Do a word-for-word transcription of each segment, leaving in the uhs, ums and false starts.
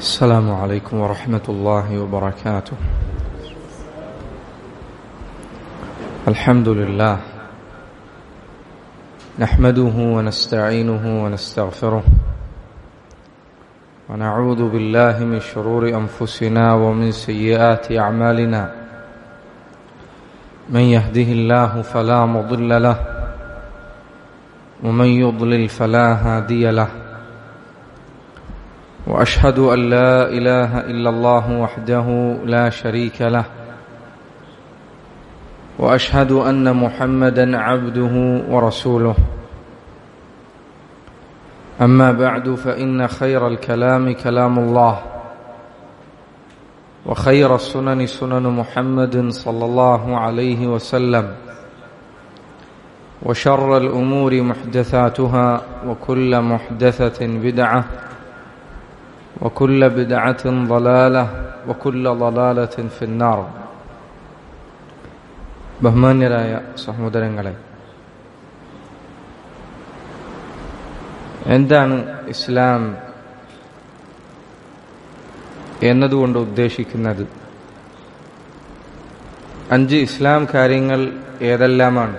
السلام عليكم ورحمة الله وبركاته. الحمد لله نحمده ونستعينه ونستغفره ونعوذ بالله من شرور أنفسنا ومن سيئات أعمالنا. من يهده الله فلا مضل له ومن يضلل فلا هادي له. وأشهد أن لا إله إلا الله وحده لا شريك له وأشهد أن محمدا عبده ورسوله. أما بعد فإن خير الكلام كلام الله وخير السنن سنن محمد صلى الله عليه وسلم وشر الأمور محدثاتها وكل محدثة بدعة وكل بدعة ضلالة وكل ضلالة في النار. ബഹുമാന്യരായ സഹോദരങ്ങളെ, എന്താണ് ഇസ്ലാം എന്നതുകൊണ്ട് ഉദ്ദേശിക്കുന്നത്? അഞ്ച് ഇസ്ലാം കാര്യങ്ങൾ ഏതെല്ലാമാണ്?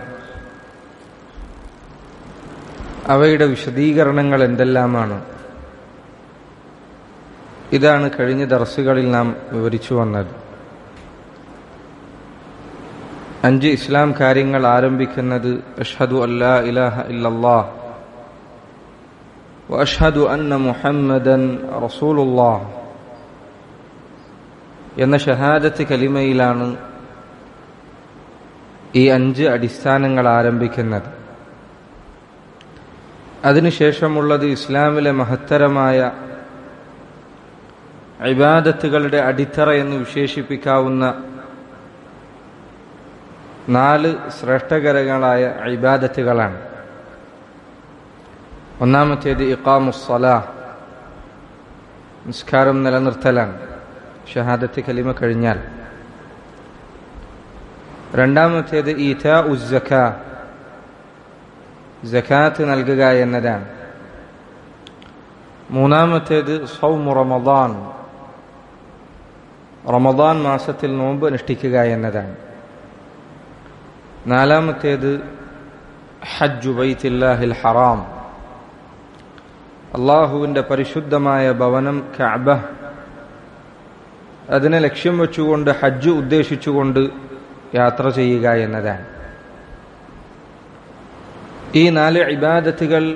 അവയുടെ വിശദീകരണങ്ങൾ എന്തെല്ലാമാണ്? ഇതാണ് കഴിഞ്ഞ ദർസുകളിൽ നാം വിവരിച്ചു വന്നത്. അഞ്ച് ഇസ്ലാം കാര്യങ്ങൾ ആരംഭിക്കുന്നത് അഷ്ഹദു അല്ലാ ഇലാഹ ഇല്ലല്ലാഹ് വ അഷ്ഹദു അന്ന മുഹമ്മദൻ റസൂലുള്ളാഹ് എന്ന ഷഹാദത്ത് കലിമയിലാണ് ഈ അഞ്ച് അടിസ്ഥാനങ്ങൾ ആരംഭിക്കുന്നത്. അതിനുശേഷമുള്ളത് ഇസ്ലാമിലെ മഹത്തരമായ ഇബാദത്തുകളുടെ അടിത്തറ എന്ന് വിശേഷിപ്പിക്കാവുന്ന നാല് ശ്രേഷ്ഠകരങ്ങളായ ഇബാദത്തുകളാണ്. ഒന്നാമത്തേത് ഇഖാമുസ്സലാഹ്, നിസ്കാരം നിലനിർത്തലാണ് ഷഹാദത്ത് കലിമ കഴിഞ്ഞാൽ. രണ്ടാമത്തേത് ഈതാഉസ് സക്കാ, സകാത്ത് നൽകുക എന്നതാണ്. മൂന്നാമത്തേത് സൗമു റമദാൻ, റമദാൻ മാസത്തിൽ നോമ്പ് അനുഷ്ഠിക്കുക എന്നതാണ്. നാലാമത്തേത് ഹജ്ജു ബൈത്തുല്ലാഹിൽ ഹറാം, അള്ളാഹുവിൻ്റെ പരിശുദ്ധമായ ഭവനം കഅബ, അതിനെ ലക്ഷ്യം വെച്ചുകൊണ്ട് ഹജ്ജ് ഉദ്ദേശിച്ചുകൊണ്ട് യാത്ര ചെയ്യുക എന്നതാണ്. ഈ നാല് ഇബാദത്തുകൾ,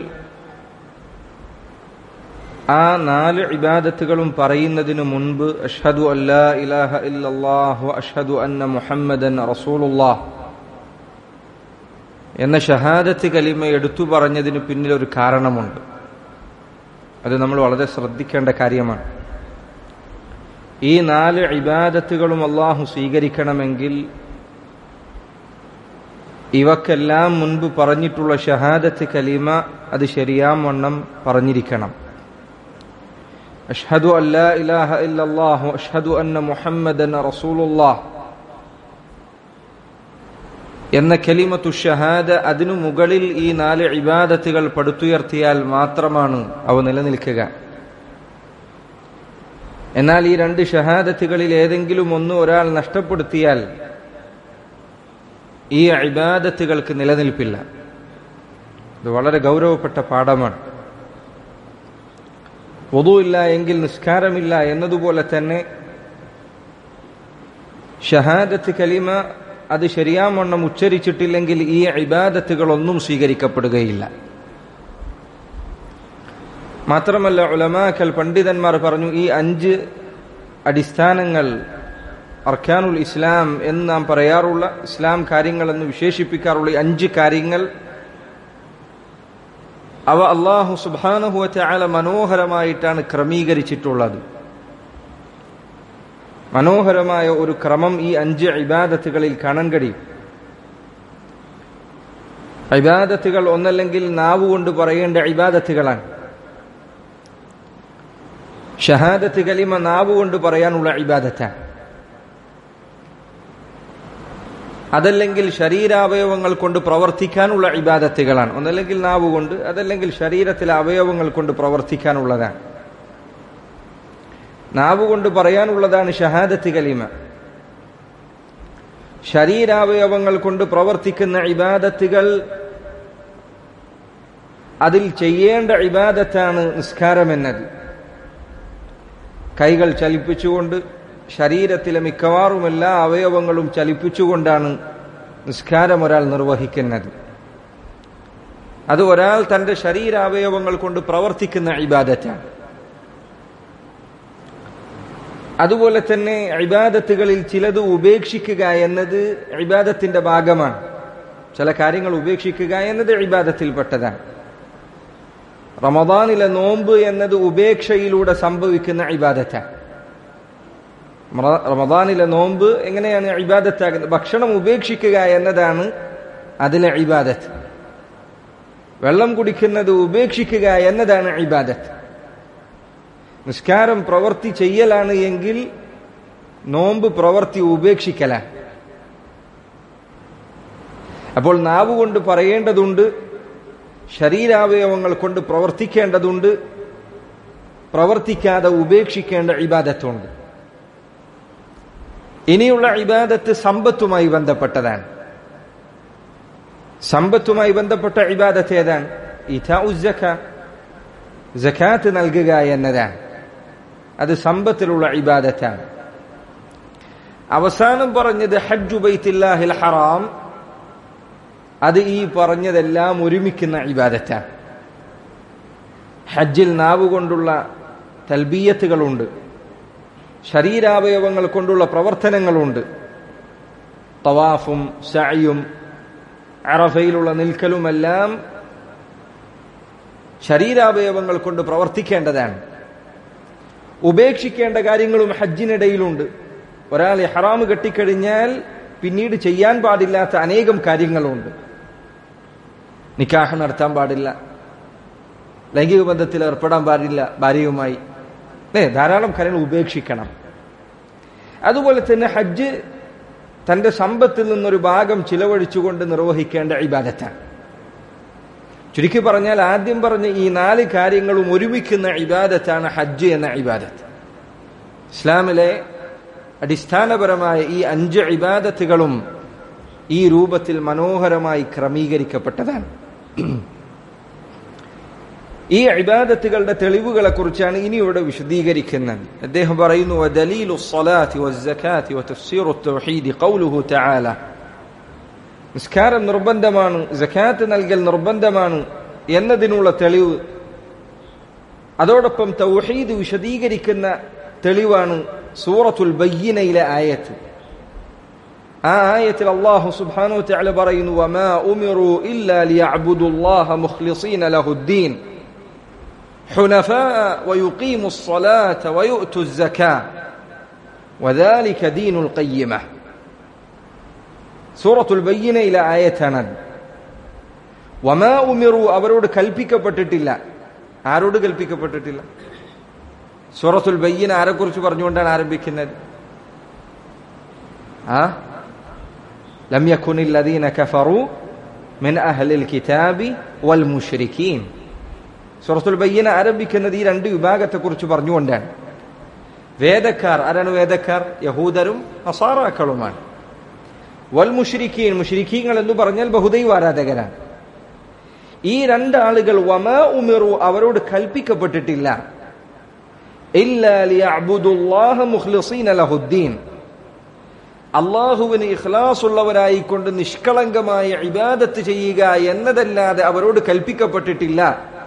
ആ നാല് ഇബാദത്തുകളും പറയുന്നതിനു മുൻപ് അഷ്ഹദു അല്ലാ ഇലാഹ ഇല്ലല്ലാഹു വ അഷ്ഹദു അന്ന മുഹമ്മദൻ റസൂലുള്ളാഹ് എന്ന ഷഹാദത്ത് കലിമ എടുത്തു പറഞ്ഞതിന് പിന്നിൽ ഒരു കാരണമുണ്ട്. അത് നമ്മൾ വളരെ ശ്രദ്ധിക്കേണ്ട കാര്യമാണ്. ഈ നാല് ഇബാദത്തുകളും അള്ളാഹു സ്വീകരിക്കണമെങ്കിൽ ഇവക്കെല്ലാം മുൻപ് പറഞ്ഞിട്ടുള്ള ഷഹാദത്ത് കലിമ അത് ശരിയാം വണ്ണം പറഞ്ഞിരിക്കണം. അഷ്ഹദു അല്ലാ ഇലാഹ ഇല്ലല്ലാഹു വ അഷ്ഹദു അന്ന മുഹമ്മദൻ റസൂലുള്ളാഹ് എന്ന കലിമത്തു ഷഹാദ, അതിനു മുകളിൽ ഈ നാല് ഇബാദത്തുകൾ പടുത്തുയർത്തിയാൽ മാത്രമാണ് അവ നിലനിൽക്കുക. എന്നാൽ ഈ രണ്ട് ഷഹാദത്തുകളിൽ ഏതെങ്കിലും ഒന്ന് ഒരാൾ നഷ്ടപ്പെടുത്തിയാൽ ഈ ഇബാദത്തുകൾക്ക് നിലനിൽപ്പില്ല. ഇത് വളരെ ഗൗരവപ്പെട്ട പാഠമാണ്. വുദൂ ഇല്ല എങ്കിൽ നിസ്കാരമില്ല എന്നതുപോലെ തന്നെ ഷഹാദത്ത് കലിമ അത് ശരിയാവണ്ണം ഉച്ചരിച്ചിട്ടില്ലെങ്കിൽ ഈ ഇബാദത്തുകളൊന്നും സ്വീകരിക്കപ്പെടുകയില്ല. മാത്രമല്ല, ഉലമാക്കൾ, പണ്ഡിതന്മാർ പറഞ്ഞു, ഈ അഞ്ച് അടിസ്ഥാനങ്ങൾ, അർക്കാനുൽ ഇസ്ലാം എന്ന് നാം പറയാറുള്ള, ഇസ്ലാം കാര്യങ്ങൾ എന്ന് വിശേഷിപ്പിക്കാറുള്ള ഈ അഞ്ച് കാര്യങ്ങൾ, അവ അല്ലാഹു സുബ്ഹാനഹു വ തആല മനോഹരമായിട്ടാണ് ക്രമീകരിച്ചിട്ടുള്ളത്. മനോഹരമായ ഒരു ക്രമം ഈ അഞ്ച് ഇബാദത്തുകളിൽ കാണാൻ കഴിയും. ഇബാദത്തുകൾ ഒന്നല്ലെങ്കിൽ നാവ് കൊണ്ട് പറയേണ്ട ഇബാദത്തുകളാണ്. ഷഹാദത്ത് കലിമ നാവ് കൊണ്ട് പറയാനുള്ള ഇബാദത്താണ്. അതല്ലെങ്കിൽ ശരീരാവയവങ്ങൾ കൊണ്ട് പ്രവർത്തിക്കാനുള്ള ഇബാദത്തുകളാണ്. ഒന്നല്ലെങ്കിൽ നാവ് കൊണ്ട്, അതല്ലെങ്കിൽ ശരീരത്തിലെ അവയവങ്ങൾ കൊണ്ട് പ്രവർത്തിക്കാനുള്ളതാണ്. നാവുകൊണ്ട് പറയാനുള്ളതാണ് ഷഹാദത്ത് കലിമ. ശരീരാവയവങ്ങൾ കൊണ്ട് പ്രവർത്തിക്കുന്ന ഇബാദത്തുകൾ, അതിൽ ചെയ്യേണ്ട ഇബാദത്താണ് നിസ്കാരം എന്നത്. കൈകൾ ചലിപ്പിച്ചുകൊണ്ട്, ശരീരത്തിലെ മിക്കവാറും എല്ലാ അവയവങ്ങളും ചലിപ്പിച്ചുകൊണ്ടാണ് നിസ്കാരം ഒരാൾ നിർവഹിക്കുന്നത്. അത് ഒരാൾ തന്റെ ശരീരാവയവങ്ങൾ കൊണ്ട് പ്രവർത്തിക്കുന്ന ഇബാദത്താണ്. അതുപോലെ തന്നെ ഇബാദത്തുകളിൽ ചിലത് ഉപേക്ഷിക്കുക എന്നത് ഇബാദത്തിന്റെ ഭാഗമാണ്. ചില കാര്യങ്ങൾ ഉപേക്ഷിക്കുക എന്നത് ഇബാദത്തിൽപ്പെട്ടതാണ്. റമദാനിലെ നോമ്പ് എന്നത് ഉപേക്ഷയിലൂടെ സംഭവിക്കുന്ന ഇബാദത്താണ്. റമദാനിലെ നോമ്പ് എങ്ങനെയാണ് ഇബാദത്താകുന്നത്? ഭക്ഷണം ഉപേക്ഷിക്കുക എന്നതാണ് അതിലെ ഇബാദത്ത്. വെള്ളം കുടിക്കുന്നത് ഉപേക്ഷിക്കുക എന്നതാണ് ഇബാദത്ത്. നിസ്കാരം പ്രവൃത്തി ചെയ്യലാണ് എങ്കിൽ നോമ്പ് പ്രവൃത്തി ഉപേക്ഷിക്കലാണ്. അപ്പോൾ നാവ് കൊണ്ട് പറയേണ്ടതുണ്ട്, ശരീരാവയവങ്ങൾ കൊണ്ട് പ്രവർത്തിക്കേണ്ടതുണ്ട്, പ്രവർത്തിക്കാതെ ഉപേക്ഷിക്കേണ്ട ഇബാദത്തുണ്ട്. ഇനിയുള്ള ഇബാദത്ത് സമ്പത്തുമായി ബന്ധപ്പെട്ടതാണ്. സമ്പത്തുമായി ബന്ധപ്പെട്ട ഇബാദത്ത് ഏതാണ്? ഇതാഉ സക്കാ, സകാത്ത് നൽകുക എന്നതാണ്. അത് സമ്പത്തിലുള്ള ഇബാദത്താണ്. അവസാനം പറഞ്ഞത് ഹജ്ജു ബൈത്തുല്ലാഹിൽ ഹറാം, അത് ഈ പറഞ്ഞതെല്ലാം ഒരുമിക്കുന്ന ഇബാദത്താണ്. ഹജ്ജിൽ നാവ് കൊണ്ടുള്ള തൽബിയത്തുകളുണ്ട്, ശരീരാവയവങ്ങൾ കൊണ്ടുള്ള പ്രവർത്തനങ്ങളുണ്ട്. തവാഫും സഅയും അറഫയിലുള്ള നിൽക്കലുമെല്ലാം ശരീരാവയവങ്ങൾ കൊണ്ട് പ്രവർത്തിക്കേണ്ടതാണ്. ഉപേക്ഷിക്കേണ്ട കാര്യങ്ങളും ഹജ്ജിനിടയിലുണ്ട്. ഒരാൾ ഇഹ്റാം കെട്ടിക്കഴിഞ്ഞാൽ പിന്നീട് ചെയ്യാൻ പാടില്ലാത്ത അനേകം കാര്യങ്ങളുണ്ട്. നിക്കാഹ് നടത്താൻ പാടില്ല, ലൈംഗിക ബന്ധത്തിൽ ഏർപ്പെടാൻ പാടില്ല ഭാര്യയുമായി, ഏ ധാരാളം കാര്യങ്ങൾ ഉപേക്ഷിക്കണം. അതുപോലെ തന്നെ ഹജ്ജ് തന്റെ സമ്പത്തിൽ നിന്നൊരു ഭാഗം ചിലവഴിച്ചുകൊണ്ട് നിർവഹിക്കേണ്ട ഇബാദത്താണ്. ചുരുക്കി പറഞ്ഞാൽ ആദ്യം പറഞ്ഞ ഈ നാല് കാര്യങ്ങളും ഒരുമിക്കുന്ന ഇബാദത്താണ് ഹജ്ജ് എന്ന ഇബാദത്ത്. ഇസ്ലാമിലെ അടിസ്ഥാനപരമായ ഈ അഞ്ച് ഇബാദത്തുകളും ഈ രൂപത്തിൽ മനോഹരമായി ക്രമീകരിക്കപ്പെട്ടതാണ്. ഈ ഇബാദത്തുകളുടെ തെളിവുകളെ കുറിച്ചാണ് ഇനി ഇവിടെ വിശദീകരിക്കുന്നത്. അദ്ദേഹം പറയുന്നു, വദലീലു സ്വലാത്തി വസ്സകാത്തി വതഫ്സീറു തൗഹീദ് ഖൗലുഹു തആല, നിസ്കാരം നിർബന്ധമാണ്, സകാത്ത് നൽകൽ നിർബന്ധമാണ് എന്നതിനുള്ള തെളിവ്, അതോടൊപ്പം തൗഹീദ് വിശദീകരിക്കുന്ന തെളിവാണ് സൂറത്തുൽ ബയ്യിനയിലെ ആയത്ത്. ആ ആയത്തിൽ അല്ലാഹു സുബ്ഹാനഹു വതആല പറയുന്നു, വമാ ഉമിറു ഇല്ലാ ലിയഅ്ബുദുല്ലാഹ മുഖ്ലിസീന ലഹുദ്ദീൻ ഹുനഫാഅ വയുഖീമുസ് സ്വലാത വയുഅ്തുസ് സകാ വദാലിക ദീനുൽ ഖയ്യിമ. സൂറത്തുൽ ബയ്യിനയിലെ ആയത്താണ്. വമാ ഉമിറു, അവരോട് കൽപ്പിക്കപ്പെട്ടിട്ടില്ല. ആരോട് കൽപ്പിക്കപ്പെട്ടിട്ടില്ല? സൂറത്തുൽ ബയ്യിന ആരെക്കുറിച്ച് പറഞ്ഞുകൊണ്ടാണ് ആരംഭിക്കുന്നത്? ആ ലം യകുനിൽ ലദീന കഫറു മിൻ അഹ്ലിൽ കിതാബി വൽ മുശ്രിക്കീൻ. സൂറത്തുൽ ബയ്യിന ആരംഭിക്കുന്നത് ഈ രണ്ട് വിഭാഗത്തെക്കുറിച്ച് പറഞ്ഞുകൊണ്ടാണ്. വേദക്കാർ, ആരാണ് വേദക്കാർ? യഹൂദരും നസാറാക്കളുമാണ്. വൽ മുശ്രിക്കീൻ, മുശ്രിക്കീങ്ങൾ എന്ന് പറഞ്ഞാൽ ബഹുദൈവ ആരാധകരാണ്. ഈ രണ്ടാളുകൾ വമാ ഉമിറു, അവരോട് കൽപ്പിക്കപ്പെട്ടിട്ടില്ല, ഇല്ലാ ലിയഅ്ബുദുല്ലാഹ മുഖ്ലിസീന ലഹുദ്ദീൻ, അല്ലാഹുവിന് ഇഖ്ലാസ് ഉള്ളവരായിക്കൊണ്ട് നിഷ്കളങ്കമായ ഇബാദത്ത് ചെയ്യുക എന്നതല്ലാതെ അവരോട് കൽപ്പിക്കപ്പെട്ടിട്ടില്ല.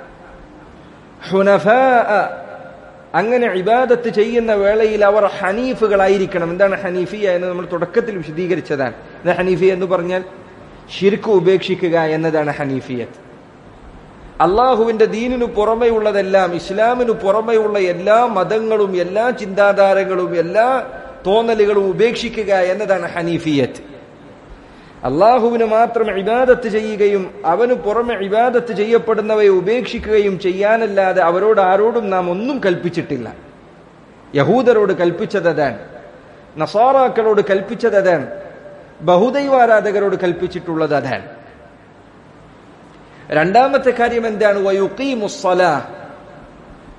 ഹുനഫാഅ, അങ്ങനെ ഇബാദത്ത് ചെയ്യുന്ന വേളയിൽ അവർ ഹനീഫുകളായിരിക്കണം. എന്താണ് ഹനീഫിയ എന്ന് നമ്മൾ തുടക്കത്തിൽ വിശദീകരിച്ചതാണ്. ഹനീഫിയ എന്ന് പറഞ്ഞാൽ ശിർക്ക് ഉപേക്ഷിക്കുക എന്നതാണ് ഹനീഫിയത്ത്. അള്ളാഹുവിന്റെ ദീനിനു പുറമെയുള്ളതെല്ലാം, ഇസ്ലാമിനു പുറമെയുള്ള എല്ലാ മതങ്ങളും എല്ലാ ചിന്താധാരകളും എല്ലാ തോന്നലുകളും ഉപേക്ഷിക്കുക എന്നതാണ് ഹനീഫിയത്ത്. അള്ളാഹുവിന് മാത്രം ഇബാദത്ത് ചെയ്യുകയും അവന് പുറമെ ഇബാദത്ത് ചെയ്യപ്പെടുന്നവയെ ഉപേക്ഷിക്കുകയും ചെയ്യാനല്ലാതെ അവരോട് ആരോടും നാം ഒന്നും കൽപ്പിച്ചിട്ടില്ല. യഹൂദരോട് കൽപ്പിച്ചതാണ്, നസാറാക്കളോട് കൽപ്പിച്ചതാണ്, ബഹുദൈവാരാധകരോട് കൽപ്പിച്ചിട്ടുള്ളത് അതാണ്. രണ്ടാമത്തെ കാര്യം എന്താണ്? വയുഖീമുസ് സ്വലാ,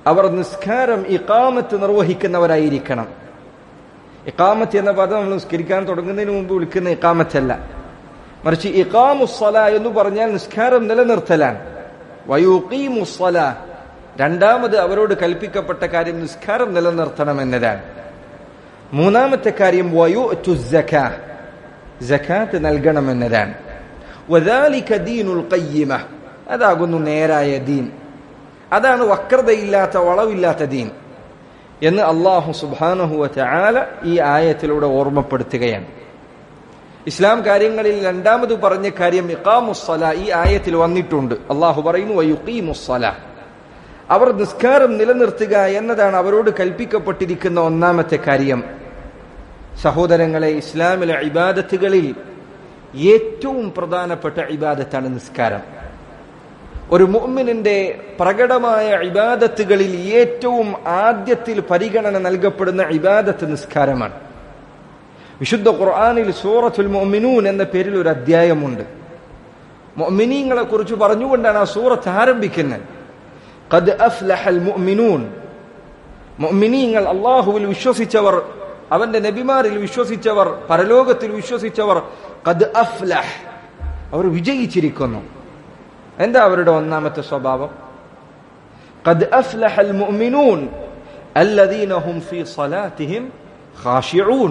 അവർ നിസ്കാരം ഇഖാമത്ത് നിർവഹിക്കുന്നവരായിരിക്കണം. ഇഖാമത്ത് എന്ന പദം നമ്മൾ നിസ്കരിക്കാൻ തുടങ്ങുന്നതിന് മുമ്പ് വിളിക്കുന്ന ഇഖാമത്തല്ല, മറിച്ച് ഇഖാമുസ്സല എന്ന് പറഞ്ഞാൽ നിസ്കാരം നിലനിർത്തലാണ്. വയുഖീമുസ്സല, രണ്ടാമത് അവരോട് കൽപ്പിക്കപ്പെട്ട കാര്യം നിസ്കാരം നിലനിർത്തണം എന്നതാണ്. മൂന്നാമത്തെ കാര്യം വയുഅ്തു സക്കാ, സകാത്ത് നൽകണമെന്നതാണ്. വദാലിക ദീനുൽ ഖയ്യിമ, അതാകുന്നു നേരായ ദീൻ, അതാണ് വക്രതയില്ലാത്ത വളവില്ലാത്ത ദീൻ എന്ന് അല്ലാഹു സുബ്ഹാനഹു വ തആല ഈ ആയത്തിലൂടെ ഓർമ്മപ്പെടുത്തുകയാണ്. ഇസ്ലാം കാര്യങ്ങളിൽ രണ്ടാമത് പറഞ്ഞ കാര്യം ഇഖാമുസ്സല ഈ ആയത്തിൽ വന്നിട്ടുണ്ട്. അല്ലാഹു പറയുന്നു വയുഖീമുസ്സല, അവർ നിസ്കാരം നിലനിർത്തുക എന്നതാണ് അവരോട് കൽപ്പിക്കപ്പെട്ടിരിക്കുന്ന ഒന്നാമത്തെ കാര്യം. സഹോദരങ്ങളെ, ഇസ്ലാമിലെ ഇബാദത്തുകളിൽ ഏറ്റവും പ്രധാനപ്പെട്ട ഇബാദത്താണ് നിസ്കാരം. ഒരു മുഅ്മിനിന്റെ പ്രകടമായ ഇബാദത്തുകളിൽ ഏറ്റവും ആദ്യത്തിൽ പരിഗണന നൽകപ്പെടുന്ന ഇബാദത്ത് നിസ്കാരമാണ്. വിശുദ്ധ ഖുർആനിൽ സൂറത്തുൽ മുഅ്മിനൂൻ എന്ന പേരിൽ ഒരു അധ്യായമുണ്ട്. മുഅ്മിനീങ്ങളെ കുറിച്ച് പറഞ്ഞുകൊണ്ടാണ് ആ സൂറത്ത് ആരംഭിക്കുന്നത്. ഖദ് അഫ്ലഹൽ മുഅ്മിനൂൻ, മുഅ്മിനീങ്ങൾ, അല്ലാഹുവിൽ വിശ്വസിച്ചവർ, അവന്റെ നബിമാരിൽ വിശ്വസിച്ചവർ, പരലോകത്തിൽ വിശ്വസിച്ചവർ, ഖദ് അഫ്ലഹ്, അവർ വിജയിച്ചിരിക്കുന്നു. എന്താ അവരുടെ ഒന്നാമത്തെ സ്വഭാവം? ഖദ് അഫ്ലഹൽ മുഅ്മിനൂൻ അല്ലദീന ഹും ഫീ സ്വലാത്തിഹിം ഖാശിഊൻ,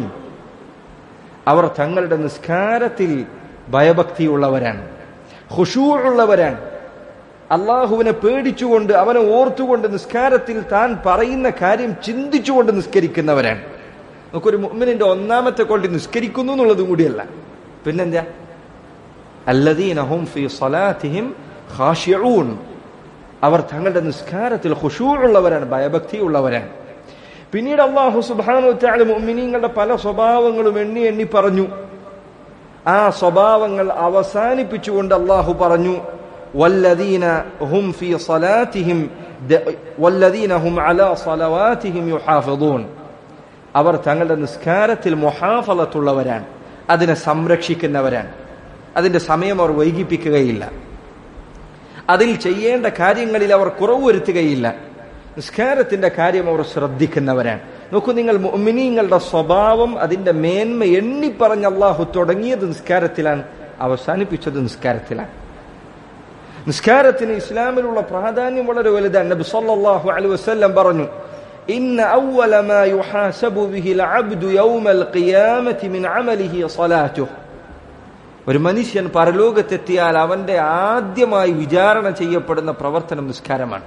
അവർ തങ്ങളുടെ നിസ്കാരത്തിൽ ഭയഭക്തിയുള്ളവരാണ്, ഖുശൂഉള്ളവരാണ്. അള്ളാഹുവിനെ പേടിച്ചുകൊണ്ട് അവനെ ഓർത്തുകൊണ്ട് നിസ്കാരത്തിൽ താൻ പറയുന്ന കാര്യം ചിന്തിച്ചുകൊണ്ട് നിസ്കരിക്കുന്നവരാണ്. നമുക്കൊരു മുഅ്മിനിന്റെ ഒന്നാമത്തെ ക്വാളിറ്റി നിസ്കരിക്കുന്നു എന്നുള്ളതും കൂടിയല്ല, പിന്നെന്താ? അല്ലദീന ഹും ഫീ സ്വലാത്തിഹിം ഖാശിഊൻ, അവർ തങ്ങളുടെ നിസ്കാരത്തിൽ ഖുശൂഉള്ളവരാണ്, ഭയഭക്തിയുള്ളവരാണ്. പിന്നീട് അല്ലാഹു സുബ്ഹാനഹു വ തആല മുഅ്മിനീങ്ങളുടെ പല സ്വഭാവങ്ങളും എണ്ണി എണ്ണി പറഞ്ഞു. ആ സ്വഭാവങ്ങൾ അവസാനിപ്പിച്ചുകൊണ്ട് അല്ലാഹു പറഞ്ഞു വല്ലദീന ഹും ഫീ സ്വലാത്തിഹിം വല്ലദീന ഹും അലാ സ്വലവാതിഹിം യുഹാഫിദൂൻ, അവർ തങ്ങളുടെ നിസ്കാരത്തിൽ മുഹാഫളത്തുള്ളവരാണ്, അതിനെ സംരക്ഷിക്കുന്നവരാണ്, അതിന്റെ സമയം അവർ വൈകിപ്പിക്കുകയില്ല, അതിൽ ചെയ്യേണ്ട കാര്യങ്ങളിൽ അവർ കുറവ് വരുത്തുകയില്ല, നിസ്കാരത്തിന്റെ കാര്യം അവർ ശ്രദ്ധിക്കുന്നവരാണ്. നോക്കൂ നിങ്ങൾ, മുഅ്മിനീങ്ങളുടെ സ്വഭാവം, അതിന്റെ മേന്മ എണ്ണി പറഞ്ഞ അല്ലാഹു തുടങ്ങിയത് നിസ്കാരത്തിലാണ്, അവസാനിപ്പിച്ചത് നിസ്കാരത്തിലാണ്. നിസ്കാരത്തിന് ഇസ്ലാമിലുള്ള പ്രാധാന്യം വളരെ വലുതാണ്. നബി സല്ലല്ലാഹു അലൈഹി വസല്ലം പറഞ്ഞു, ഇന്ന അവ്വല മാ യുഹാസബു ബിഹിൽ അബ്ദു യൗമൽ ഖിയാമത്തി മിൻ അമലിഹി സ്വലാത്തുഹു, ഒരു മനുഷ്യൻ പരലോകത്തെത്തിയാൽ അവന്റെ ആദ്യമായി വിചാരണ ചെയ്യപ്പെടുന്ന പ്രവർത്തനം നിസ്കാരമാണ്.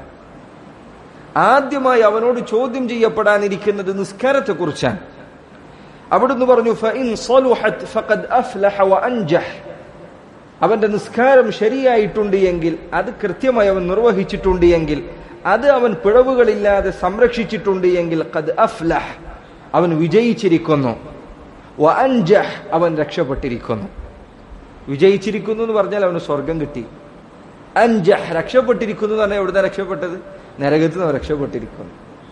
ആദ്യമായി അവനോട് ചോദ്യം ചെയ്യപ്പെടാനിരിക്കുന്നത് നിസ്കാരത്തെക്കുറിച്ചാണ്. അവിടുന്ന് പറഞ്ഞു ഫഇൻ സലുഹത് ഫഖദ് അഫ്ലഹ വഅൻജഹ്, അവന്റെ നിസ്കാരം ശരിയായിട്ടുണ്ട് എങ്കിൽ, അത് കൃത്യമായി അവൻ നിർവഹിച്ചിട്ടുണ്ട് എങ്കിൽ, അത് അവൻ പിഴവുകളില്ലാതെ സംരക്ഷിച്ചിട്ടുണ്ട് എങ്കിൽ, ഖദ് അഫ്ലഹ്, അവൻ വിജയിച്ചിരിക്കുന്നു, വഅൻജഹ്, അവൻ രക്ഷപ്പെട്ടിരിക്കുന്നു. വിജയിച്ചിരിക്കുന്നു എന്ന് പറഞ്ഞാൽ അവന് സ്വർഗം കിട്ടി. അൻജഹ്, രക്ഷപ്പെട്ടിരിക്കുന്നു എന്ന് പറഞ്ഞാൽ എവിടുന്ന രക്ഷപ്പെട്ടത്? നരകത്തിൽ നിന്ന് രക്ഷപ്പെട്ടിരിക്കുന്നു.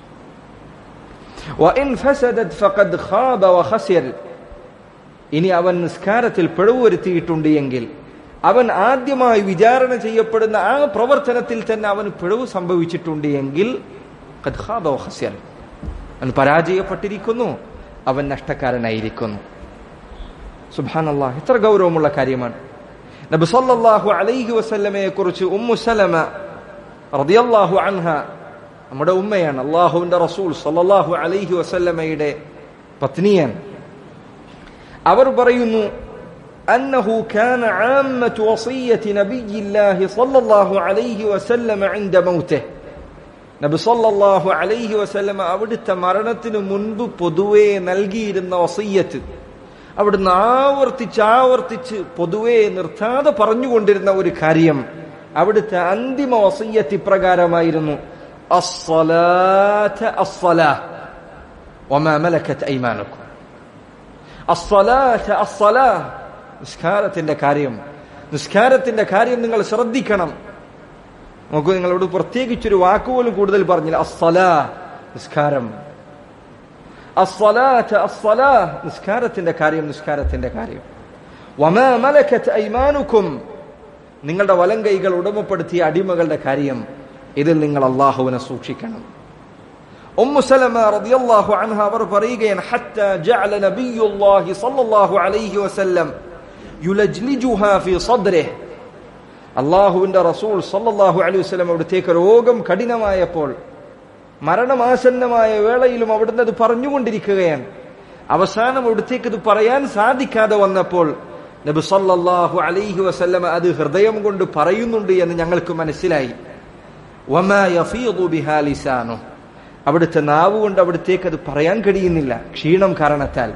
വഇൻ ഫസദത് ഫഖദ് ഖാബ വഖസിർ, ഇനി അവൻ നിസ്കാരത്തിൽ പിഴവ് വരുത്തിയിട്ടുണ്ട് എങ്കിൽ, അവൻ ആദ്യമായി വിചാരണ ചെയ്യപ്പെടുന്ന ആ പ്രവർത്തനത്തിൽ തന്നെ അവൻ പിഴവ് സംഭവിച്ചിട്ടുണ്ട് എങ്കിൽ, ഖദ് ഖാബ വഖസിർ, അവൻ പരാജയപ്പെട്ടിരിക്കുന്നു, അവൻ നഷ്ടക്കാരനായിരിക്കുന്നു. സുബ്ഹാനല്ലാഹ്, എത്ര ഗൗരവമുള്ള കാര്യമാണ്. നബി സല്ലല്ലാഹു അലൈഹി വസല്ലമയെ കുറിച്ച് ഉമ്മു സലമ റളിയല്ലാഹു അൻഹ, നമ്മുടെ ഉമ്മയാണ്, അല്ലാഹുവിന്റെ റസൂൽ സല്ലല്ലാഹു അലൈഹി വസല്ലമയുടെ പത്നിയാണ്. അവർ പറയുന്നു, അന്നഹു കാന ആമ്മതു വസിയ്യതി നബിയില്ലാഹി സല്ലല്ലാഹു അലൈഹി വസല്ലമ ഇൻദ മൗതിഹി, നബി സല്ലല്ലാഹു അലൈഹി വസല്ലമ അവിടുത്തെ മരണത്തിനു മുൻപ് പൊതുവെ നൽകിയിരുന്ന വസിയ്യത്ത്, അവിടുന്ന് ആവർത്തിച്ച് ആവർത്തിച്ച് പൊതുവെ നിർത്താതെ പറഞ്ഞുകൊണ്ടിരുന്ന ഒരു കാര്യം, അവിടുത്തെ അന്തിമ വസിയ്യത്ത് ഇപ്രകാരമായിരുന്നു, അസ്സലാത അസ്സലാഹ് വമാ മലക്കത് ഐമാനുക്കും. അസ്സലാത അസ്സലാഹ്, നിസ്കാരത്തിന്റെ കാര്യം, നിസ്കാരത്തിന്റെ കാര്യം നിങ്ങൾ ശ്രദ്ധിക്കണം. നോക്കൂ, നിങ്ങളോട് പ്രത്യേകിച്ചൊരു വാക്കുപോലും കൂടുതൽ പറഞ്ഞില്ല. അസ്സലാഹ്, നിസ്കാരം. അസ്സലാത അസ്സലാഹ്, നിസ്കാരത്തിന്റെ കാര്യം, നിസ്കാരത്തിന്റെ കാര്യം. വമാ മലക്കത് ഐമാനുക്കും, നിങ്ങളുടെ വലം കൈകൾ ഉടമപ്പെടുത്തിയ അടിമകളുടെ കാര്യം, ഇതിൽ നിങ്ങൾ അള്ളാഹുവിനെ സൂക്ഷിക്കണം. ഉമ്മു സലമ റളിയല്ലാഹു അൻഹ അവർ പറയുകയാണ് ഹത്താ ജഅല നബിയുല്ലാഹി സ്വല്ലല്ലാഹു അലൈഹി വസല്ലം യുലജ്ലിജുഹാ ഫീ സദ്രിഹി. അല്ലാഹുവിന്റെ റസൂൽ സ്വല്ലല്ലാഹു അലൈഹി വസല്ലം അവിടത്തേക്ക് രോഗം കഠിനമായപ്പോൾ, മരണമാസന്നമായ വേളയിലും അവിടുന്ന് അത് പറഞ്ഞുകൊണ്ടിരിക്കുകയാണ്. അവസാനം അവിടത്തേക്ക് ഇത് പറയാൻ സാധിക്കാതെ വന്നപ്പോൾ നബി സല്ലല്ലാഹു അലൈഹി വസല്ലം അത് ഹൃദയം കൊണ്ട് പറയുന്നുണ്ട് എന്ന് ഞങ്ങൾക്ക് മനസ്സിലായി. വമാ യഫീദു ബിഹാ ലിസാനു, അവിടുത്തെ നാവ് കൊണ്ട് അവിടത്തേക്ക് അത് പറയാൻ കഴിയുന്നില്ല. ക്ഷീണം കാരണത്താൽ,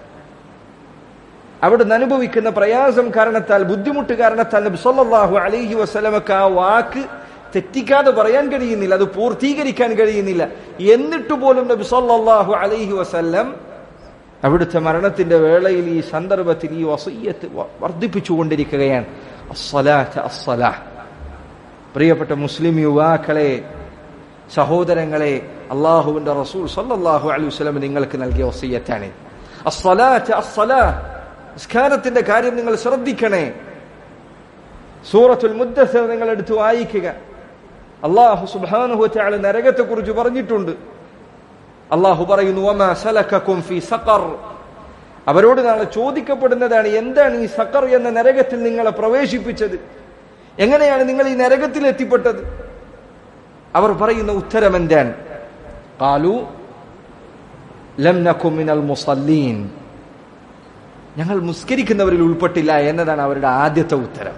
അവിടുന്ന് അനുഭവിക്കുന്ന പ്രയാസം കാരണത്താൽ, ബുദ്ധിമുട്ട് കാരണത്താൽ നബി സല്ലല്ലാഹു അലൈഹി വസല്ലമക്ക് ആ വാക്ക് തെറ്റിക്കാതെ പറയാൻ കഴിയുന്നില്ല, അത് പൂർത്തീകരിക്കാൻ കഴിയുന്നില്ല. എന്നിട്ട് പോലും നബി സല്ലല്ലാഹു അലൈഹി വസല്ലം അവിടുത്തെ മരണത്തിന്റെ വേളയിൽ ഈ സന്ദർഭത്തിൽ ഈ വസിയ്യത്ത് വർദ്ധിപ്പിച്ചുകൊണ്ടിരിക്കുകയാണ്. അസ്സലാത്ത് അസ്സലാഹ്. പ്രിയപ്പെട്ട മുസ്ലിം യുവാക്കളെ, സഹോദരങ്ങളെ, അല്ലാഹുവിന്റെ റസൂൽ സല്ലല്ലാഹു അലൈഹി വസല്ലം നിങ്ങൾക്ക് നൽകിയ വസിയ്യത്താണ് അസ്സലാത്ത് അസ്സലാഹ്. നിസ്കാരത്തിന്റെ കാര്യം നിങ്ങൾ ശ്രദ്ധിക്കണേ. സൂറത്തുൽ മുദ്ദസ്സിർ നിങ്ങൾ എടുത്ത് വായിക്കുക. അല്ലാഹു സുബ്ഹാനഹു വ തആല നരകത്തെ കുറിച്ച് പറഞ്ഞിട്ടുണ്ട്. അല്ലാഹു പറയുന്നു വമാ സലകകും ഫീ സഖർ. അവരോട് നാളെ ചോദിക്കപ്പെടുന്നതാണ്, എന്താണ് ഈ സഖർ എന്ന നരകത്തിൽ നിങ്ങളെ പ്രവേശിപ്പിച്ചത്, എങ്ങനെയാണ് നിങ്ങൾ ഈ നരകത്തിൽ എത്തിപ്പെട്ടത്? അവർ പറയുന്ന ഉത്തരം എന്താണ്? ഖാലു ലം നകു മിനൽ മുസല്ലീൻ. ഞങ്ങൾ മുസ്കരിക്കുന്നവരിൽ ഉൾപ്പെട്ടില്ല എന്നതാണ് അവരുടെ ആദ്യത്തെ ഉത്തരം.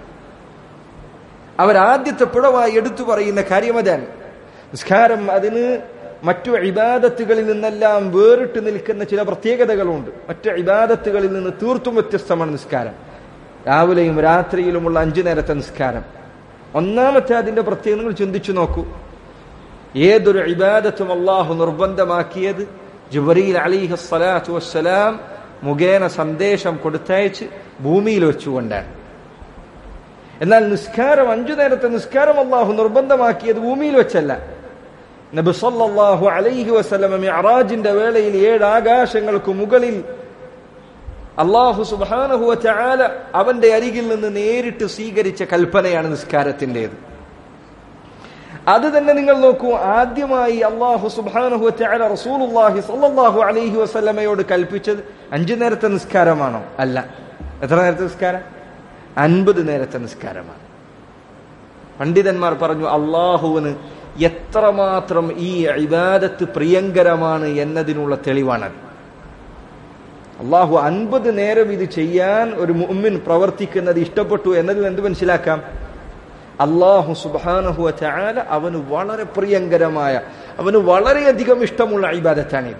അവരാദ്യത്തെ പിഴവായി എടുത്തു പറയുന്ന കാര്യം അതാണ്. നിസ്കാരം അതിന് മറ്റു ഇബാദത്തുകളിൽ നിന്നെല്ലാം വേറിട്ട് നിൽക്കുന്ന ചില പ്രത്യേകതകളുണ്ട്. മറ്റു ഇബാദത്തുകളിൽ നിന്ന് തീർത്തും വ്യത്യസ്തമാണ് നിസ്കാരം. രാവിലെയും രാത്രിയിലുമുള്ള അഞ്ചു നേരത്തെ നിസ്കാരം. ഒന്നാമത്തെ അതിന്റെ പ്രത്യേകത നിങ്ങൾ ചിന്തിച്ചു നോക്കൂ. ഏതൊരു ഇബാദത്തും അല്ലാഹു നിർബന്ധമാക്കിയത് ജിബ്രീൽ അലൈഹി സ്വലാത്തു വസ്സലാം മുഖേന സന്ദേശം കൊടുത്തയച്ച് ഭൂമിയിൽ വെച്ചുകൊണ്ടാണ്. എന്നാൽ നിസ്കാരം, അഞ്ചു നേരത്തെ നിസ്കാരം അല്ലാഹു നിർബന്ധമാക്കിയത് ഭൂമിയിൽ വെച്ചല്ല. നബി സല്ലല്ലാഹു അലൈഹി വസല്ലം മിഅ്റാജിന്റെ വേളയിൽ ഏഴ് ആകാശങ്ങൾക്ക് മുകളിൽ അല്ലാഹു സുബ്ഹാനഹു വ തആല അവന്റെ അരികിൽ നിന്ന് നേരിട്ട് സ്വീകരിച്ച കൽപ്പനയാണ് നിസ്കാരത്തിൻ്റെത്. അത് തന്നെ നിങ്ങൾ നോക്കൂ. ആദ്യമായി അല്ലാഹു സുബ്ഹാനഹു വ തആല റസൂലുള്ളാഹി സ്വല്ലല്ലാഹു അലൈഹി വസല്ലമയോട് കൽപ്പിച്ചത് അഞ്ചു നേരത്തെ നിസ്കാരമാണോ? അല്ല. എത്ര നേരത്തെ നിസ്കാരം? അൻപത് നേരത്തെ നിസ്കാരമാണ്. പണ്ഡിതന്മാർ പറഞ്ഞു അല്ലാഹുവിന് എത്രമാത്രം ഈ ഇബാദത്ത് പ്രിയങ്കരമാണ് എന്നതിനുള്ള തെളിവാണത്. അല്ലാഹു അൻപത് നേരം ഇത് ചെയ്യാൻ ഒരു മുഅ്മിൻ പ്രവർത്തിക്കുന്നത് ഇഷ്ടപ്പെട്ടു എന്നതിൽ എന്ത് മനസ്സിലാക്കാം? അല്ലാഹു സുബ്ഹാനഹു വ തആല അവന് വളരെ പ്രിയങ്കരമായ, അവന് വളരെയധികം ഇഷ്ടമുള്ള ഇബാദത്താണിത്.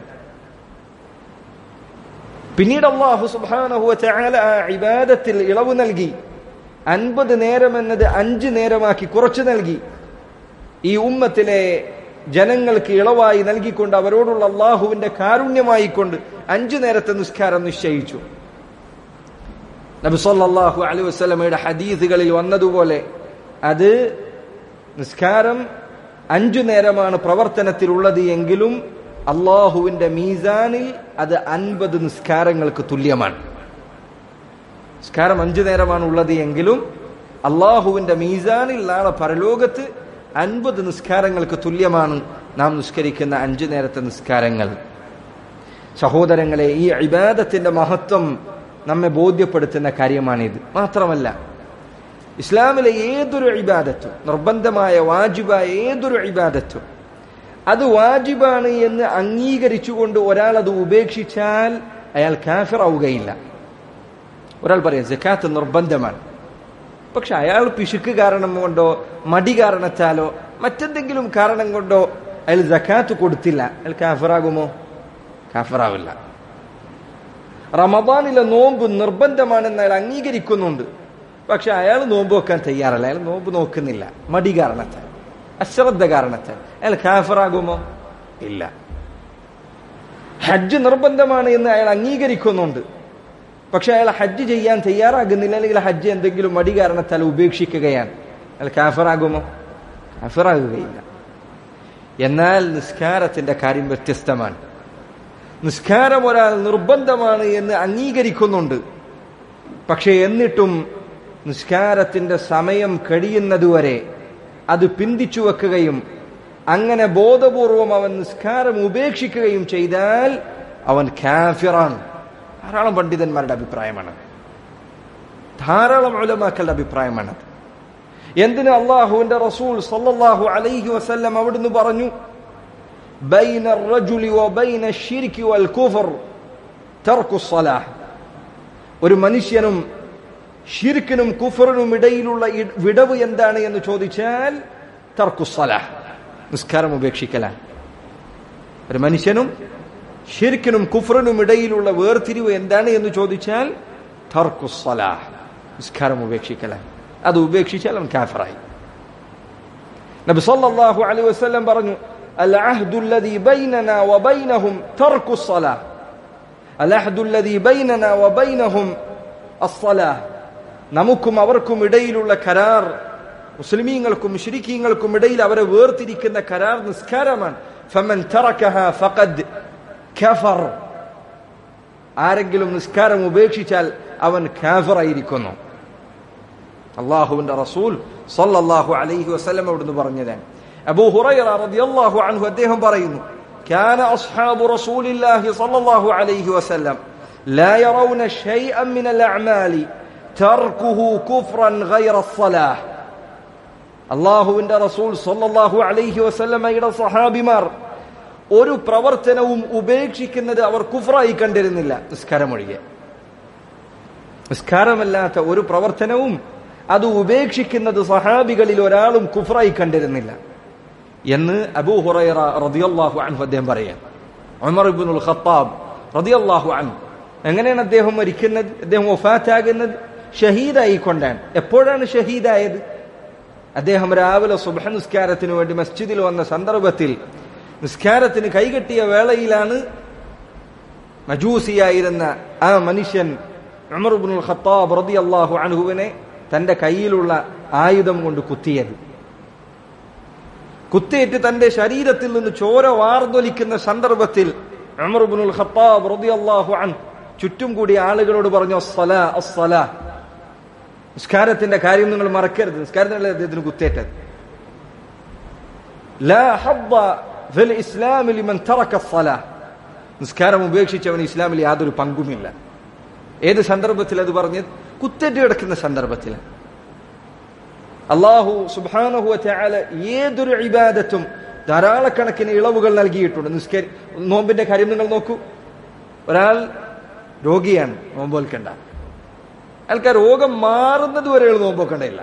പിന്നീട് അല്ലാഹു സുബ്ഹാനഹു വ തആല ആ ഇബാദത്തിൽ ഇളവ് നൽകി. അൻപത് നേരം എന്നത് അഞ്ച് നേരമാക്കി കുറച്ചു നൽകി. ഈ ഉമ്മത്തിലെ ജനങ്ങൾക്ക് ഇളവായി നൽകിക്കൊണ്ട്, അവരോടുള്ള അല്ലാഹുവിന്റെ കാരുണ്യമായിക്കൊണ്ട് അഞ്ചു നേരത്തെ നിസ്കാരം നിശ്ചയിച്ചു. നബി സല്ലല്ലാഹു അലൈഹി വസല്ലമയുടെ ഹദീസുകളിൽ വന്നതുപോലെ അത് നിസ്കാരം അഞ്ചു നേരമാണ് പ്രവർത്തനത്തിലുള്ളത് എങ്കിലും അല്ലാഹുവിന്റെ മീസാനിൽ അത് അൻപത് നിസ്കാരങ്ങൾക്ക് തുല്യമാണ്. നിസ്കാരം അഞ്ചു നേരമാണ് ഉള്ളത് എങ്കിലും അല്ലാഹുവിന്റെ മീസാനിൽ നാളെ പരലോകത്ത് അൻപത് നിസ്കാരങ്ങൾക്ക് തുല്യമാണ് നാം നിസ്കരിക്കുന്ന അഞ്ചു നേരത്തെ നിസ്കാരങ്ങൾ. സഹോദരങ്ങളെ, ഈ ഇബാദത്തിന്റെ മഹത്വം നമ്മെ ബോധ്യപ്പെടുത്തുന്ന കാര്യമാണിത്. മാത്രമല്ല, ഇസ്ലാമിലെ ഏതൊരു ഇബാദത്തും, നിർബന്ധമായ വാജിബായ ഏതൊരു ഇബാദത്തും, അത് വാജിബാണ് എന്ന് അംഗീകരിച്ചുകൊണ്ട് ഒരാൾ അത് ഉപേക്ഷിച്ചാൽ അയാൾ കാഫിർ ആവുകയില്ല. ഒരാൾ പറയാം സക്കാത്ത് നിർബന്ധമാണ്, പക്ഷെ അയാൾ പിശുക്ക് കാരണം കൊണ്ടോ മടി കാരണത്താലോ മറ്റെന്തെങ്കിലും കാരണം കൊണ്ടോ അയാൾ സക്കാത്ത് കൊടുത്തില്ല, അയാൾ കാഫിറാകുമോ? കാഫിറാവില്ല. റമദാനിലെ നോമ്പ് നിർബന്ധമാണെന്ന് അയാൾ അംഗീകരിക്കുന്നുണ്ട്, പക്ഷെ അയാൾ നോമ്പ് വെക്കാൻ തയ്യാറല്ല, അയാൾ നോമ്പ് നോക്കുന്നില്ല, മടി കാരണത്താൽ, അശ്രദ്ധ കാരണത്താൽ. അയാൾ കാഫിറാകുമോ? ഇല്ല. ഹജ്ജ് നിർബന്ധമാണ് എന്ന് അയാൾ അംഗീകരിക്കുന്നുണ്ട്, പക്ഷെ അയാൾ ഹജ്ജ് ചെയ്യാൻ തയ്യാറാകുന്നില്ല, അല്ലെങ്കിൽ ഹജ്ജ് എന്തെങ്കിലും മടി കാരണത്താൽ ഉപേക്ഷിക്കുകയാണ്, അയാൾ കാഫിറാകുമോ? കാഫിറാകുകയില്ല. എന്നാൽ നിസ്കാരത്തിന്റെ കാര്യം വ്യത്യസ്തമാണ്. നിസ്കാരം ഒരാൾ നിർബന്ധമാണ് എന്ന് അംഗീകരിക്കുന്നുണ്ട്, പക്ഷെ എന്നിട്ടും നിസ്കാരത്തിന്റെ സമയം കഴിയുന്നതുവരെ അത് പിന്തിച്ചു വെക്കുകയും അങ്ങനെ ബോധപൂർവം അവൻ നിസ്കാരം ഉപേക്ഷിക്കുകയും ചെയ്താൽ അവൻ കാഫിറാണ്. ധാരാളം പണ്ഡിതന്മാരുടെ അഭിപ്രായമാണ്, ധാരാളം ഉലമാക്കളുടെ അഭിപ്രായമാണ്. എന്തിന് അല്ലാഹുവിന്റെ റസൂൽ സല്ലല്ലാഹു അലൈഹി വസല്ലം അവിടുന്ന് പറഞ്ഞു, ബൈന റജുലി വബൈന ശിർകി വൽ കുഫർ തർക്കു സ്വലാഹ്. ഒരു മനുഷ്യനും ഷിർക്കിനും കുഫറിനും ഇടയിലുള്ള വിടവ് എന്താണ് എന്ന് ചോദിച്ചാൽ തർക്കു സ്വലാഹ്, നിസ്കാരം ഉപേക്ഷിക്കലാണ്. ഒരു മനുഷ്യനും ഷിർക്കിനും കുഫറിനും ഇടയിലുള്ള വേർതിരിവ് എന്താണ് എന്ന് ചോദിച്ചാൽ തർക്കു സ്വലാഹ്, നിസ്കാരം ഉപേക്ഷിക്കലാണ്. അത് ഉപേക്ഷിച്ചാൽ അവൻ കാഫിറായി. നബി സല്ലല്ലാഹു അലൈഹി വസല്ലം പറഞ്ഞു, അൽ അഹ്ദു അല്ലദീ ബൈനനാ വബൈനഹും തർക്കു സ്വലാഹ്, അൽ അഹ്ദു അല്ലദീ ബൈനനാ വബൈനഹും അസ്സലാഹ്. നമുക്കും അവർക്കും ഇടയിലുള്ള കരാർ, മുസ്ലിമീങ്ങൾക്കും മുശ്രിക്കീങ്ങൾക്കും ഇടയിൽ അവരെ വേർതിരിക്കുന്ന കരാർ നിസ്കാരമാണ്. ഫമൻ തറകഹ ഫഖദ് കഫർ. ആരെങ്കിലും നിസ്കാരം ഉപേക്ഷിച്ചാൽ അവൻ കാഫിറായിരിക്കുന്നു. അല്ലാഹുവിന്റെ റസൂൽ സല്ലല്ലാഹു അലൈഹി വസല്ലം അവിടുന്ന് പറഞ്ഞതാണ്. അബൂ ഹുറൈറ റളിയല്ലാഹു അൻഹു അദ്ദേഹം പറയുന്നു, കാന അസ്ഹാബു റസൂലില്ലാഹി സല്ലല്ലാഹു അലൈഹി വസല്ലം ലാ യറൗന ശൈഅൻ മിനൽ അഅമാലി തർക്കുഹു കുഫ്റൻ ഗൈറ അസ്സലാഹ്. അല്ലാഹുവിന്റെ റസൂൽ സല്ലല്ലാഹു അലൈഹി വസല്ലമയുടെ സഹാബിമാർ ഒരു പ്രവർത്തനവും ഉപേക്ഷിക്കുന്നത് അവർ കുഫ്റായി കണ്ടിരുന്നില്ല, നിസ്കാരം ഒഴികെ. നിസ്കാരമല്ലാത്ത ഒരു പ്രവർത്തനവും അത് ഉപേക്ഷിക്കുന്നത് സഹാബികളിൽ ഒരാളും കുഫ്റായി കണ്ടിരുന്നില്ല എന്ന് അബൂ ഹുറൈറ റളിയല്ലാഹു അൻഹു അദ്ദേഹം പറയാം. ഉമർ ഇബ്നുൽ ഖത്താബ് റളിയല്ലാഹു അൻഹു എങ്ങനെയാണ് അദ്ദേഹം മരിക്കുന്നത്? അദ്ദേഹം വഫാത്താകുന്നത് ഷഹീദായിക്കൊണ്ടാണ്. എപ്പോഴാണ് ഷഹീദായത്? അദ്ദേഹം രാവിലെ സുബ്ഹ് നിസ്കാരത്തിന് വേണ്ടി മസ്ജിദിൽ വന്ന സന്ദർഭത്തിൽ നിസ്കാരത്തിന് കൈകെട്ടിയ വേളയിലാണ് മജൂസിയായിരുന്ന ആ മനുഷ്യൻ ഉമർ ഇബ്നുൽ ഖത്താബ് റളിയല്ലാഹു അൻഹുവിനെ തന്റെ കയ്യിലുള്ള ആയുധം കൊണ്ട് കുത്തിയത്. കുത്തേറ്റ് തന്റെ ശരീരത്തിൽ നിന്ന് ചോര വാർന്നൊലിക്കുന്ന സന്ദർഭത്തിൽ ഉമർ ഇബ്നുൽ ഖത്താബ് റളിയല്ലാഹു അൻഹു ചുറ്റും കൂടി ആളുകളോട് പറഞ്ഞു, അസ്സലാ അസ്സലാ, നിസ്കാരത്തിന്റെ കാര്യം നിങ്ങൾ മറക്കരുത്. നിസ്കാരത്തിനല്ല അദ്ദേഹത്തിന് കുത്തേറ്റത്. ലാ ഹബ്ബ ഫിൽ ഇസ്ലാമി ലിമൻ തറക അസ്സലാ. നിസ്കാരം ഉപേക്ഷിച്ചവന് ഇസ്ലാമിൽ യാതൊരു പങ്കുമില്ല. ഏത് സന്ദർഭത്തിൽ അത് പറഞ്ഞത്? കുത്തേറ്റ് കിടക്കുന്ന സന്ദർഭത്തിൽ. അല്ലാഹു സുബ്ഹാനഹു വ തആല ഏതൊരു ഇബാദത്തും ധാരാളക്കണക്കിന് ഇളവുകൾ നൽകിയിട്ടുണ്ട്. നിസ്കാര നോമ്പിന്റെ കാര്യം നിങ്ങൾ നോക്കൂ. ഒരാൾ രോഗിയാണ്, നോമ്പ് വെൽക്കണ്ട. അയാൾക്ക് രോഗം മാറുന്നത് വരെ നോമ്പ് വെക്കേണ്ടയില്ല.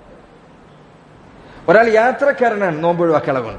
ഒരാൾ യാത്രക്കാരനാണ്, നോമ്പ് ഒഴിവാക്കളവുണ്ട്.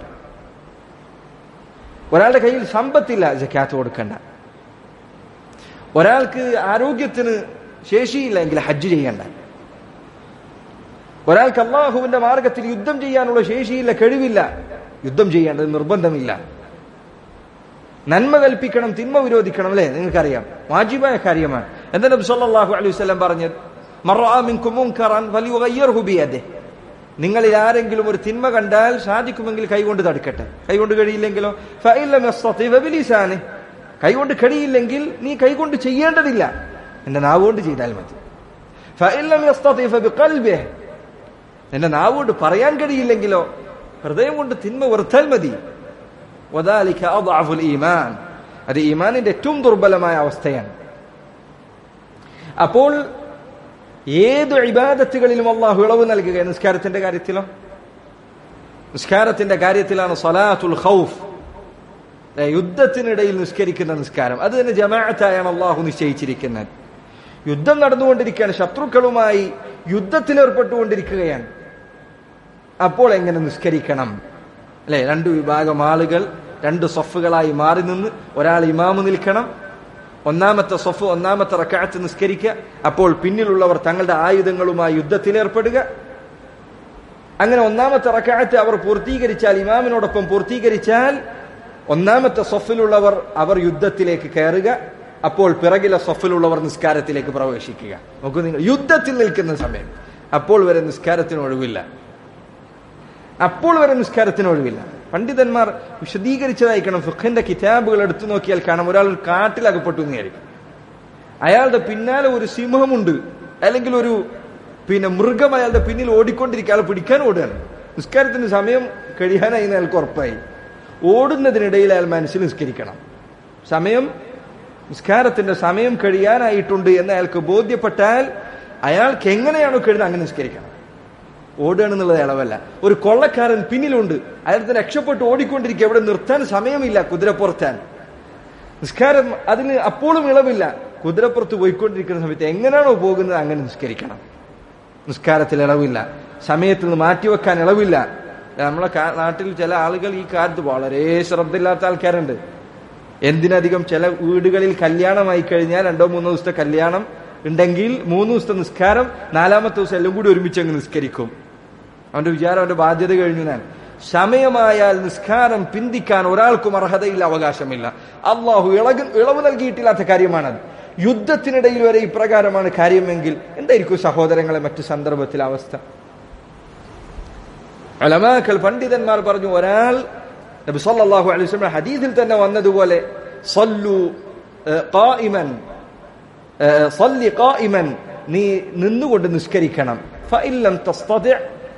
ഒരാളുടെ കയ്യിൽ സമ്പത്തില്ല, സക്കാത്ത് കൊടുക്കണ്ട. ഒരാൾക്ക് ആരോഗ്യത്തിന് ശേഷിയില്ല എങ്കിൽ ഹജ്ജ് ചെയ്യണ്ട. ഒരാൾക്ക് അല്ലാഹുവിന്റെ മാർഗത്തിൽ യുദ്ധം ചെയ്യാനുള്ള ശേഷിയില്ല, കഴിവില്ല, യുദ്ധം ചെയ്യേണ്ടത് നിർബന്ധമില്ല. നന്മ കൽപ്പിക്കണം, തിന്മ വിരോധിക്കണം, അല്ലേ? നിങ്ങൾക്കറിയാം, വാജിബായ കാര്യമാണ്. എന്താ നബി സല്ലല്ലാഹു അലൈഹി വസല്ലം പറഞ്ഞത്? മൻ റഅ മിൻകും മുൻകറൻ ഫലിയുഗയ്യിർഹു ബിയദിഹി. നിങ്ങളിൽ ആരെങ്കിലും ഒരു തിന്മ കണ്ടാൽ സാധിക്കുമെങ്കിൽ കൈകൊണ്ട് തടുക്കട്ടെ. കൈകൊണ്ട് കഴിയില്ലെങ്കിലോ? ഫഇൻ ലം യസ്തതി ഫബിലിസാനിഹി. കൈകൊണ്ട് കഴിയില്ലെങ്കിൽ നീ കൈകൊണ്ട് ചെയ്യേണ്ടതില്ല, എന്റെ നാവുകൊണ്ട് ചെയ്താൽ മതി. ഫഇൻ ലം യസ്തതി ഫബിഖൽബിഹി. എന്റെ നാവുകൊണ്ട് പറയാൻ കഴിയില്ലെങ്കിലോ ഹൃദയം കൊണ്ട് തിന്മ വെറുത്താൽ മതി. വദാലിക അദ്അഫുൽ ഈമാൻ. അത് ഈമാനിന്റെ ഏറ്റവും ദുർബലമായ അവസ്ഥയാണ്. അപ്പോൾ ഏത് ഇബാദത്തുകളിലും അല്ലാഹു ഇളവ് നൽകുക. നിസ്കാരത്തിന്റെ കാര്യത്തിലോ? നിസ്കാരത്തിന്റെ കാര്യത്തിലാണ് സ്വലാത്തുൽ ഖൗഫ്, യുദ്ധത്തിനിടയിൽ നിസ്കരിക്കുന്ന നിസ്കാരം. അത് തന്നെ ജമാഅത്തായാണ് അല്ലാഹു നിശ്ചയിച്ചിരിക്കുന്നത്. യുദ്ധം നടന്നുകൊണ്ടിരിക്കുകയാണ്, ശത്രുക്കളുമായി യുദ്ധത്തിലേർപ്പെട്ടുകൊണ്ടിരിക്കുകയാണ്. അപ്പോൾ എങ്ങനെ നിസ്കരിക്കണം? അല്ലെ, രണ്ടു വിഭാഗം ആളുകൾ രണ്ട് സഫുകളായി മാറി നിന്ന് ഒരാൾ ഇമാമ് നിൽക്കണം. ഒന്നാമത്തെ സഫ് ഒന്നാമത്തെ റക്അത്ത് നിസ്കരിക്കുക. അപ്പോൾ പിന്നിലുള്ളവർ തങ്ങളുടെ ആയുധങ്ങളുമായി യുദ്ധത്തിലേർപ്പെടുക. അങ്ങനെ ഒന്നാമത്തെ റക്അത്ത് അവർ പൂർത്തീകരിച്ചാൽ, ഇമാമിനോടൊപ്പം പൂർത്തീകരിച്ചാൽ, ഒന്നാമത്തെ സഫിലുള്ളവർ അവർ യുദ്ധത്തിലേക്ക് കയറുക. അപ്പോൾ പിറകിലെ സഫിലുള്ളവർ നിസ്കാരത്തിലേക്ക് പ്രവേശിക്കുക. നോക്കൂ നിങ്ങൾ, യുദ്ധത്തിൽ നിൽക്കുന്ന സമയം. അപ്പോൾ വരെ നിസ്കാരത്തിന് ഒഴിവില്ല. അപ്പോൾ വരെ നിസ്കാരത്തിന് ഒഴിവില്ല. പണ്ഡിതന്മാർ വിശദീകരിച്ചതായിരിക്കണം. ഫിഖ്ഹിന്റെ കിതാബുകൾ എടുത്തു നോക്കിയാൽ കാണാം, ഒരാൾ കാട്ടിലകപ്പെട്ടു എന്നായിരിക്കും. അയാളുടെ പിന്നാലെ ഒരു സിംഹമുണ്ട്, അല്ലെങ്കിൽ ഒരു പിന്നെ മൃഗം അയാളുടെ പിന്നിൽ ഓടിക്കൊണ്ടിരിക്കുക. അയാൾ പിടിക്കാൻ ഓടുകയാണ്. നിസ്കാരത്തിന് സമയം കഴിയാനായി അയാൾക്ക് ഉറപ്പായി. ഓടുന്നതിനിടയിൽ അയാൾ മനസ്സിൽ നിസ്കരിക്കണം. സമയം നിസ്കാരത്തിന്റെ സമയം കഴിയാനായിട്ടുണ്ട് എന്ന് അയാൾക്ക് ബോധ്യപ്പെട്ടാൽ അയാൾക്ക് എങ്ങനെയാണോ കഴിയുന്നത് അങ്ങനെ നിസ്കരിക്കണം. ഓടുകയാണെന്നുള്ളത് ഇളവല്ല. ഒരു കൊള്ളക്കാരൻ പിന്നിലുണ്ട്, അയാൾക്ക് രക്ഷപ്പെട്ട് ഓടിക്കൊണ്ടിരിക്കുക, എവിടെ നിർത്താൻ സമയമില്ല, കുതിരപ്പുറത്താൻ. നിസ്കാരം അതിന് അപ്പോഴും ഇളവില്ല. കുതിരപ്പുറത്ത് പോയിക്കൊണ്ടിരിക്കുന്ന സമയത്ത് എങ്ങനെയാണോ പോകുന്നത് അങ്ങനെ നിസ്കരിക്കണം. നിസ്കാരത്തിൽ ഇളവില്ല, സമയത്തിൽ നിന്ന് മാറ്റിവെക്കാൻ ഇളവില്ല. നമ്മളെ നാട്ടിൽ ചില ആളുകൾ ഈ കാര്യത്തിൽ വളരെ ശ്രദ്ധയില്ലാത്ത ആൾക്കാരുണ്ട്. എന്തിനധികം ചില വീടുകളിൽ കല്യാണമായി കഴിഞ്ഞാൽ രണ്ടോ മൂന്നോ ദിവസത്തെ കല്യാണം ഉണ്ടെങ്കിൽ മൂന്ന് ദിവസത്തെ നിസ്കാരം നാലാമത്തെ ദിവസം എല്ലാം കൂടി ഒരുമിച്ച് അങ്ങ് നിസ്കരിക്കും. അവന്റെ വിചാരം അവന്റെ ബാധ്യത കഴിഞ്ഞു. ഞാൻ സമയമായാൽ നിസ്കാരം പിന്തിക്കാൻ ഒരാൾക്കും അർഹതയില്ല, അവകാശമില്ല. അള്ളാഹു ഇളവ് ഇളവ് നൽകിയിട്ടില്ലാത്ത കാര്യമാണത്. യുദ്ധത്തിനിടയിൽ വരെ ഇപ്രകാരമാണ് കാര്യമെങ്കിൽ എന്തായിരിക്കും സഹോദരങ്ങളെ മറ്റു സന്ദർഭത്തിലെ അവസ്ഥ? ഉലമാക്കൾ പണ്ഡിതന്മാർ പറഞ്ഞു, ഒരാൾ നബി സല്ലല്ലാഹു അലൈഹി വസല്ലം ഹദീസിൽ തന്നെ വന്നതുപോലെ സല്ലു ഖായിമൻ സല്ലി ഖായിമൻ, നീ നിന്നുകൊണ്ട് നിസ്കരിക്കണം. ഫഇൻ ലം തസ്തതി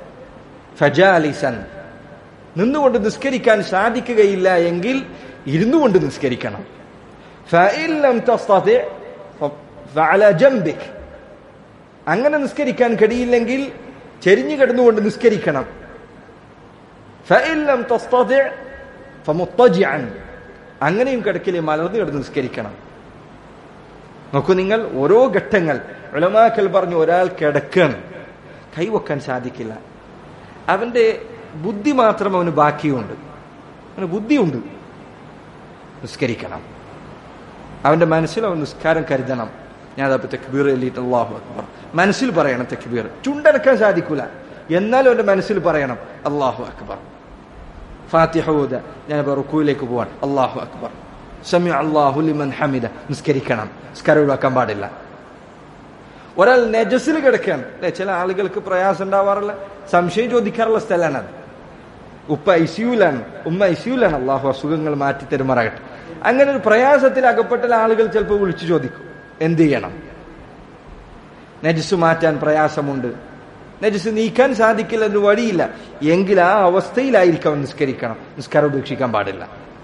ഫജാലിസൻ, നിന്നുകൊണ്ട് നിസ്കരിക്കാൻ സാധിക്കുകയില്ല എങ്കിൽ ഇരുന്നുകൊണ്ട് നിസ്കരിക്കണം. ഫഇൻ ലം തസ്തതി ഫഅല ജംബിക്, അങ്ങനെ നിസ്കരിക്കാൻ കഴിയില്ലെങ്കിൽ ചെരിഞ്ഞു കിടന്നുകൊണ്ട് നിസ്കരിക്കണം. ഫഇൻ ലം തസ്തതി ഫമുത്തജിഅൻ, അങ്ങനെയും കിടക്കിലെ മലർന്നു കിടന്ന് നിസ്കരിക്കണം. നോക്കൂ നിങ്ങൾ, ഓരോ ഘട്ടങ്ങൾ ഉലമാക്കൾ പറഞ്ഞു. ഒരാൾ കിടക്കാൻ കൈവക്കാൻ സാധിക്കില്ല, അവന്റെ ബുദ്ധി മാത്രം അവന് ബാക്കിയുണ്ട്, അവന് ബുദ്ധിയുണ്ട്, നിസ്കരിക്കണം. അവന്റെ മനസ്സിൽ അവൻ നിസ്കാരം കരുതണം. ഞാൻ അതപ്പോൾ തക്ബീർ ചൊല്ലിയിട്ട് അല്ലാഹു അക്ബർ മനസ്സിൽ പറയണം. തക്ബീർ ചുണ്ടടക്കാൻ സാധിക്കൂല, എന്നാലും അവന്റെ മനസ്സിൽ പറയണം അല്ലാഹു അക്ബർ. ഫാത്തിഹ ഓത, ഞാൻ റുക്കൂയിലേക്ക് പോവാൻ അല്ലാഹു അക്ബർ, സമിഅ അല്ലാഹു ലിമൻ ഹമിദ, നിസ്കരിക്കണം. നിസ്കാരം ഒഴിവാക്കാൻ പാടില്ല. ഒരാൾ നജസിൽ കിടക്കാൻ, അല്ലെ ചില ആളുകൾക്ക് പ്രയാസം ഉണ്ടാവാറില്ല, സംശയം ചോദിക്കാറുള്ള സ്ഥലമാണ് അത്. ഉപ്പ ഐസിയുലാണ്, ഉമ്മ ഐസിയുലാണ്, അള്ളാഹു അസുഖങ്ങൾ മാറ്റി തെരുമാറാകട്ടെ. അങ്ങനെ ഒരു പ്രയാസത്തിൽ അകപ്പെട്ട ആളുകൾ ചിലപ്പോൾ വിളിച്ചു ചോദിക്കും, എന്ത് ചെയ്യണം? നജസ് മാറ്റാൻ പ്രയാസമുണ്ട്, നജസ് നീക്കാൻ സാധിക്കില്ല എന്ന് വഴിയില്ല എങ്കിൽ ആ അവസ്ഥയിലായിരിക്കും അവൻ നിസ്കരിക്കണം. നിസ്കാരം ഉപേക്ഷിക്കാൻ പാടില്ല.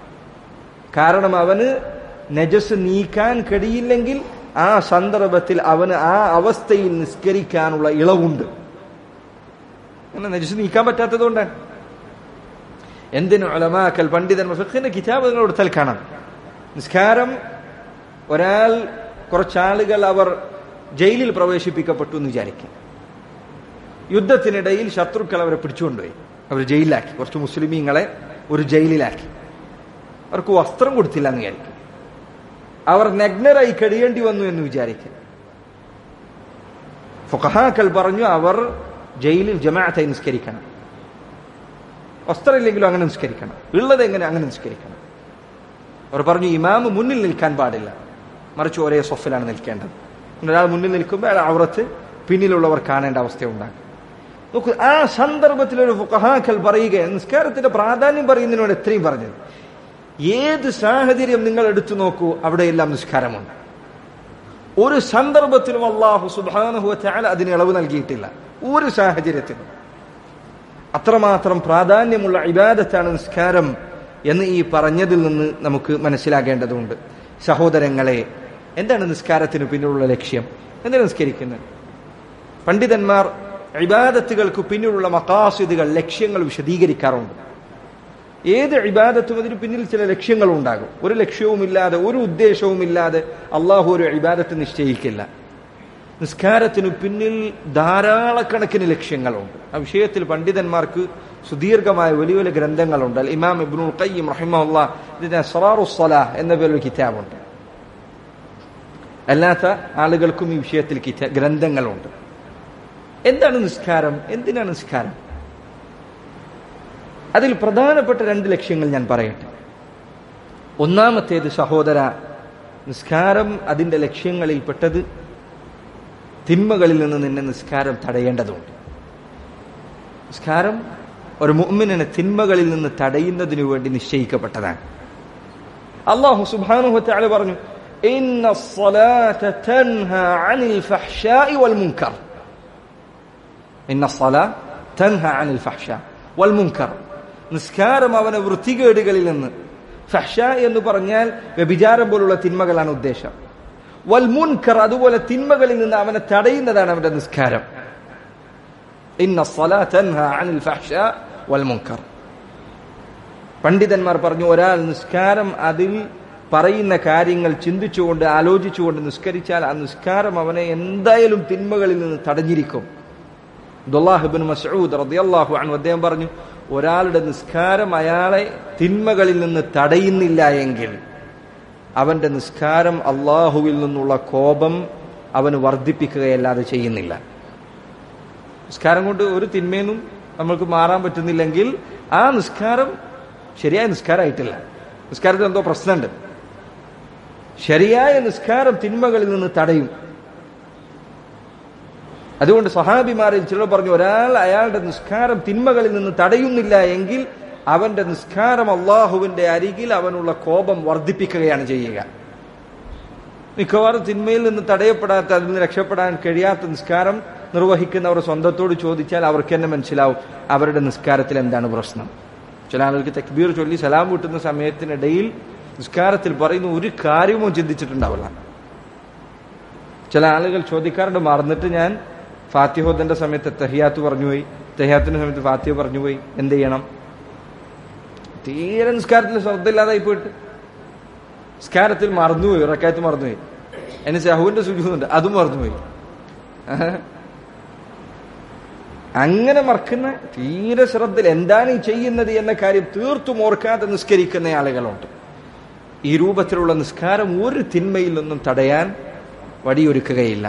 കാരണം അവന് നജസ് നീക്കാൻ കഴിയില്ലെങ്കിൽ ആ സന്ദർഭത്തിൽ അവന് ആ അവസ്ഥയിൽ നിസ്കരിക്കാനുള്ള ഇളവുണ്ട്. അങ്ങനെ നജസ് നീക്കാൻ പറ്റാത്തത് കൊണ്ടാണ്. എന്തിനു ഉലമാക്കൾ പണ്ഡിതന്മാർ ഫിഖ്ഹിന്റെ കിതാബുകൾ എടുത്താൽ കാണാം, നിസ്കാരം ഒരാൾ കുറച്ചാളുകൾ അവർ ജയിലിൽ പ്രവേശിപ്പിക്കപ്പെട്ടു എന്ന് വിചാരിക്കും. യുദ്ധത്തിനിടയിൽ ശത്രുക്കൾ അവരെ പിടിച്ചുകൊണ്ടുപോയി, അവർ ജയിലിലാക്കി. കുറച്ച് മുസ്ലിമീങ്ങളെ ഒരു ജയിലിലാക്കി. അവർക്ക് വസ്ത്രം കൊടുത്തില്ല എന്ന് വിചാരിക്കും. അവർ നഗ്നരായി കഴിയേണ്ടി വന്നു എന്ന് വിചാരിക്കും. ഫുഖഹാക്കൾ പറഞ്ഞു അവർ ജയിലിൽ ജമാഅത്തായി നിസ്കരിക്കണം. വസ്ത്രമില്ലെങ്കിലും അങ്ങനെ നിസ്കരിക്കണം. ഉള്ളത് എങ്ങനെ അങ്ങനെ നിസ്കരിക്കണം. അവർ പറഞ്ഞു ഇമാമ് മുന്നിൽ നിൽക്കാൻ പാടില്ല, മറിച്ച് ഒരേ സൊഫിലാണ് നിൽക്കേണ്ടത്. ഒരാൾ മുന്നിൽ നിൽക്കുമ്പോൾ അയാൾ ഔറത്ത് പിന്നിലുള്ളവർ കാണേണ്ട അവസ്ഥ ഉണ്ടാകും. നോക്കൂ, ആ സന്ദർഭത്തിൽ ഒരു ഫുഖഹാക്കൾ പറയുക, നിസ്കാരത്തിന്റെ പ്രാധാന്യം പറയുന്നതിനോട് എത്രയും പറഞ്ഞത്. ഏത് സാഹചര്യം നിങ്ങൾ എടുത്തു നോക്കൂ, അവിടെയെല്ലാം നിസ്കാരമുണ്ട്. ഒരു സന്ദർഭത്തിലും അല്ലാഹു സുബ്ഹാനഹു വ തആല അതിന് ഇളവ് നൽകിയിട്ടില്ല. ഒരു സാഹചര്യത്തിലും. അത്രമാത്രം പ്രാധാന്യമുള്ള ഇബാദത്താണ് നിസ്കാരം എന്ന് ഈ പറഞ്ഞതിൽ നിന്ന് നമുക്ക് മനസ്സിലാകേണ്ടതുണ്ട്. സഹോദരങ്ങളെ, എന്താണ് നിസ്കാരത്തിന് പിന്നിലുള്ള ലക്ഷ്യം? എന്താണ് നിസ്കരിക്കുന്നത്? പണ്ഡിതന്മാർ ഇബാദത്തുകൾക്ക് പിന്നിലുള്ള മഖാസിദുകൾ, ലക്ഷ്യങ്ങൾ വിശദീകരിക്കാറുണ്ട്. ഏത് ഇബാദത്തും അതിന് പിന്നിൽ ചില ലക്ഷ്യങ്ങൾ ഉണ്ടാകും. ഒരു ലക്ഷ്യവുമില്ലാതെ, ഒരു ഉദ്ദേശവുമില്ലാതെ അള്ളാഹു ഒരു ഇബാദത്ത് നിശ്ചയിക്കില്ല. നിസ്കാരത്തിനു പിന്നിൽ ധാരാളക്കണക്കിന് ലക്ഷ്യങ്ങളുണ്ട്. ആ വിഷയത്തിൽ പണ്ഡിതന്മാർക്ക് സുദീർഘമായ വലിയ വലിയ ഗ്രന്ഥങ്ങളുണ്ട്. അൽ ഇമാം ഇബ്നുൽ ഖയ്യിം റഹിമഹുല്ലാഹ് ഇതിന് അസ്റാറുസ് സ്വലാഹ് എന്ന പേരിൽ കിതാബുണ്ട്. അല്ലാത്ത ആളുകൾക്കും ഈ വിഷയത്തിൽ ഗ്രന്ഥങ്ങളുണ്ട്. എന്താണ് നിസ്കാരം? എന്തിനാണ് നിസ്കാരം? അതിൽ പ്രധാനപ്പെട്ട രണ്ട് ലക്ഷ്യങ്ങൾ ഞാൻ പറയട്ടെ. ഒന്നാമത്തേത് സഹോദര, നിസ്കാരം അതിന്റെ ലക്ഷ്യങ്ങളിൽപ്പെട്ടത് തിന്മകളിൽ നിന്ന് നിന്നെ നിസ്കാരം തടയേണ്ടതുണ്ട്. നിസ്കാരം ഒരു മുഅ്മിനിനെ തിന്മകളിൽ നിന്ന് തടയുന്നതിനു വേണ്ടി നിശ്ചയിക്കപ്പെട്ടതാണ്. അല്ലാഹു സുബ്ഹാനഹു വ തആല പറഞ്ഞു, ഇന്നസ്സലാത തൻഹാ അനിൽ ഫഹ്ശാഇ വൽ മുൻകർ. ഇന്നസ്സലാ തൻഹാ അനിൽ ഫഹ്ശാ. വൽ മുൻകർ, നിസ്കാരം അവനെ വൃത്തികേടുകളിൽ നിന്ന്, ഫഹ്ശ എന്ന് പറഞ്ഞാൽ വ്യഭിചാരം പോലുള്ള തിന്മകളാണ് ഉദ്ദേശം, വൽ മുൻകർ അതുപോലെ തിന്മകളിൽ നിന്ന് അവനെ തടയുന്നതാണ് അവന്റെ നിസ്കാരം. ഇന്ന സ്വലാത്ത തൻഹാ അനിൽ ഫഹ്ശാ വൽ മുൻകർ. പണ്ഡിതന്മാർ പറഞ്ഞു, ഒരാൾ നിസ്കാരം അതിൽ പറയുന്ന കാര്യങ്ങൾ ചിന്തിച്ചുകൊണ്ട് ആലോചിച്ചുകൊണ്ട് നിസ്കരിച്ചാൽ ആ നിസ്കാരം അവനെ എന്തായാലും തിന്മകളിൽ നിന്ന് തടഞ്ഞിരിക്കും. അബ്ദുല്ലാഹ് ഇബ്നു മസ്ഊദ് റളിയല്ലാഹു അൻഹു അദ്ദേഹം പറഞ്ഞു, ഒരാളുടെ നിസ്കാരം അയാളെ തിന്മകളിൽ നിന്ന് തടയുന്നില്ല എങ്കിൽ അവന്റെ നിസ്കാരം അള്ളാഹുവിൽ നിന്നുള്ള കോപം അവന് വർദ്ധിപ്പിക്കുകയല്ലാതെ ചെയ്യുന്നില്ല. നിസ്കാരം കൊണ്ട് ഒരു തിന്മയൊന്നും നമ്മൾക്ക് മാറാൻ പറ്റുന്നില്ലെങ്കിൽ ആ നിസ്കാരം ശരിയായ നിസ്കാരമായിട്ടില്ല. നിസ്കാരത്തിൽ എന്തോ പ്രശ്നമുണ്ട്. ശരിയായ നിസ്കാരം തിന്മകളിൽ നിന്ന് തടയും. അതുകൊണ്ട് സഹാബിമാരിൽ ചിലർ പറഞ്ഞു, ഒരാൾ അയാളുടെ നിസ്കാരം തിന്മകളിൽ നിന്ന് തടയുന്നില്ല എങ്കിൽ അവന്റെ നിസ്കാരം അള്ളാഹുവിന്റെ അരികിൽ അവനുള്ള കോപം വർദ്ധിപ്പിക്കുകയാണ് ചെയ്യുക. മിക്കവാറും തിന്മയിൽ നിന്ന് തടയപ്പെടാത്ത, അതിൽ നിന്ന് രക്ഷപ്പെടാൻ കഴിയാത്ത നിസ്കാരം നിർവഹിക്കുന്നവർ സ്വന്തത്തോട് ചോദിച്ചാൽ അവർക്ക് തന്നെ മനസ്സിലാവും അവരുടെ നിസ്കാരത്തിൽ എന്താണ് പ്രശ്നം. ചില ആളുകൾക്ക് തക്ബീർ ചൊല്ലി സലാം കൂട്ടുന്ന സമയത്തിനിടയിൽ നിസ്കാരത്തിൽ പറയുന്ന ഒരു കാര്യവും ചിന്തിച്ചിട്ടുണ്ടാവില്ല. ചില ആളുകൾ ചോദിക്കാറുണ്ട്, മറന്നിട്ട് ഞാൻ ഫാത്തിഹോദന്റെ സമയത്ത് തഹിയാത്ത് പറഞ്ഞുപോയി, തഹിയാത്തിന്റെ സമയത്ത് ഫാത്തിഹ പറഞ്ഞുപോയി, എന്ത് ചെയ്യണം? തീരെ നിസ്കാരത്തിൽ ശ്രദ്ധയില്ലാതായി പോയിട്ട് നിസ്കാരത്തിൽ മറന്നുപോയി, റക്കായത്ത് മറന്നുപോയി, അതിന് സഹുവിന്റെ സുജൂദുണ്ട് അതും മറന്നുപോയി. അങ്ങനെ മറക്കുന്ന, തീരെ ശ്രദ്ധയിൽ എന്താണ് ഈ ചെയ്യുന്നത് എന്ന കാര്യം തീർത്തും ഓർക്കാതെ നിസ്കരിക്കുന്ന ആളുകളുണ്ട്. ഈ രൂപത്തിലുള്ള നിസ്കാരം ഒരു തിന്മയിൽ നിന്നും തടയാൻ വടിയൊരുക്കുകയില്ല.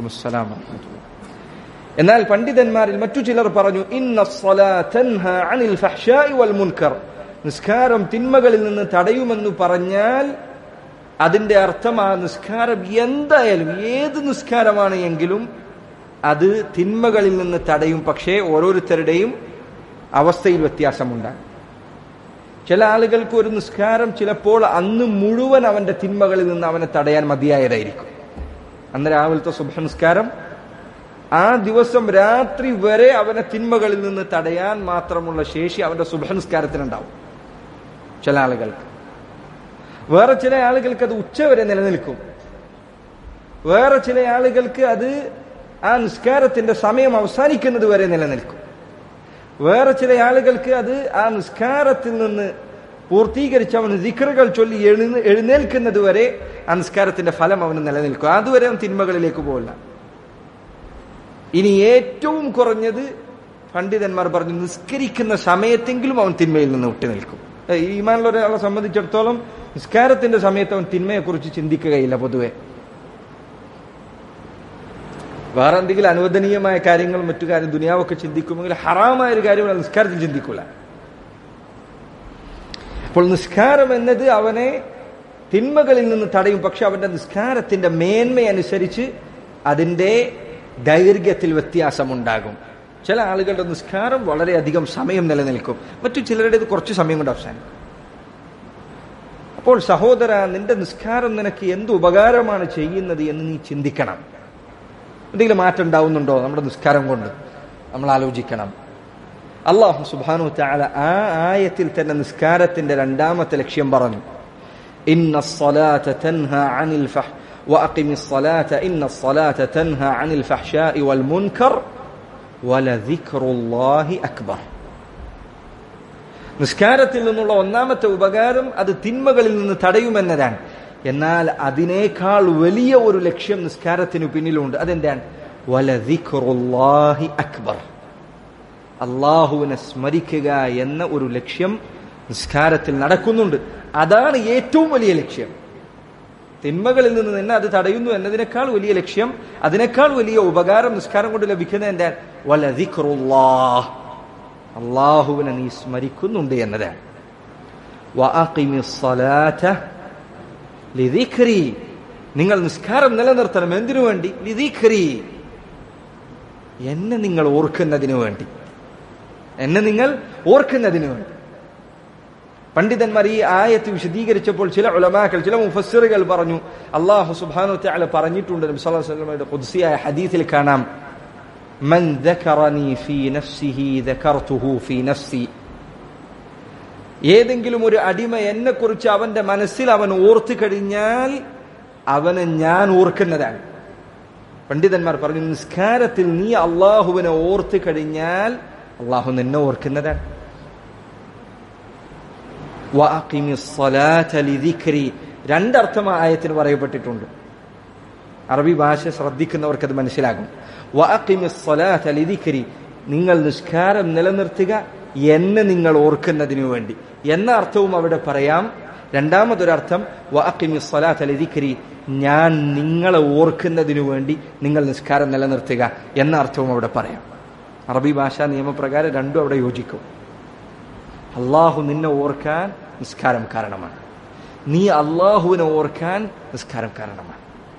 എന്നാൽ പണ്ഡിതന്മാരിൽ മറ്റു ചിലർ പറഞ്ഞു, ഇന്ന സ്വലാത്ത തൻഹാ അനിൽ ഫഹ്ശാഇ വൽ മുൻകർ, നിസ്കാരം തിന്മകളിൽ നിന്ന് തടയുമെന്ന് പറഞ്ഞാൽ അതിന്റെ അർത്ഥം ആ നിസ്കാരം എന്തായാലും ഏത് നിസ്കാരമാണ് എങ്കിലും അത് തിന്മകളിൽ നിന്ന് തടയും. പക്ഷേ ഓരോരുത്തരുടെയും അവസ്ഥയിൽ വ്യത്യാസമുണ്ടാകും. ചില ആളുകൾക്ക് ഒരു നിസ്കാരം ചിലപ്പോൾ അന്ന് മുഴുവൻ അവന്റെ തിന്മകളിൽ നിന്ന് അവനെ തടയാൻ മതിയായതായിരിക്കും. അന്ന് രാവിലത്തെ സുബ്ഹ നിസ്കാരം ആ ദിവസം രാത്രി വരെ അവനെ തിന്മകളിൽ നിന്ന് തടയാൻ മാത്രമുള്ള ശേഷി അവന്റെ സുബ്ഹ നിസ്കാരത്തിനുണ്ടാവും ചില ആളുകൾക്ക്. വേറെ ചില ആളുകൾക്ക് അത് ഉച്ചവരെ നിലനിൽക്കും. വേറെ ചില ആളുകൾക്ക് അത് ആ നിസ്കാരത്തിന്റെ സമയം അവസാനിക്കുന്നത് വരെ നിലനിൽക്കും. വേറെ ചില ആളുകൾക്ക് അത് ആ നിസ്കാരത്തിൽ നിന്ന് പൂർത്തീകരിച്ച് അവന് ദിക്റുകൾ ചൊല്ലി എഴുന്നേൽക്കുന്നത് വരെ ആ നിസ്കാരത്തിന്റെ ഫലം അവന് നിലനിൽക്കും. അതുവരെ അവൻ തിന്മകളിലേക്ക് പോകില്ല. ഇനി ഏറ്റവും കുറഞ്ഞത് പണ്ഡിതന്മാർ പറഞ്ഞു, നിസ്കരിക്കുന്ന സമയത്തെങ്കിലും അവൻ തിന്മയിൽ നിന്ന് വിട്ടു നിൽക്കും. ഈമാനുള്ള ഒരാളെ സംബന്ധിച്ചിടത്തോളം നിസ്കാരത്തിന്റെ സമയത്ത് അവൻ തിന്മയെക്കുറിച്ച് ചിന്തിക്കുകയില്ല. പൊതുവെ വേറെ എന്തെങ്കിലും അനുവദനീയമായ കാര്യങ്ങൾ മറ്റു കാര്യം ദുനിയാവൊക്കെ ചിന്തിക്കുമെങ്കിൽ ഹറാമായ ഒരു കാര്യം നിസ്കാരത്തിൽ ചിന്തിക്കൂല. അപ്പോൾ നിസ്കാരം എന്നത് അവനെ തിന്മകളിൽ നിന്ന് തടയും. പക്ഷെ അവന്റെ നിസ്കാരത്തിന്റെ മേന്മയനുസരിച്ച് അതിന്റെ ദൈർഘ്യത്തിൽ വ്യത്യാസമുണ്ടാകും. ചില ആളുകളുടെ നിസ്കാരം വളരെയധികം സമയം നിലനിൽക്കും, മറ്റു ചിലരുടേത് കുറച്ച് സമയം കൊണ്ട് അവസാനിക്കും. അപ്പോൾ സഹോദര, നിന്റെ നിസ്കാരം നിനക്ക് എന്ത് ഉപകാരമാണ് ചെയ്യുന്നത് എന്ന് നീ ചിന്തിക്കണം. എന്തെങ്കിലും മാറ്റം ഉണ്ടാവുന്നുണ്ടോ നമ്മുടെ നിസ്കാരം കൊണ്ട് നമ്മൾ ആലോചിക്കണം. അല്ലാഹു സുബ്ഹാനഹു വ തആല ആ ആയത്തിൽ തന്നെ നിസ്കാരത്തിന്റെ രണ്ടാമത്തെ ലക്ഷ്യം പറഞ്ഞു, ഇന്നസ്സലാത തൻഹാ അനിൽ ഫഹ് വഅഖിമിസ്സലാത ഇന്നസ്സലാത തൻഹാ അനിൽ ഫഹ്ശാഇ വൽ മുൻകർ വലദിക്റുല്ലാഹി അക്ബർ. നിസ്കാരത്തിൽ നിന്നുള്ള ഒന്നാമത്തെ ഉപകാരം അത് തിന്മകളിൽ നിന്ന് തടയുമെന്നതാണ്. എന്നാൽ അതിനേക്കാൾ വലിയ ഒരു ലക്ഷ്യം നിസ്കാരത്തിന് പിന്നിലുണ്ട്. അതെന്താണ്? വലദിക്റുല്ലാഹി അക്ബർ. അള്ളാഹുവിനെ സ്മരിക്കുക എന്ന ഒരു ലക്ഷ്യം നിസ്കാരത്തിൽ നടക്കുന്നുണ്ട്. അതാണ് ഏറ്റവും വലിയ ലക്ഷ്യം. തിന്മകളിൽ നിന്ന് തന്നെ അത് തടയുന്നു എന്നതിനേക്കാൾ വലിയ ലക്ഷ്യം, അതിനേക്കാൾ വലിയ ഉപകാരം നിസ്കാരം കൊണ്ട് ലഭിക്കുന്നത് എന്താണ്? വലദിക്റുല്ലാഹ്, അള്ളാഹുവിനെ നീ സ്മരിക്കുന്നുണ്ട് എന്നതാണ്. വഅഖിമിസ്സലാത ലിദിക്രി, നിങ്ങൾ നിസ്കാരം നിലനിർത്തണം. എന്തിനു വേണ്ടി? ലിദിക്രി, എന്നെ നിങ്ങൾ ഓർക്കുന്നതിനു വേണ്ടി, എന്നെ നിങ്ങൾ ഓർക്കുന്നതിനു വേണ്ടി. പണ്ഡിതന്മാർ ഈ ആയത്ത് വിശദീകരിച്ചപ്പോൾ ചില ഉലമാക്കൾ, ചില മുഫസ്സിറുകൾ പറഞ്ഞു, അല്ലാഹു സുബ്ഹാനഹു വ തആല പറഞ്ഞിട്ടുണ്ട്, നബി സല്ലല്ലാഹു അലൈഹി വസല്ലമയുടെ ഖുദ്സിയായ ഹദീസിൽ കാണാം, മൻ ദകറനി ഫീ നഫ്സിഹി ദകർതുഹു ഫീ നഫ്സി. ഏതെങ്കിലും ഒരു അടിമ എന്നെ കുറിച്ച് അവന്റെ മനസ്സിൽ അവൻ ഓർത്തു കഴിഞ്ഞാൽ അവനെ ഞാൻ ഓർക്കുന്നതാണ്. പണ്ഡിതന്മാർ പറഞ്ഞു, നിസ്കാരത്തിൽ നീ അള്ളാഹുവിനെ ഓർത്തു കഴിഞ്ഞാൽ അള്ളാഹു നിന്നെ ഓർക്കുന്നതാണ്. രണ്ടർത്ഥം ആയത്തിന് പറയപ്പെട്ടിട്ടുണ്ട്. അറബി ഭാഷ ശ്രദ്ധിക്കുന്നവർക്ക് അത് മനസ്സിലാകും. നിങ്ങൾ നിസ്കാരം നിലനിർത്തുക എന്നെ നിങ്ങൾ ഓർക്കുന്നതിനു വേണ്ടി എന്ന അർത്ഥവും അവിടെ പറയാം. രണ്ടാമതൊരർത്ഥം ഞാൻ നിങ്ങളെ ഓർക്കുന്നതിനു വേണ്ടി നിങ്ങൾ നിസ്കാരം നിലനിർത്തുക എന്ന അർത്ഥവും അവിടെ പറയാം. അറബി ഭാഷാ നിയമപ്രകാരം രണ്ടും അവിടെ യോജിക്കും. അള്ളാഹു നിന്നെ ഓർക്കാൻ നിസ്കാരം കാരണമാണ്, നീ അള്ളാഹുവിനെ ഓർക്കാൻ നിസ്കാരം കാരണമാണ്.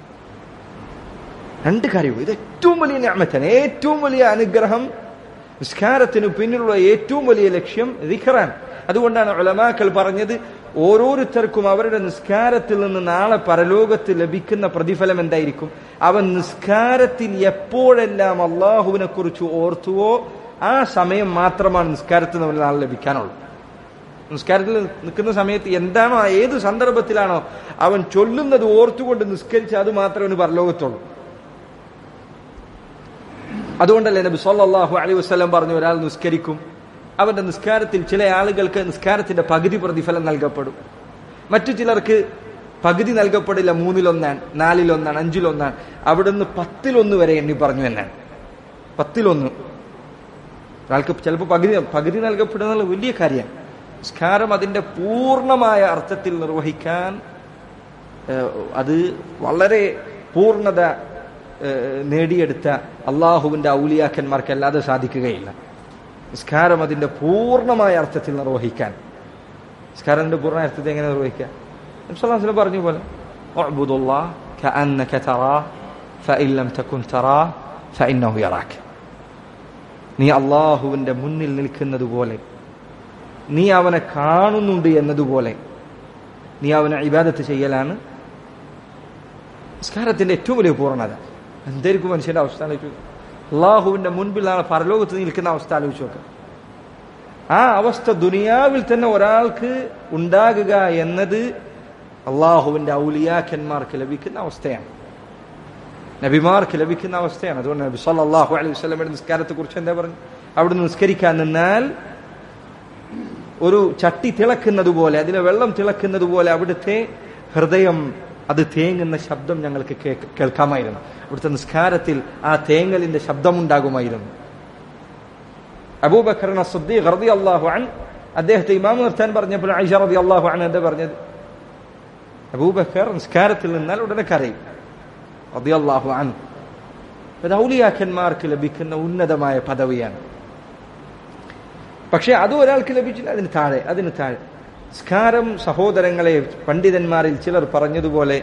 രണ്ട് കാര്യവും. ഇത് ഏറ്റവും വലിയ നിഅമത്താണ്, ഏറ്റവും വലിയ അനുഗ്രഹം. നിസ്കാരത്തിന് പിന്നിലുള്ള ഏറ്റവും വലിയ ലക്ഷ്യം ദിക്റാണ്. അതുകൊണ്ടാണ് ഉലമാക്കൾ പറഞ്ഞത്, ഓരോരുത്തർക്കും അവരുടെ നിസ്കാരത്തിൽ നിന്ന് നാളെ പരലോകത്ത് ലഭിക്കുന്ന പ്രതിഫലം എന്തായിരിക്കും? അവൻ നിസ്കാരത്തിൽ എപ്പോഴെല്ലാം അള്ളാഹുവിനെ കുറിച്ച് ഓർത്തുവോ ആ സമയം മാത്രമാണ് നിസ്കാരത്തിൽ നിന്ന് നാളെ ലഭിക്കാനുള്ളൂ. നിസ്കാരത്തിൽ നിൽക്കുന്ന സമയത്ത് എന്താണോ, ഏത് സന്ദർഭത്തിലാണോ അവൻ ചൊല്ലുന്നത് ഓർത്തുകൊണ്ട് നിസ്കരിച്ച് അത് മാത്രമേ അവന് പരലോകത്തുള്ളൂ. അതുകൊണ്ടല്ലേ നബി സല്ലല്ലാഹു അലൈഹി വസല്ലം പറഞ്ഞു, ഒരാൾ നിസ്കരിക്കും, അവന്റെ നിസ്കാരത്തിൽ ചില ആളുകൾക്ക് നിസ്കാരത്തിന്റെ പകുതി പ്രതിഫലം നൽകപ്പെടും, മറ്റു ചിലർക്ക് പകുതി നൽകപ്പെടില്ല, മൂന്നിലൊന്നാണ്, നാലിലൊന്നാണ്, അഞ്ചിലൊന്നാണ്, അവിടുന്ന് പത്തിലൊന്ന് വരെ എണ്ണി പറഞ്ഞു എന്നാണ്. പത്തിലൊന്ന് ഒരാൾക്ക് ചിലപ്പോൾ പകുതി പകുതി നൽകപ്പെടുന്ന വലിയ കാര്യമാണ്. നിസ്കാരം അതിന്റെ പൂർണ്ണമായ അർത്ഥത്തിൽ നിർവഹിക്കാൻ അത് വളരെ പൂർണ്ണത നേടിയെടുത്ത അള്ളാഹുവിന്റെ ഔലിയാക്കന്മാർക്ക് അല്ലാതെ സാധിക്കുകയില്ല. നിസ്കാരം അതിന്റെ പൂർണ്ണമായ അർത്ഥത്തിൽ നിർവഹിക്കാൻ. നിസ്കാരത്തിന്റെ പൂർണ്ണ അർത്ഥത്തിൽ എങ്ങനെ നിർവഹിക്കുക? നബി സല്ലല്ലാഹു അലൈഹി വസല്ലം പറഞ്ഞ പോലെ, ഉഅ്ബുദുല്ലാഹ കഅന്നക തറാഹു ഫഇൻ ലം തകുൻ തറാഹു ഫഇന്നഹു യറാക. നീ അള്ളാഹുവിന്റെ മുന്നിൽ നിൽക്കുന്നത് പോലെ, നീ അവനെ കാണുന്നുണ്ട് എന്നതുപോലെ നീ അവനെ ഇബാദത്ത് ചെയ്യലാണ് നിസ്കാരത്തിന്റെ ഏറ്റവും വലിയ പൂർണ്ണത. എന്തായിരിക്കും മനുഷ്യന്റെ അവസ്ഥ ആലോചിച്ചു? അള്ളാഹുവിന്റെ മുൻപിൽ നാളെ പരലോകത്ത് നിൽക്കുന്ന അവസ്ഥ ആലോചിച്ചു നോക്കുക. ആ അവസ്ഥ ദുനിയാവിൽ തന്നെ ഒരാൾക്ക് ഉണ്ടാകുക എന്നത് അള്ളാഹുവിന്റെ ഔലിയാക്കന്മാർക്ക് ലഭിക്കുന്ന അവസ്ഥയാണ്, നബിമാർക്ക് ലഭിക്കുന്ന അവസ്ഥയാണ്. അതുകൊണ്ട് നബി സല്ലല്ലാഹു അലൈഹി വസല്ലമയുടെ നിസ്കാരത്തെ കുറിച്ച് എന്താ പറഞ്ഞു? അവിടുന്ന് നിസ്കരിക്കാൻ നിന്നാൽ ഒരു ചട്ടി തിളക്കുന്നത് പോലെ, അതിലെ വെള്ളം തിളക്കുന്നത് പോലെ അവിടുത്തെ ഹൃദയം അത് തേങ്ങുന്ന ശബ്ദം ഞങ്ങൾക്ക് കേൾക്കാമായിരുന്നു. അവിടുത്തെ നിസ്കാരത്തിൽ ആ തേങ്ങലിന്റെ ശബ്ദമുണ്ടാകുമായിരുന്നു. അബൂബക്കർ അസ്സദ്ദീഖ് റളിയല്ലാഹു അൻഹു അദ്ദേഹത്തെ ഇമാം നിർത്താൻ പറഞ്ഞപ്പോൾ ആയിഷ റളിയല്ലാഹു അൻഹ എന്താ പറഞ്ഞത്? അബൂബക്കർ നിസ്കാരത്തിൽ നിന്നാൽ ഉടനെ കരയും റളിയല്ലാഹു അൻഹു. അത് ഔലിയാക്കന്മാർക്ക് ലഭിക്കുന്ന ഉന്നതമായ പദവിയാണ്. പക്ഷെ അത് ഒരാൾക്ക് ലഭിച്ചില്ല, അതിന് താഴെ അതിന് താഴെ നിസ്കാരം. സഹോദരങ്ങളെ, പണ്ഡിതന്മാരിൽ ചിലർ പറഞ്ഞതുപോലെ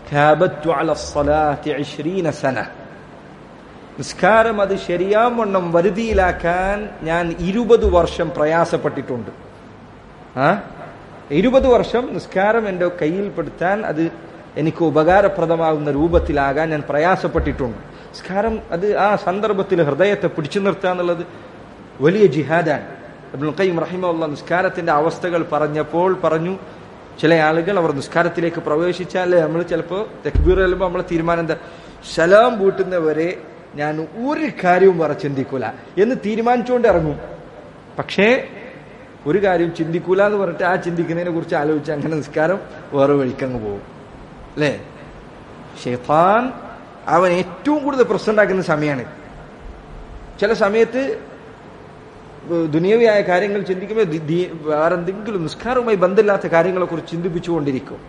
നിസ്കാരം അത് ശരിയാവണ്ണം വരുതിയിലാക്കാൻ ഞാൻ ഇരുപത് വർഷം പ്രയാസപ്പെട്ടിട്ടുണ്ട്. ആ ഇരുപത് വർഷം നിസ്കാരം എൻ്റെ കയ്യിൽപ്പെടുത്താൻ, അത് എനിക്ക് ഉപകാരപ്രദമാകുന്ന രൂപത്തിലാകാൻ ഞാൻ പ്രയാസപ്പെട്ടിട്ടുണ്ട്. നിസ്കാരം അത് ആ സന്ദർഭത്തിൽ ഹൃദയത്തെ പിടിച്ചു നിർത്തുക എന്നുള്ളത് വലിയ ജിഹാദാണ്. ഇബ്നുൽ ഖയ്യിം റഹിമഹുല്ലാഹ് നിസ്കാരത്തിന്റെ അവസ്ഥകൾ പറഞ്ഞപ്പോൾ പറഞ്ഞു, ചില ആളുകൾ അവർ നിസ്കാരത്തിലേക്ക് പ്രവേശിച്ചാൽ നമ്മൾ ചിലപ്പോൾ തക്ബീർ ചെല്ലുമ്പോൾ നമ്മളെ തീരുമാനം എന്താ? സലാം വീട്ടുന്നവരെ ഞാൻ ഒരു കാര്യവും വേറെ ചിന്തിക്കൂല എന്ന് തീരുമാനിച്ചുകൊണ്ട് ഇറങ്ങും. പക്ഷേ ഒരു കാര്യം ചിന്തിക്കൂല എന്ന് പറഞ്ഞിട്ട് ആ ചിന്തിക്കുന്നതിനെ കുറിച്ച് ആലോചിച്ച് അങ്ങനെ നിസ്കാരം വേറെ വഴിക്കങ്ങ് പോകും, അല്ലേ? ശൈത്താൻ അവൻ ഏറ്റവും കൂടുതൽ പ്രശ്നം ഉണ്ടാക്കുന്ന സമയമാണ്. ചില സമയത്ത് ദുനിയവിയായ കാര്യങ്ങൾ ചിന്തിക്കുമ്പോൾ വേറെ എന്തെങ്കിലും നിസ്കാരവുമായി ബന്ധമില്ലാത്ത കാര്യങ്ങളെ കുറിച്ച് ചിന്തിപ്പിച്ചുകൊണ്ടിരിക്കും.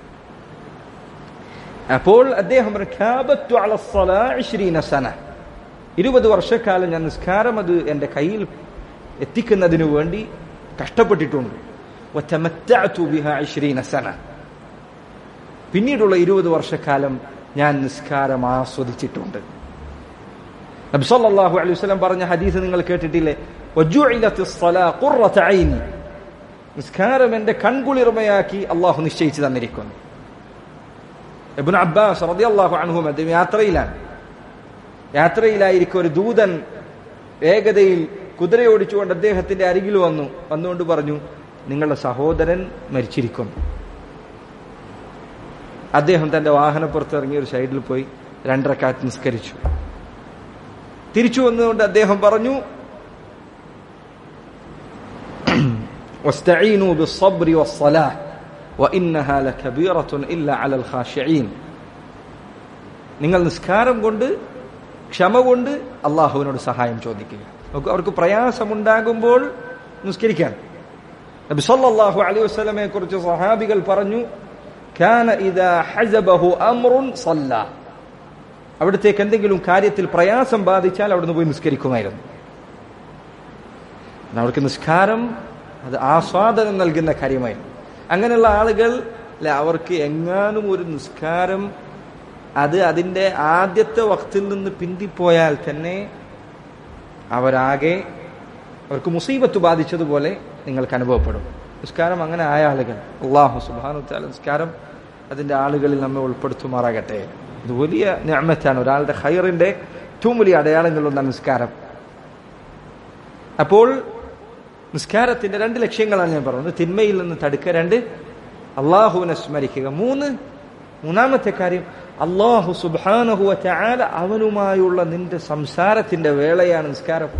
അപ്പോൾ അദ്ദേഹം ഇരുപത് വർഷക്കാലം ഞാൻ നിസ്കാരം അത് എൻ്റെ കയ്യിൽ എത്തിക്കുന്നതിനു വേണ്ടി കഷ്ടപ്പെട്ടിട്ടുണ്ട്. പിന്നീടുള്ള ഇരുപത് വർഷക്കാലം ഞാൻ നിസ്കാരം ആസ്വദിച്ചിട്ടുണ്ട്. നബി സല്ലല്ലാഹു അലൈഹി വസല്ലം പറഞ്ഞ ഹദീസ് നിങ്ങൾ കേട്ടിട്ടില്ലേ? നിസ്കാരം എന്റെ കൺകുളിർമയാക്കി അള്ളാഹു നിശ്ചയിച്ചു തന്നിരിക്കുന്നു. ഇബ്നു അബ്ബാസ് റളിയല്ലാഹു അൻഹു അദ്ദേഹം യാത്രയിലാണ്. യാത്രയിലായിരിക്കും ഒരു ദൂതൻ വേഗതയിൽ കുതിരയോടിച്ചുകൊണ്ട് അദ്ദേഹത്തിന്റെ അരികിൽ വന്നു വന്നുകൊണ്ട് പറഞ്ഞു, നിങ്ങളുടെ സഹോദരൻ മരിച്ചിരിക്കുന്നു. അദ്ദേഹം തന്റെ വാഹനപ്പുറത്ത് ഇറങ്ങി ഒരു സൈഡിൽ പോയി രണ്ടരക്കാത്ത് നിസ്കരിച്ചു. തിരിച്ചു വന്നുകൊണ്ട് അദ്ദേഹം പറഞ്ഞു, വസ്തഈനൂ ബിസ്സബ്രി വസ്സലാഹ് വഇന്നഹാ ലകബീറത്തുൻ ഇല്ലാ അലൽ ഖാശിഈൻ. നിങ്ങൾ നിസ്കാരം കൊണ്ട് ക്ഷമ കൊണ്ട് അള്ളാഹുവിനോട് സഹായം ചോദിക്കുക. അവർക്ക് പ്രയാസമുണ്ടാകുമ്പോൾ നിസ്കരിക്കാൻ. നബി സല്ലല്ലാഹു അലൈഹി വസല്ലമയെ കുറിച്ച് സഹാബികൾ പറഞ്ഞു, കാന ഇദാ ഹസബഹു അംറുൻ സല്ല. അവിടത്തേക്ക് എന്തെങ്കിലും കാര്യത്തിൽ പ്രയാസം ബാധിച്ചാൽ അവിടുന്ന് പോയി നിസ്കരിക്കുമായിരുന്നു. അവർക്ക് നിസ്കാരം അത് ആസ്വാദനം നൽകുന്ന കാര്യമായിരുന്നു. അങ്ങനെയുള്ള ആളുകൾ അവർക്ക് എങ്ങാനും ഒരു നിസ്കാരം അത് അതിന്റെ ആദ്യത്തെ വക്തിൽ നിന്ന് പിന്തിപ്പോയാൽ തന്നെ അവരാകെ അവർക്ക് മുസീബത്ത് ബാധിച്ചതുപോലെ നിങ്ങൾക്ക് അനുഭവപ്പെടും. നിസ്കാരം അങ്ങനെ ആയ ആളുകൾ അല്ലാഹു സുബ്ഹാനഹു വ തആല നിസ്കാരം അതിന്റെ ആളുകളിൽ നമ്മെ ഉൾപ്പെടുത്തുമാറാകട്ടെ. ഇത് വലിയ നിഅമത്താണ്. ഒരാളുടെ ഖൈറിന്റെ ഏറ്റവും വലിയ അടയാളങ്ങളിലൊന്നാണ് നിസ്കാരം. അപ്പോൾ നിസ്കാരത്തിന്റെ രണ്ട് ലക്ഷ്യങ്ങളാണ് ഞാൻ പറഞ്ഞത്. തിന്മയിൽ നിന്ന് തടുക്കുക, രണ്ട് അള്ളാഹുവിനെ സ്മരിക്കുക, മൂന്ന് മൂന്നാമത്തെ കാര്യം അല്ലാഹു സുബ്ഹാനഹു വ തആല അവനുമായുള്ള നിന്റെ സംസാരത്തിന്റെ വേളയാണ് നിസ്കാരം.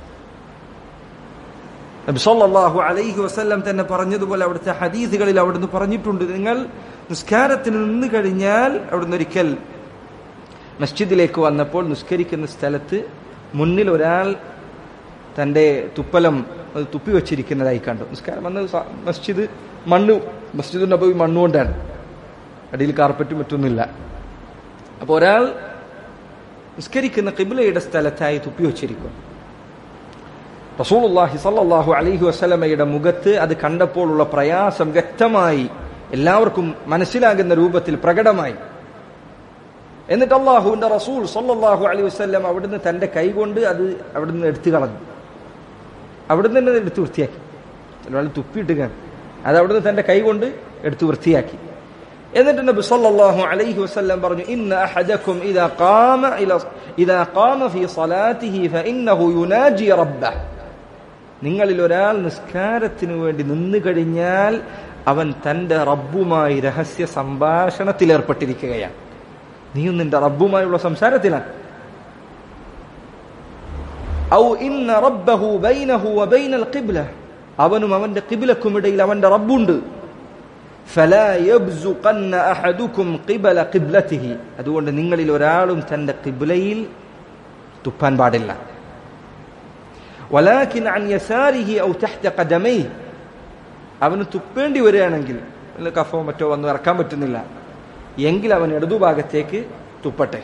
നബി സല്ലല്ലാഹു അലൈഹി വസല്ലം തന്നെ പറഞ്ഞതുപോലെ അവിടുത്തെ ഹദീസുകളിൽ അവിടുന്ന് പറഞ്ഞിട്ടുണ്ട്, നിങ്ങൾ നിസ്കാരത്തിന് നിന്ന് കഴിഞ്ഞാൽ അവിടുന്ന് ഒരിക്കൽ മസ്ജിദിലേക്ക് വന്നപ്പോൾ നിസ്കരിക്കുന്ന സ്ഥലത്ത് മുന്നിൽ ഒരാൾ തന്റെ തുപ്പലം അത് തുപ്പി വെച്ചിരിക്കുന്നതായി കണ്ടു. നിസ്കാരം വന്ന് മസ്ജിദ് മണ്ണ് മസ്ജിദ് നബവി മണ്ണുകൊണ്ടാണ്, അടിയിൽ കാർപ്പറ്റും മറ്റൊന്നുമില്ല. അപ്പോൾ ഒരാൾ നിസ്കരിക്കുന്ന ഖിബ്ലയുടെ സ്ഥലത്തായി തുപ്പി വെച്ചിരിക്കും. റസൂലുള്ളാഹി സ്വല്ലല്ലാഹു അലൈഹി വസല്ലമയുടെ മുഖത്ത് അത് കണ്ടപ്പോഴുള്ള പ്രയാസം വ്യക്തമായി എല്ലാവർക്കും മനസ്സിലാകുന്ന രൂപത്തിൽ പ്രകടമായി. എന്നിട്ട് അല്ലാഹുവിന്റെ റസൂൽ സ്വല്ലല്ലാഹു അലൈഹി വസല്ലം അവിടുന്ന് തന്റെ കൈകൊണ്ട് അത് അവിടുന്ന് എടുത്തു കളഞ്ഞു. അവിടുന്ന് തന്നെ എടുത്ത് വൃത്തിയാക്കി. ഒരാൾ തുപ്പിയിട്ട് കാണും, അത് അവിടുന്ന് തന്റെ കൈ കൊണ്ട് എടുത്ത് വൃത്തിയാക്കി. എന്നിട്ട് നബി സല്ലല്ലാഹു അലൈഹി വസല്ലം പറഞ്ഞു, ഇന്ന അഹദകും ഇദാ ഖാമ ഇലാ ഇദാ ഖാമ ഫീ സ്വലാത്തിഹി ഫഇന്നഹു യുനാജി റബ്ബഹ്. നിങ്ങളിൽ ഒരാൾ നിസ്കാരത്തിനു വേണ്ടി നിന്നു കഴിഞ്ഞാൽ അവൻ തന്റെ റബ്ബുമായി രഹസ്യ സംഭാഷണത്തിൽ ഏർപ്പെട്ടിരിക്കുകയാണ്. നീയും നിന്റെ റബ്ബുമായുള്ള സംസാരത്തിലാണ്. ഔ ഇന്ന റബ്ബഹു ബൈനഹു വബൈനൽ ഖിബ്ല. അവനും അവന്റെ ഖിബ്ലക്കുമിടയിൽ അവന്റെ റബ്ബുണ്ട്. ഫലാ യബ്സുഖന്ന അഹദുകും ഖിബല ഖിബ്ലതിഹി. അതുകൊണ്ട് നിങ്ങളിൽ ഒരാളും തന്റെ ഖിബ്ലയിൽ തുപ്പാൻ പാടില്ല. വലാകിൻ അൻ യസാരിഹി ഔ തഹ്ത ഖദമൈഹി. അവന് തുപ്പേണ്ടി വരികയാണെങ്കിൽ കഫോ മറ്റോ വന്ന് ഇറക്കാൻ പറ്റുന്നില്ല എങ്കിൽ അവൻ ഇടതുഭാഗത്തേക്ക് തുപ്പട്ടെ.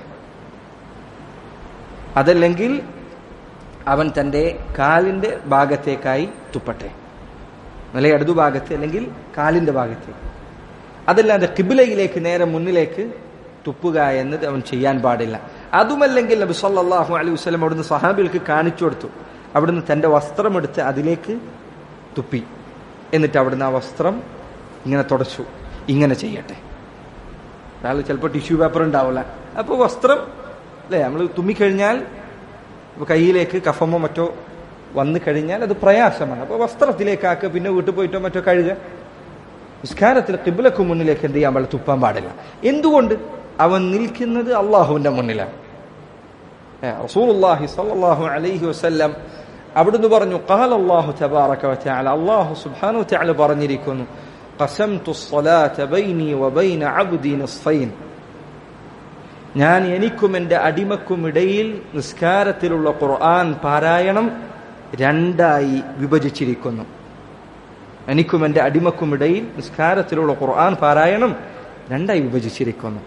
അതല്ലെങ്കിൽ അവൻ തന്റെ കാലിന്റെ ഭാഗത്തേക്കായി തുപ്പട്ടെ. നല്ല ഇടതുഭാഗത്ത് അല്ലെങ്കിൽ കാലിന്റെ ഭാഗത്തേക്ക്. അതല്ലാതെ ഖിബ്ലയിലേക്ക് നേരെ മുന്നിലേക്ക് തുപ്പുക എന്നത് അവൻ ചെയ്യാൻ പാടില്ല. അതുമല്ലെങ്കിൽ നബി സല്ലല്ലാഹു അലൈഹി വസല്ലം അവിടുന്ന് സഹാബികൾക്ക് കാണിച്ചു കൊടുത്തു. അവിടുന്ന് തന്റെ വസ്ത്രമെടുത്ത് അതിലേക്ക് തുപ്പി. എന്നിട്ട് അവിടുന്ന് ആ വസ്ത്രം ഇങ്ങനെ തുടച്ചു. ഇങ്ങനെ ചെയ്യട്ടെ. ഒരാൾ ചിലപ്പോൾ ടിഷ്യൂ പേപ്പർ ഉണ്ടാവില്ല. അപ്പോൾ വസ്ത്രം അല്ലേ, നമ്മൾ തുമ്മിക്കഴിഞ്ഞാൽ കയ്യിലേക്ക് കഫമോ മറ്റോ വന്നു കഴിഞ്ഞാൽ അത് പ്രയാസമാണ്. അപ്പോൾ വസ്ത്രത്തിലേക്കാക്കുക, പിന്നെ വീട്ടിൽ പോയിട്ടോ മറ്റോ കഴുകുക. നിസ്കാരത്തിൽ ഖിബ്ലക്ക് മുന്നിലേക്ക് എന്ത് ചെയ്യാൻ പാടില്ല, തുപ്പാൻ പാടില്ല. എന്തുകൊണ്ട്? അവൻ നിൽക്കുന്നത് അള്ളാഹുവിന്റെ മുന്നിലാണ്. റസൂലുള്ളാഹി സ്വല്ലല്ലാഹു അലൈഹി വസല്ലം അവിടുന്ന് പറഞ്ഞു, ഖാല അല്ലാഹു തബാറക വ തആല, അല്ലാഹു സുബ്ഹാനഹു വ തആല പറഞ്ഞിരിക്കുന്നു, ഖസംതു സ്വലാത ബൈനി വബൈന അബ്ദി നിസ്ഫൈൻ. ഞാൻ എനിക്കും എൻ്റെ അടിമക്കും ഇടയിൽ നിസ്കാരത്തിലുള്ള ഖുർആൻ പാരായണം രണ്ടായി വിഭജിച്ചിരിക്കുന്നു. എനിക്കും എൻ്റെ അടിമക്കും ഇടയിൽ നിസ്കാരത്തിലുള്ള ഖുർആൻ പാരായണം രണ്ടായി വിഭജിച്ചിരിക്കുന്നു.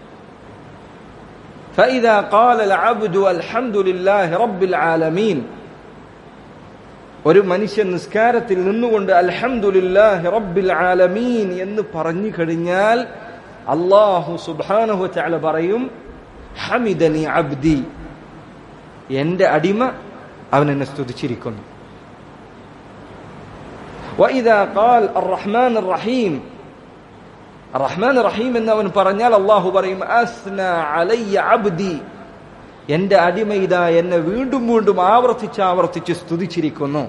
فإذا قال العبد الحمد لله رب العالمين. ഒരു മനുഷ്യൻ നിസ്കാരത്തിൽ നിന്നുകൊണ്ട് അൽഹംദുലില്ലാഹി റബ്ബിൽ ആലമീൻ എന്ന് പറഞ്ഞു കഴിഞ്ഞാൽ അല്ലാഹു സുബ്ഹാനഹു വ തആല പറയും, ഹമിദനി അബ്ദി, എൻ്റെ അടിമ അവൻ എന്നെ സ്തുതിച്ചിരിക്കുന്നു. وإذا قال الرحمن الرحيم. റഹ്മാൻ റഹീം എന്ന് അവൻ പറഞ്ഞാൽ അല്ലാഹു പറയും, അസ്ന അലയ്യ അബ്ദി, എന്റെ അടിമ ഇതാ എന്നെ വീണ്ടും വീണ്ടും ആവർത്തിച്ച് ആവർത്തിച്ച് സ്തുതിച്ചിരിക്കുന്നു.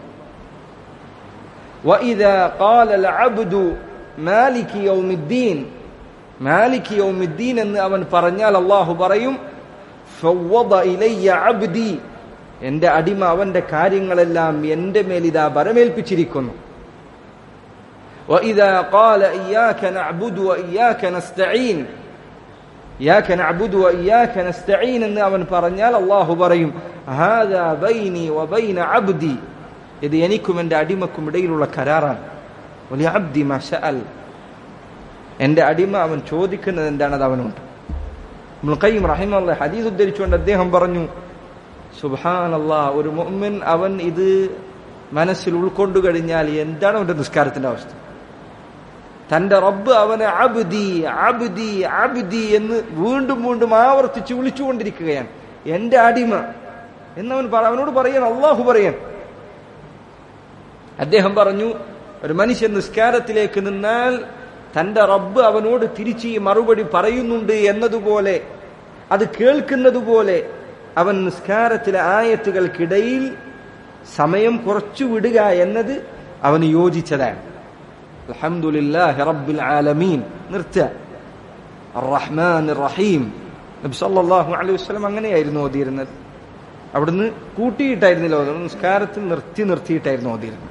وَإِذَا قَالَ الْعَبْدُ مَالِكِ يَوْمِ الدِّينِ മാലിക് യൗമിദ്ദീൻ എന്ന് അവൻ പറഞ്ഞാൽ അല്ലാഹു പറയും ഫവ്വദ ഇലയ്യ അബ്ദി, എന്റെ അടിമ അവന്റെ കാര്യങ്ങളെല്ലാം എന്റെ മേൽ ഇതാ ബരമേൽപ്പിച്ചിരിക്കുന്നു. وَإِذَا قَالَ إِيَّاكَ نَعْبُدُ وَإِيَّاكَ نَسْتَعِينُ إِيَّاكَ نَعْبُدُ وَإِيَّاكَ نَسْتَعِينُ എന്ന് അവൻ പറഞ്ഞാൽ അല്ലാഹു പറയും هَذَا بَيْنِي وَبَيْنَ عَبْدِي, ഇത് എനിക്കും എന്റെ അടിമക്കും ഇടയിലുള്ള കരാറാണ്. وَلِعَبْدِ مَا سَأَلَ, എന്റെ അടിമ അവൻ ചോദിക്കുന്നത് എന്താണ് അത് അവനുണ്ട്. ഇബ്നുൽ ഖയ്യിം റഹിമഹുല്ലാഹ് ഹദീസ് ഉദ്ധരിച്ചുകൊണ്ട് അദ്ദേഹം പറഞ്ഞു, സുബ്ഹാനല്ലാഹ്, ഒരു മുഅ്മിൻ അവൻ ഇത് മനസ്സിൽ ഉൾക്കൊണ്ടു കഴിഞ്ഞാൽ എന്താണ് അവന്റെ നിസ്കാരത്തിന്റെ അവസ്ഥ? തന്റെ റബ്ബ് അവനെ അബ്ദി അബ്ദി അബ്ദി എന്ന് വീണ്ടും വീണ്ടും ആവർത്തിച്ച് വിളിച്ചുകൊണ്ടിരിക്കുകയാണ്. എന്റെ അടിമ എന്നവൻ അവനോട് പറയാൻ അള്ളാഹു പറയാൻ. അദ്ദേഹം പറഞ്ഞു, ഒരു മനുഷ്യൻ നിസ്കാരത്തിലേക്ക് നിന്നാൽ തന്റെ റബ്ബ് അവനോട് തിരിച്ച് ഈ മറുപടി പറയുന്നുണ്ട് എന്നതുപോലെ, അത് കേൾക്കുന്നത് പോലെ അവൻ നിസ്കാരത്തിലെ ആയത്തുകൾക്കിടയിൽ സമയം കുറച്ചു വിടുക എന്നത് അവന് യോജിച്ചതാണ്. അൽഹംദുലില്ലാഹി റബ്ബിൽ ആലമീൻ നിർത്തുക, അർറഹ്മാനിർ റഹീം. നബി സല്ലല്ലാഹു അലൈഹി വസല്ലം അങ്ങനെയായിരുന്നു ഓതിയിരുന്നത്. അവിടുന്ന് കൂട്ടിയിട്ടായിരുന്നില്ല ഓതുന്നത്, നിസ്കാരത്തിൽ നിർത്തി നിർത്തിയിട്ടായിരുന്നു ഓതിയിരുന്നത്.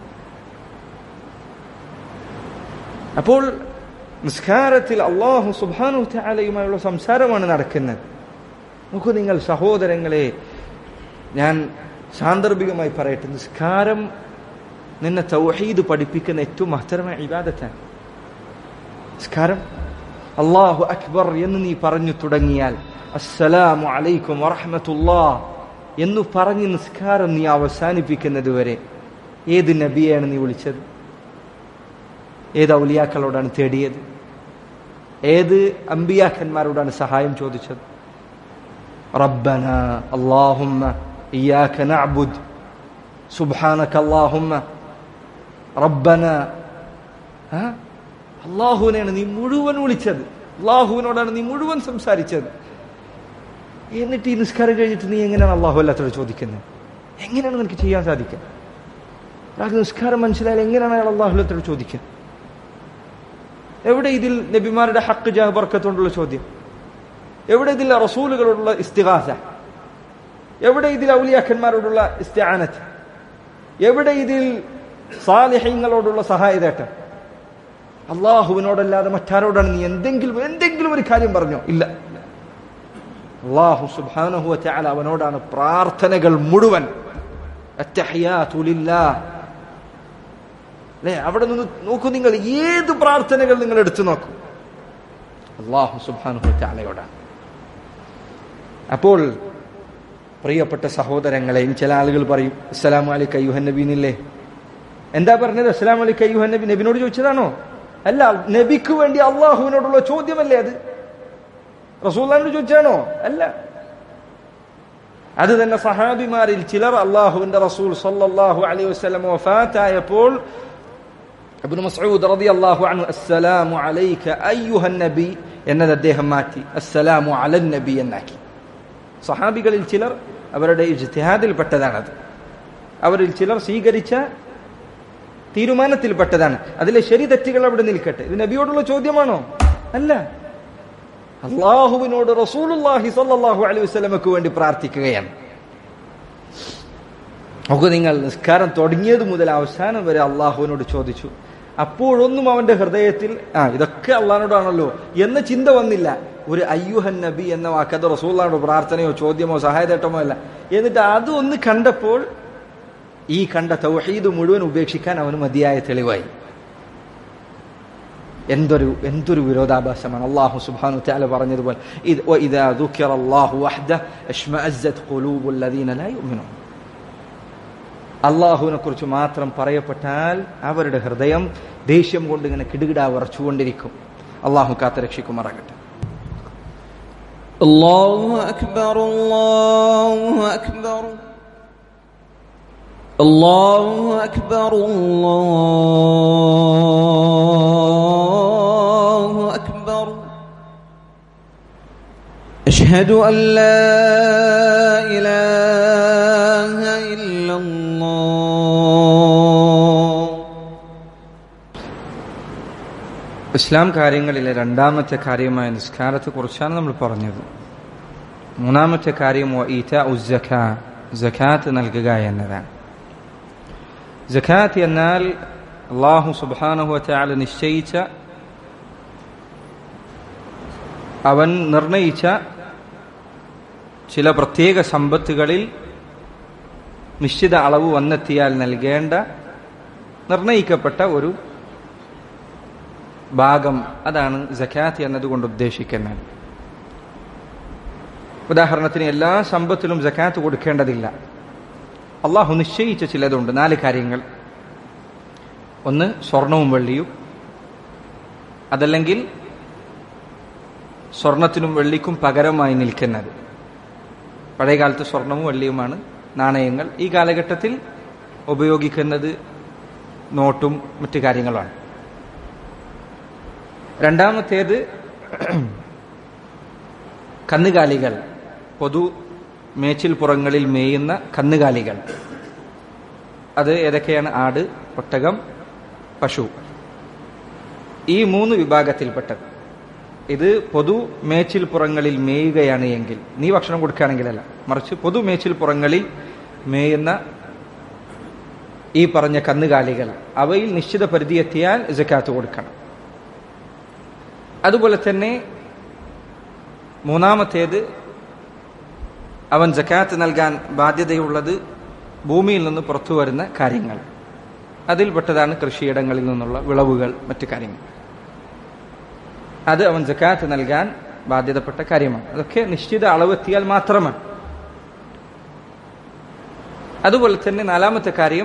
അപ്പോൾ നിസ്കാരത്തിൽ അല്ലാഹു സുബ്ഹാനഹു തആലയുമായുള്ള സംസാരമാണ് നടക്കുന്നത്. നോക്കൂ നിങ്ങൾ സഹോദരങ്ങളെ, ഞാൻ സാന്ദർഭികമായി പറയട്ടെ, നിസ്കാരം നിന്നെ തൗഹീദ് പഠിപ്പിക്കുന്ന ഏറ്റവും മഹത്തരമായ ഇബാദത്താണ്. നിസ്കാരം അല്ലാഹു അക്ബർ എന്ന് നീ പറഞ്ഞു തുടങ്ങിയാൽ, അസ്സലാമു അലൈക്കും വറഹ്മത്തുള്ളാഹ് എന്ന് പറഞ്ഞ് നിസ്കാരം നീ അവസാനിപ്പിക്കുന്നത് വരെ ഏത് നബിയാണ് നീ വിളിച്ചത്? ഏത് ഔലിയാക്കളോടാണ് തേടിയത്? ഏത് അമ്പിയാക്കന്മാരോടാണ് സഹായം ചോദിച്ചത്? റബ്ബന അല്ലാഹുമ്മ ഇയ്യാക നഅ്ബുദ് സുബ്ഹാനക അല്ലാഹുമ്മ റബ്ബന. അല്ലാഹുവിനെയാണ് നീ മുഴുവൻ വിളിച്ചത്, അല്ലാഹുവിനോടാണ് നീ മുഴുവൻ സംസാരിച്ചത്. എന്നിട്ട് ഈ നിസ്കാരം കഴിഞ്ഞിട്ട് നീ എങ്ങനെയാണ് അല്ലാഹു അല്ലാത്തോട് ചോദിക്കുന്നത്? എങ്ങനെയാണ് നിനക്ക് ചെയ്യാൻ സാധിക്കുക? ഒരാൾക്ക് നിസ്കാരം മനസ്സിലായാൽ എങ്ങനെയാണ് അയാൾ അല്ലാഹു അല്ലാത്തോട് ചോദിക്കുക? എവിടെ ഇതിൽ നബിമാരുടെ ഹക്ക് ജാഹ് ബർക്കത്തുകൊണ്ടുള്ള ചോദ്യം? എവിടെ ഇതിൽ റസൂലുകളോടുള്ള ഇസ്തിഗാസ? എവിടെ ഇതിൽ ഔലിയാക്കന്മാരോടുള്ള ഇസ്തിആനത്ത്? എവിടെ ഇതിൽ സാലിഹീങ്ങളോടുള്ള സഹായതേട്ടം? അള്ളാഹുവിനോടല്ലാതെ മറ്റാരോടാണ് നീ എന്തെങ്കിലും എന്തെങ്കിലും ഒരു കാര്യം പറഞ്ഞോ? ഇല്ല. അല്ലാഹു സുബ്ഹാനഹു വ തആല അവനോടാണ് പ്രാർത്ഥനകൾ മുഴുവൻ. അത്തഹിയാതു ലില്ലാഹ്. അല്ലേ, അവിടെ നിന്ന് നോക്കൂ നിങ്ങൾ, ഏത് പ്രാർത്ഥനകൾ നിങ്ങൾ എടുത്തു നോക്കൂ, അല്ലാഹു സുബ്ഹാനഹു വ തആലയോടാണ്. അപ്പോൾ പ്രിയപ്പെട്ട സഹോദരങ്ങളെ, ചില ആളുകൾ പറയും അസ്സലാമു അലൈക അയ്യുഹൻ നബി എന്നില്ലേ? എന്താ പറഞ്ഞത്? അസ്സലാമു അലൈക അയ്യുഹൻ നബി നബിനോട് ചോദിച്ചതാണോ? അല്ല, നബിക്ക് വേണ്ടി അള്ളാഹുവിനോടുള്ള ചോദ്യമല്ലേ അത്? റസൂലുള്ളാഹിനോട് ചോദിച്ചാണോ? അല്ല. അത് തന്നെ സഹാബിമാരിൽ ചിലർ അള്ളാഹുവിന്റെ റസൂൽ സല്ലല്ലാഹു അലൈഹി വസല്ലം വഫാത്തായപ്പോൾ ഇബ്നു മസ്ഊദ് റളിയല്ലാഹു അൻഹു അസ്സലാമു അലൈക അയ്യുഹൻ നബി എന്നത് അദ്ദേഹം മാറ്റി അസ്സലാമു അലൻ നബി എന്നാക്കി. സഹാബികളിൽ ചിലർ അവരുടെ ഇജ്തിഹാദിൽപ്പെട്ടതാണത്. അവരിൽ ചിലർ സ്വീകരിച്ച തീരുമാനത്തിൽപ്പെട്ടതാണ്. അതിലെ ശരി തെറ്റുകൾ അവിടെ നിൽക്കട്ടെ. ഇത് നബിയോടുള്ള ചോദ്യമാണോ? അല്ല. അള്ളാഹുവിനോട് റസൂലുള്ളാഹി സ്വല്ലല്ലാഹു അലൈഹി വസല്ലമക്ക് വേണ്ടി പ്രാർത്ഥിക്കുകയാണ്. നമുക്ക് നിങ്ങൾ നിസ്കാരം തുടങ്ങിയത് മുതൽ അവസാനം വരെ അള്ളാഹുവിനോട് ചോദിച്ചു. അപ്പോഴൊന്നും അവന്റെ ഹൃദയത്തിൽ ആ ഇതൊക്കെ അള്ളാഹിനോടാണല്ലോ എന്ന ചിന്ത വന്നില്ല. ഒരു അയ്യുഹൻ നബി എന്ന വാക്കത് റസൂലുള്ളാഹിയുടെ പ്രാർത്ഥനയോ ചോദ്യമോ സഹായതേട്ടമോ അല്ല. എന്നിട്ട് അതൊന്ന് കണ്ടപ്പോൾ ഈ കണ്ട തൗഹീദ് മുഴുവൻ ഉപേക്ഷിക്കാൻ അവന് മതിയായ തെളിവായി. എന്തൊരു എന്തൊരു വിരോധാഭാസമാണ്. അല്ലാഹു സുബ്ഹാനഹു വ തആല പറഞ്ഞതുപോലെ വഇദാ ദുകിറല്ലാഹു വഹ്ദഹു അശ്മഅസ്സത് ഖുലൂബുൽ ലദീന ലാ യുഅ്മിനൂൻ. അള്ളാഹുവിനെ കുറിച്ച് മാത്രം പറയപ്പെട്ടാൽ അവരുടെ ഹൃദയം ദേഷ്യം കൊണ്ട് ഇങ്ങനെ കിടുകിടാ വിറച്ചുകൊണ്ടിരിക്കും. അള്ളാഹു കാത്തുരക്ഷിക്കുമാറാകട്ടെ. അല്ലാഹു അക്ബർ അല്ലാഹു അക്ബർ അല്ലാഹു അക്ബർ അല്ലാഹു അക്ബർ أشهد أن لا إله إلا الله. ഇസ്ലാം കാര്യങ്ങളിലെ രണ്ടാമത്തെ കാര്യമായ നിസ്കാരത്തെ കുറിച്ചാണ് നമ്മൾ പറഞ്ഞത്. മൂന്നാമത്തെ കാര്യം ഈതാഉ സക്കാ, സക്കാത്ത് നൽകുക എന്നതാണ്. സക്കാത്ത് എന്നാൽ അല്ലാഹു സുബ്ഹാനഹു വ തആല നിശ്ചയിച്ച, അവൻ നിർണയിച്ച ചില പ്രത്യേക സമ്പത്തുകളിൽ നിശ്ചിത അളവ് വന്നെത്തിയാൽ നൽകേണ്ട നിർണയിക്കപ്പെട്ട ഒരു ഭാഗം, അതാണ് സക്കാത്ത് എന്നതുകൊണ്ട് ഉദ്ദേശിക്കുന്നത്. ഉദാഹരണത്തിന് എല്ലാ സമ്പത്തിലും സക്കാത്ത് കൊടുക്കേണ്ടതില്ല. അള്ളാഹു നിശ്ചയിച്ച ചിലതുണ്ട്. നാല് കാര്യങ്ങൾ. ഒന്ന് സ്വർണവും വെള്ളിയും, അതല്ലെങ്കിൽ സ്വർണത്തിനും വെള്ളിക്കും പകരമായി നിൽക്കുന്നത്. പഴയകാലത്ത് സ്വർണവും വെള്ളിയുമാണ് നാണയങ്ങൾ. ഈ കാലഘട്ടത്തിൽ ഉപയോഗിക്കുന്നത് നോട്ടും മറ്റു കാര്യങ്ങളുമാണ്. രണ്ടാമത്തേത് കന്നുകാലികൾ, പൊതു മേച്ചിൽപ്പുറങ്ങളിൽ മേയുന്ന കന്നുകാലികൾ. അത് ഏതൊക്കെയാണ്? ആട്, ഒട്ടകം, പശു. ഈ മൂന്ന് വിഭാഗത്തിൽപ്പെട്ടത്. ഇത് പൊതു മേച്ചിൽപ്പുറങ്ങളിൽ മേയുകയാണ് എങ്കിൽ, നീ ഭക്ഷണം കൊടുക്കുകയാണെങ്കിലല്ല, മറിച്ച് പൊതു മേച്ചിൽപ്പുറങ്ങളിൽ മേയുന്ന ഈ പറഞ്ഞ കന്നുകാലികൾ, അവയിൽ നിശ്ചിത പരിധി എത്തിയാൽ സക്കാത്ത് കൊടുക്കണം. അതുപോലെ തന്നെ മൂന്നാമത്തേത്, അവൻ സക്കാത്ത് നൽകാൻ ബാധ്യതയുള്ളത് ഭൂമിയിൽ നിന്ന് പുറത്തു വരുന്ന കാര്യങ്ങൾ. അതിൽപ്പെട്ടതാണ് കൃഷിയിടങ്ങളിൽ നിന്നുള്ള വിളവുകൾ, മറ്റു കാര്യങ്ങൾ. അത് അവൻ സക്കാത്ത് നൽകാൻ ബാധ്യതപ്പെട്ട കാര്യമാണ്. അതൊക്കെ നിശ്ചിത അളവെത്തിയാൽ മാത്രമാണ്. അതുപോലെ തന്നെ നാലാമത്തെ കാര്യം,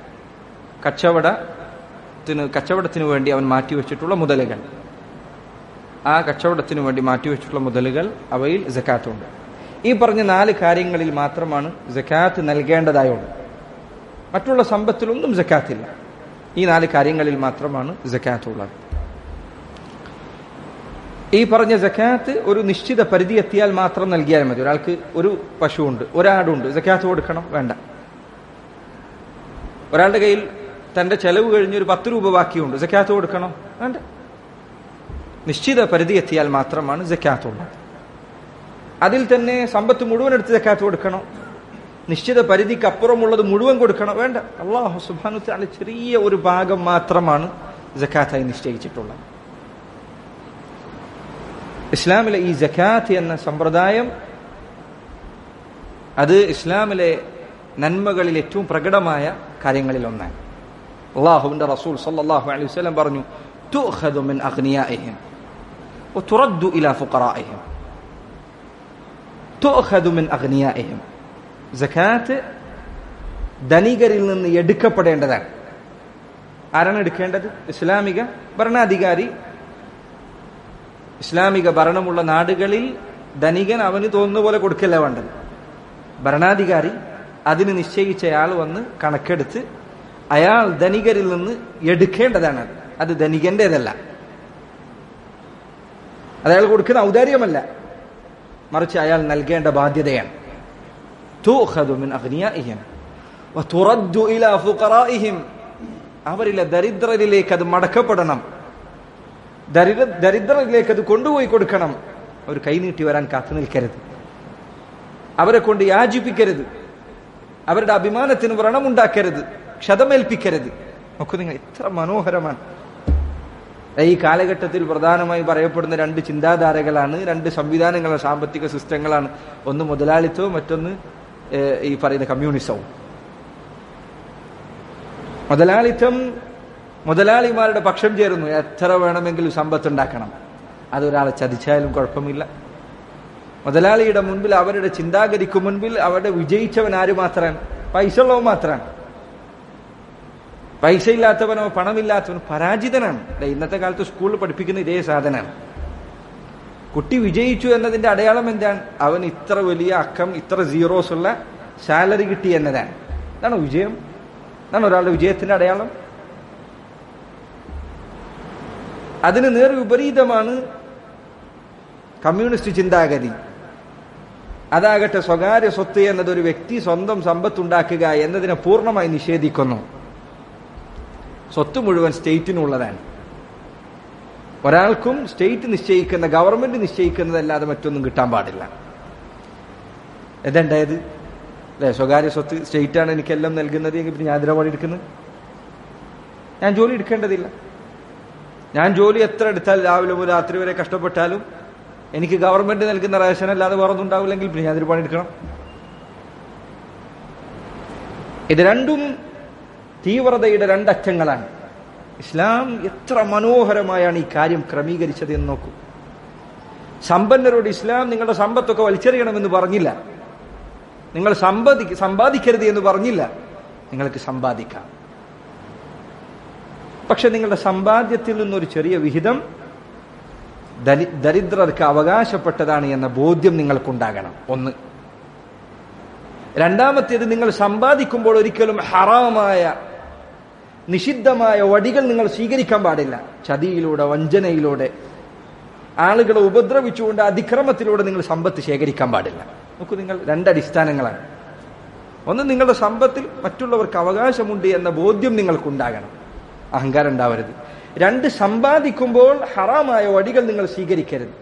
കച്ചവടത്തിന് കച്ചവടത്തിന് വേണ്ടി അവൻ മാറ്റിവെച്ചിട്ടുള്ള മുതലുകൾ. ആ കച്ചവടത്തിന് വേണ്ടി മാറ്റിവെച്ചിട്ടുള്ള മുതലുകൾ, അവയിൽ സക്കാത്തുണ്ട്. ഈ പറഞ്ഞ നാല് കാര്യങ്ങളിൽ മാത്രമാണ് സക്കാത്ത് നൽകേണ്ടതായുള്ളൂ. മറ്റുള്ള സമ്പത്തിലൊന്നും സക്കാത്തില്ല. ഈ നാല് കാര്യങ്ങളിൽ മാത്രമാണ് സക്കാത്ത് ഉള്ളത്. ഈ പറഞ്ഞ സക്കാത്ത് ഒരു നിശ്ചിത പരിധി എത്തിയാൽ മാത്രം നൽകിയാൽ മതി. ഒരാൾക്ക് ഒരു പശുവുണ്ട്, ഒരാടുണ്ട്, സക്കാത്ത് കൊടുക്കണം? വേണ്ട. ഒരാളുടെ കയ്യിൽ തന്റെ ചെലവ് കഴിഞ്ഞ് ഒരു പത്ത് രൂപ ബാക്കിയുണ്ട്, സക്കാത്ത് കൊടുക്കണം? വേണ്ട. നിശ്ചിത പരിധി എത്തിയാൽ മാത്രമാണ് സക്കാത്ത് ഉള്ളത്. അതിൽ തന്നെ സമ്പത്ത് മുഴുവൻ എടുത്ത് സക്കാത്ത് കൊടുക്കണം? നിശ്ചിത പരിധിക്ക് അപ്പുറമുള്ളത് മുഴുവൻ കൊടുക്കണം? വേണ്ട. അല്ലാഹു സുബ്ഹാനഹു വ തആല ചെറിയ ഒരു ഭാഗം മാത്രമാണ് സക്കാത്തായി നിശ്ചയിച്ചിട്ടുള്ളത്. ഇസ്ലാമിലെ ഈ സക്കാത്ത് എന്ന സമ്പ്രദായം, അത് ഇസ്ലാമിലെ നന്മകളിൽ ഏറ്റവും പ്രകടമായ കാര്യങ്ങളിൽ ഒന്നാണ്. അല്ലാഹുവിന്റെ റസൂൽ സല്ലല്ലാഹു അലൈഹി വസല്ലം പറഞ്ഞു, തുഖദു മിൻ അഗ്നിയാഇഹിം വതുറദ്ദു ഇലാ ഫുഖറാഇഹിം. തുഖദു മിൻ അഗ്നിയാഇഹിം, സക്കാത്ത് ധനികരിൽ നിന്ന് എടുക്കപ്പെടേണ്ടതാണ്. ആരാണ് എടുക്കേണ്ടത്? ഇസ്ലാമിക ഭരണാധികാരി. ഇസ്ലാമിക ഭരണമുള്ള നാടുകളിൽ ധനികൻ അവന് തോന്നുന്ന പോലെ കൊടുക്കല്ല വേണ്ടത്. ഭരണാധികാരി, അതിന് നിശ്ചയിച്ചയാൾ വന്ന് കണക്കെടുത്ത് അയാൾ ധനികരിൽ നിന്ന് എടുക്കേണ്ടതാണ്. അത് അത് ധനികന്റേതല്ല. അത് അയാൾ കൊടുക്കുന്ന ഔദാര്യമല്ല, മറിച്ച് അയാൾ നൽകേണ്ട ബാധ്യതയാണ്. തുഖദു മിൻ അഗ്നിയാഇഹിം വതുറദ്ദു ഇലാ ഫുഖറാഇഹിം, അവരിലെ ദരിദ്രരിലേക്ക് അത് മടക്കപ്പെടണം. ദരിദ്ര ദരിദ്രരിലേക്ക് അത് കൊണ്ടുപോയി കൊടുക്കണം. അവർ കൈനീട്ടി വരാൻ കാത്തു നിൽക്കരുത്. അവരെ കൊണ്ട് യാചിപ്പിക്കരുത്. അവരുടെ അഭിമാനത്തിന് വ്രണമുണ്ടാക്കരുത്, ക്ഷതമേൽപ്പിക്കരുത്. നോക്കൂ നിങ്ങൾ, എത്ര മനോഹരമാണ്. ഈ കാലഘട്ടത്തിൽ പ്രധാനമായി പറയപ്പെടുന്ന രണ്ട് ചിന്താധാരകളാണ്, രണ്ട് സംവിധാനങ്ങളാണ്, സാമ്പത്തിക സിസ്റ്റങ്ങളാണ്. ഒന്ന് മുതലാളിത്തവും മറ്റൊന്ന് ഈ പറയുന്ന കമ്മ്യൂണിസവും. മുതലാളിത്തം മുതലാളിമാരുടെ പക്ഷം ചേരുന്നു. എത്ര വേണമെങ്കിലും സമ്പത്തുണ്ടാക്കണം, അതൊരാളെ ചതിച്ചാലും കുഴപ്പമില്ല. മുതലാളിയുടെ മുൻപിൽ, അവരുടെ ചിന്താഗതിക്ക് മുൻപിൽ അവിടെ വിജയിച്ചവൻ ആര് മാത്രമാണ്? പൈസ ഉള്ളവൻ മാത്രമാണ്. പൈസ ഇല്ലാത്തവനോ പണമില്ലാത്തവനോ പരാജിതനാണ്. ഇന്നത്തെ കാലത്ത് സ്കൂളിൽ പഠിപ്പിക്കുന്ന ഇതേ സാധനമാണ്. കുട്ടി വിജയിച്ചു എന്നതിന്റെ അടയാളം എന്താണ്? അവൻ ഇത്ര വലിയ അക്കം, ഇത്ര സീറോസ് ഉള്ള സാലറി കിട്ടി എന്നതാണ്. അതാണോ വിജയം? അതാണ് ഒരാളുടെ വിജയത്തിന്റെ അടയാളം? അതിന് നേർ വിപരീതമാണ് കമ്മ്യൂണിസ്റ്റ് ചിന്താഗതി. അതാകട്ടെ സ്വകാര്യ സ്വത്ത് എന്നത് ഒരു വ്യക്തി സ്വന്തം സമ്പത്തുണ്ടാക്കുക എന്നതിനെ പൂർണ്ണമായി നിഷേധിക്കുന്നു. സ്വത്ത് മുഴുവൻ സ്റ്റേറ്റിനുള്ളതാണ്. ഒരാൾക്കും സ്റ്റേറ്റ് നിശ്ചയിക്കുന്ന, ഗവൺമെന്റ് നിശ്ചയിക്കുന്നതല്ലാതെ മറ്റൊന്നും കിട്ടാൻ പാടില്ല. എന്തുണ്ടായത് അല്ലെ? സ്വകാര്യ സ്വത്ത് സ്റ്റേറ്റാണ് എനിക്കെല്ലാം നൽകുന്നത് എങ്കിൽ പിന്നെ ഞാൻ അതിനെ പണി എടുക്കുന്നത്? ഞാൻ ജോലി എടുക്കേണ്ടതില്ല. ഞാൻ ജോലി എത്ര എടുത്താൽ രാവിലെ മുതൽ രാത്രി വരെ കഷ്ടപ്പെട്ടാലും എനിക്ക് ഗവൺമെന്റ് നൽകുന്ന റേഷൻ അല്ലാതെ വേറൊന്നും ഉണ്ടാവില്ലെങ്കിൽ പിന്നെ ഞാൻ അതിന് പണിയെടുക്കണം. ഇത് രണ്ടും തീവ്രതയുടെ രണ്ടറ്റങ്ങളാണ്. ഇസ്ലാം എത്ര മനോഹരമായാണ് ഈ കാര്യം ക്രമീകരിച്ചത് എന്ന് നോക്കൂ. സമ്പന്നരോട് ഇസ്ലാം നിങ്ങളുടെ സമ്പത്തൊക്കെ വലിച്ചെറിയണമെന്ന് പറഞ്ഞില്ല, നിങ്ങൾ സമ്പാദി സമ്പാദിക്കരുത് എന്ന് പറഞ്ഞില്ല. നിങ്ങൾക്ക് സമ്പാദിക്കാം, പക്ഷെ നിങ്ങളുടെ സമ്പാദ്യത്തിൽ നിന്നൊരു ചെറിയ വിഹിതം ദരിദ്രർക്ക് അവകാശപ്പെട്ടതാണ് എന്ന ബോധ്യം നിങ്ങൾക്കുണ്ടാകണം. ഒന്ന്. രണ്ടാമത്തേത്, നിങ്ങൾ സമ്പാദിക്കുമ്പോൾ ഒരിക്കലും ഹറാമായ നിഷിദ്ധമായ വടികൾ നിങ്ങൾ സ്വീകരിക്കാൻ പാടില്ല. ചതിയിലൂടെ, വഞ്ചനയിലൂടെ, ആളുകളെ ഉപദ്രവിച്ചുകൊണ്ട് അതിക്രമത്തിലൂടെ നിങ്ങൾ സമ്പത്ത് ശേഖരിക്കാൻ പാടില്ല. നോക്കൂ, നിങ്ങൾ രണ്ടടിസ്ഥാനങ്ങളാണ്. ഒന്ന്, നിങ്ങളുടെ സമ്പത്തിൽ മറ്റുള്ളവർക്ക് അവകാശമുണ്ട് എന്ന ബോധ്യം നിങ്ങൾക്കുണ്ടാകണം, അഹങ്കാരം ഉണ്ടാവരുത്. രണ്ട്, സമ്പാദിക്കുമ്പോൾ ഹറാമായ വടികൾ നിങ്ങൾ സ്വീകരിക്കരുത്.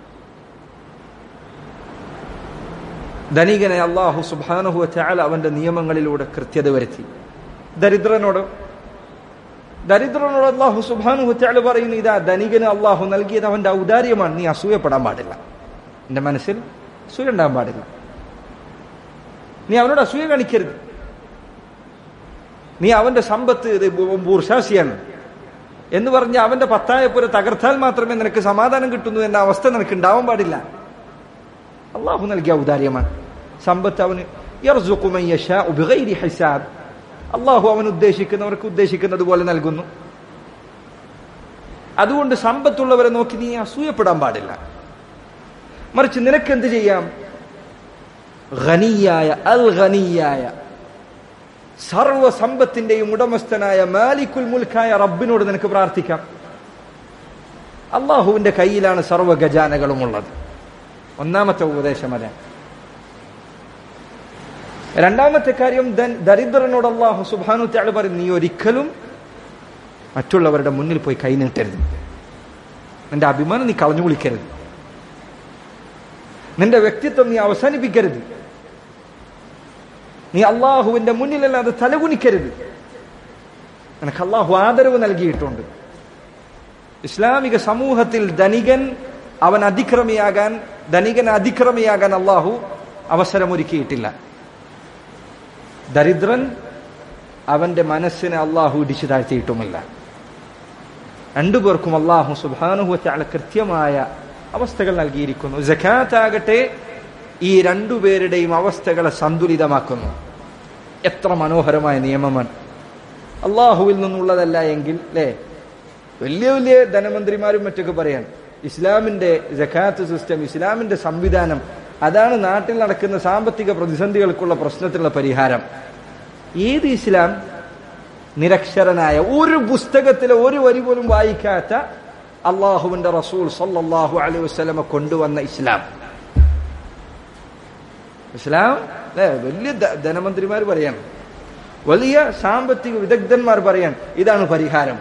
ധനികനെ അല്ലാഹു സുബ്ഹാനഹു വ തആല അവന്റെ നിയമങ്ങളിലൂടെ കൃത്യത വരുത്തി. ദരിദ്രനോട് ദരിദ്രനോട് അല്ലാഹു സുബ്ഹാനഹു വ തആല പറയുന്നു, ഇതാ ധനികന് അല്ലാഹു നൽകിയത് അവന്റെ ഔദാര്യമാണ്, നീ അസൂയപ്പെടാൻ പാടില്ല. എന്റെ മനസ്സിൽ അസൂയ ഉണ്ടാകാൻ പാടില്ല. നീ അവനോട് അസൂയ കാണിക്കരുത്. നീ അവന്റെ സമ്പത്ത് ബൂർഷാസിയാണ് എന്ന് പറഞ്ഞ് അവന്റെ പത്തായപ്പുര തകർത്താൽ മാത്രമേ നിനക്ക് സമാധാനം കിട്ടുന്നു എന്ന അവസ്ഥ നിനക്ക് ഉണ്ടാവാൻ പാടില്ല. അള്ളാഹു നൽകിയ ഔദാര്യമാണ് സമ്പത്ത്. അവന് യർസുഖു മൻ യശാഉ ബിഗൈരി ഹിസാബ്. അള്ളാഹു അവൻ ഉദ്ദേശിക്കുന്നവർക്ക് ഉദ്ദേശിക്കുന്നത് പോലെ നൽകുന്നു. അതുകൊണ്ട് സമ്പത്തുള്ളവരെ നോക്കി നീ അസൂയപ്പെടാൻ പാടില്ല. മറിച്ച് നിനക്ക് എന്ത് ചെയ്യാം? ഖനിയായ അൽ ഖനിയായ സർവ സമ്പത്തിന്റെയും ഉടമസ്ഥനായ മാലിക്കുൽ മുൽക്കായ റബ്ബിനോട് നിനക്ക് പ്രാർത്ഥിക്കാം. അള്ളാഹുവിന്റെ കയ്യിലാണ് സർവ ഖജാനകളും ഉള്ളത്. ഒന്നാമത്തെ ഉപദേശം അല്ല. രണ്ടാമത്തെ കാര്യം, ദരിദ്രനോട് അല്ലാഹു സുബ്ഹാനഹു തആല പറയും, നീ ഒരിക്കലും മറ്റുള്ളവരുടെ മുന്നിൽ പോയി കൈ നീട്ടരുത്. നിന്റെ അഭിമാനം നീ കളഞ്ഞു കുളിക്കരുത്. നിന്റെ വ്യക്തിത്വം നീ അവസാനിപ്പിക്കരുത്. നീ അള്ളാഹുവിന്റെ മുന്നിലല്ലാതെ തലകുനിക്കരുത്. നിനക്ക് അള്ളാഹു ആദരവ് നൽകിയിട്ടുണ്ട്. ഇസ്ലാമിക സമൂഹത്തിൽ ധനികൻ അവൻ അതിക്രമിയാകാൻ ധനികൻ അതിക്രമിയാകാൻ അള്ളാഹു അവസരമൊരുക്കിയിട്ടില്ല. ദരിദ്രൻ അവന്റെ മനസ്സിനെ അള്ളാഹു ഇടിച്ചു താഴ്ത്തിയിട്ടുമില്ല. രണ്ടുപേർക്കും അള്ളാഹു സുബ്ഹാനഹു വ തആല കൃത്യമായ അവസ്ഥകൾ നൽകിയിരിക്കുന്നു. സകാത്ത് ആകട്ടെ ഈ രണ്ടുപേരുടെയും അവസ്ഥകളെ സന്തുലിതമാക്കുന്നു. എത്ര മനോഹരമായ നിയമമാണ്! അള്ളാഹുവിൽ നിന്നുള്ളതല്ല എങ്കിൽ അല്ലേ, വലിയ വലിയ ധനമന്ത്രിമാരും മറ്റൊക്കെ പറയാൻ ഇസ്ലാമിന്റെ സകാത്ത് സിസ്റ്റം, ഇസ്ലാമിന്റെ സംവിധാനം അതാണ് നാട്ടിൽ നടക്കുന്ന സാമ്പത്തിക പ്രതിസന്ധികൾക്കുള്ള പ്രശ്നത്തിലുള്ള പരിഹാരം. ഏത് ഇസ്ലാം? നിരക്ഷരനായ, ഒരു പുസ്തകത്തിലെ ഒരു വരി പോലും വായിക്കാത്ത അള്ളാഹുവിന്റെ റസൂൽ സല്ലല്ലാഹു അലൈഹി വസല്ലമ കൊണ്ടുവന്ന ഇസ്ലാം. ഇസ്ലാം അല്ലെ, വലിയ ധനമന്ത്രിമാർ പറയാൻ, വലിയ സാമ്പത്തിക വിദഗ്ധന്മാർ പറയാൻ ഇതാണ് പരിഹാരം.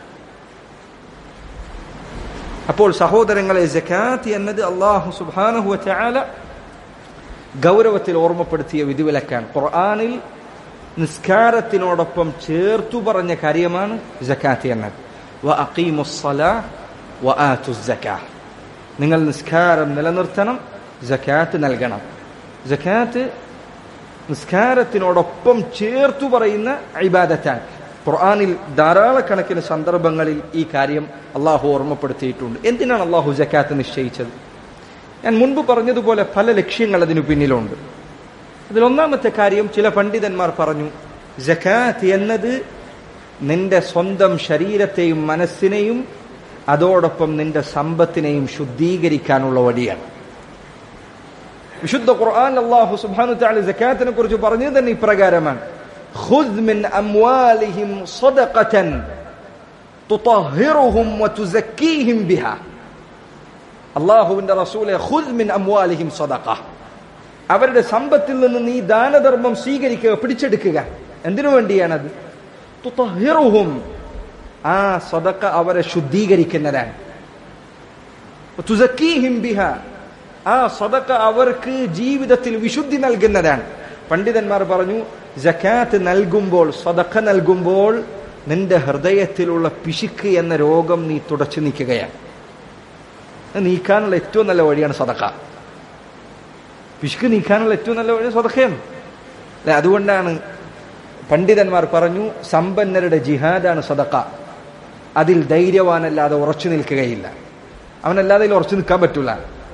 അപ്പോൾ സഹോദരങ്ങളെ, സകാത്ത് എന്നത് അല്ലാഹു സുബ്ഹാനഹു വ തആല ഗൗരവത്തിൽ ഓർമ്മപ്പെടുത്തിയ വിധിവിലക്കാണ്. ഖുർആനിൽ നിസ്കാരത്തിനോടൊപ്പം ചേർത്തു പറഞ്ഞ കാര്യമാണ് സകാത്ത് എന്നത്. വഅഖീമുസ് സ്വലാഹ വആതുസ് സകാഹ്. നിങ്ങൾ നിസ്കാരം നിലനിർത്തണം, സകാത്ത് നൽകണം. സകാത്ത് നിസ്കാരത്തിനോടൊപ്പം ചേർത്തു പറയുന്ന ഇബാദത്താണ്. ഖുർആനിൽ ധാരാളക്കണക്കിന് സന്ദർഭങ്ങളിൽ ഈ കാര്യം അള്ളാഹു ഓർമ്മപ്പെടുത്തിയിട്ടുണ്ട്. എന്തിനാണ് അള്ളാഹു സകാത്ത് നിശ്ചയിച്ചത്? ഞാൻ മുൻപ് പറഞ്ഞതുപോലെ പല ലക്ഷ്യങ്ങൾ അതിനു പിന്നിലുണ്ട്. അതിലൊന്നാമത്തെ കാര്യം, ചില പണ്ഡിതന്മാർ പറഞ്ഞു, സകാത്ത് എന്നത് നിന്റെ സ്വന്തം ശരീരത്തെയും മനസ്സിനെയും അതോടൊപ്പം നിന്റെ സമ്പത്തിനെയും ശുദ്ധീകരിക്കാനുള്ള വഴിയാണ്. വിശുദ്ധ ഖുർആൻ അല്ലാഹു സുബ്ഹാനഹു വ തആല സകാത്തിനെ കുറിച്ച് പറഞ്ഞത് തന്നെ ഇപ്രകാരമാണ്: ഖുദ് മിൻ അംവാലിഹിം സദഖതൻ തുതഹിറുഹും വതുസക്കീഹിം ബിഹാ. അല്ലാഹുവിന്റെ റസൂലേ, ഖുദ് മിൻ അംവാലിഹിം സദഖ, അവരുടെ സമ്പത്തിൽ നിന്ന് നീ ദാനധർമ്മം സ്വീകരിക്കുക, പിടിച്ചെടുക്കുക. എന്തിനു വേണ്ടിയാണത്? തുതഹിറുഹും, ആ സദഖ അവരെ ശുദ്ധീകരിക്കുന്നതാണ്. തുസക്കീഹിം ബിഹാ, ആ സദഖ അവർക്ക് ജീവിതത്തിൽ വിശുദ്ധി നൽകുന്നതാണ്. പണ്ഡിതന്മാർ പറഞ്ഞു, സകാത്ത് നൽകുമ്പോൾ, സദഖ നൽകുമ്പോൾ നിന്റെ ഹൃദയത്തിലുള്ള പിശുക്ക് എന്ന രോഗം നീ തുടച്ചു നീക്കുകയാണ്. നീക്കാനുള്ള ഏറ്റവും നല്ല വഴിയാണ് സദഖ. പിശുക്ക് നീക്കാനുള്ള ഏറ്റവും നല്ല വഴി സദഖയാണ്. അല്ലെ? അതുകൊണ്ടാണ് പണ്ഡിതന്മാർ പറഞ്ഞു, സമ്പന്നരുടെ ജിഹാദാണ് സദഖ. അതിൽ ധൈര്യവാനല്ലാതെ ഉറച്ചു നിൽക്കുകയില്ല. അവനല്ലാതെ ഇതിൽ ഉറച്ചു നിൽക്കാൻ പറ്റൂല.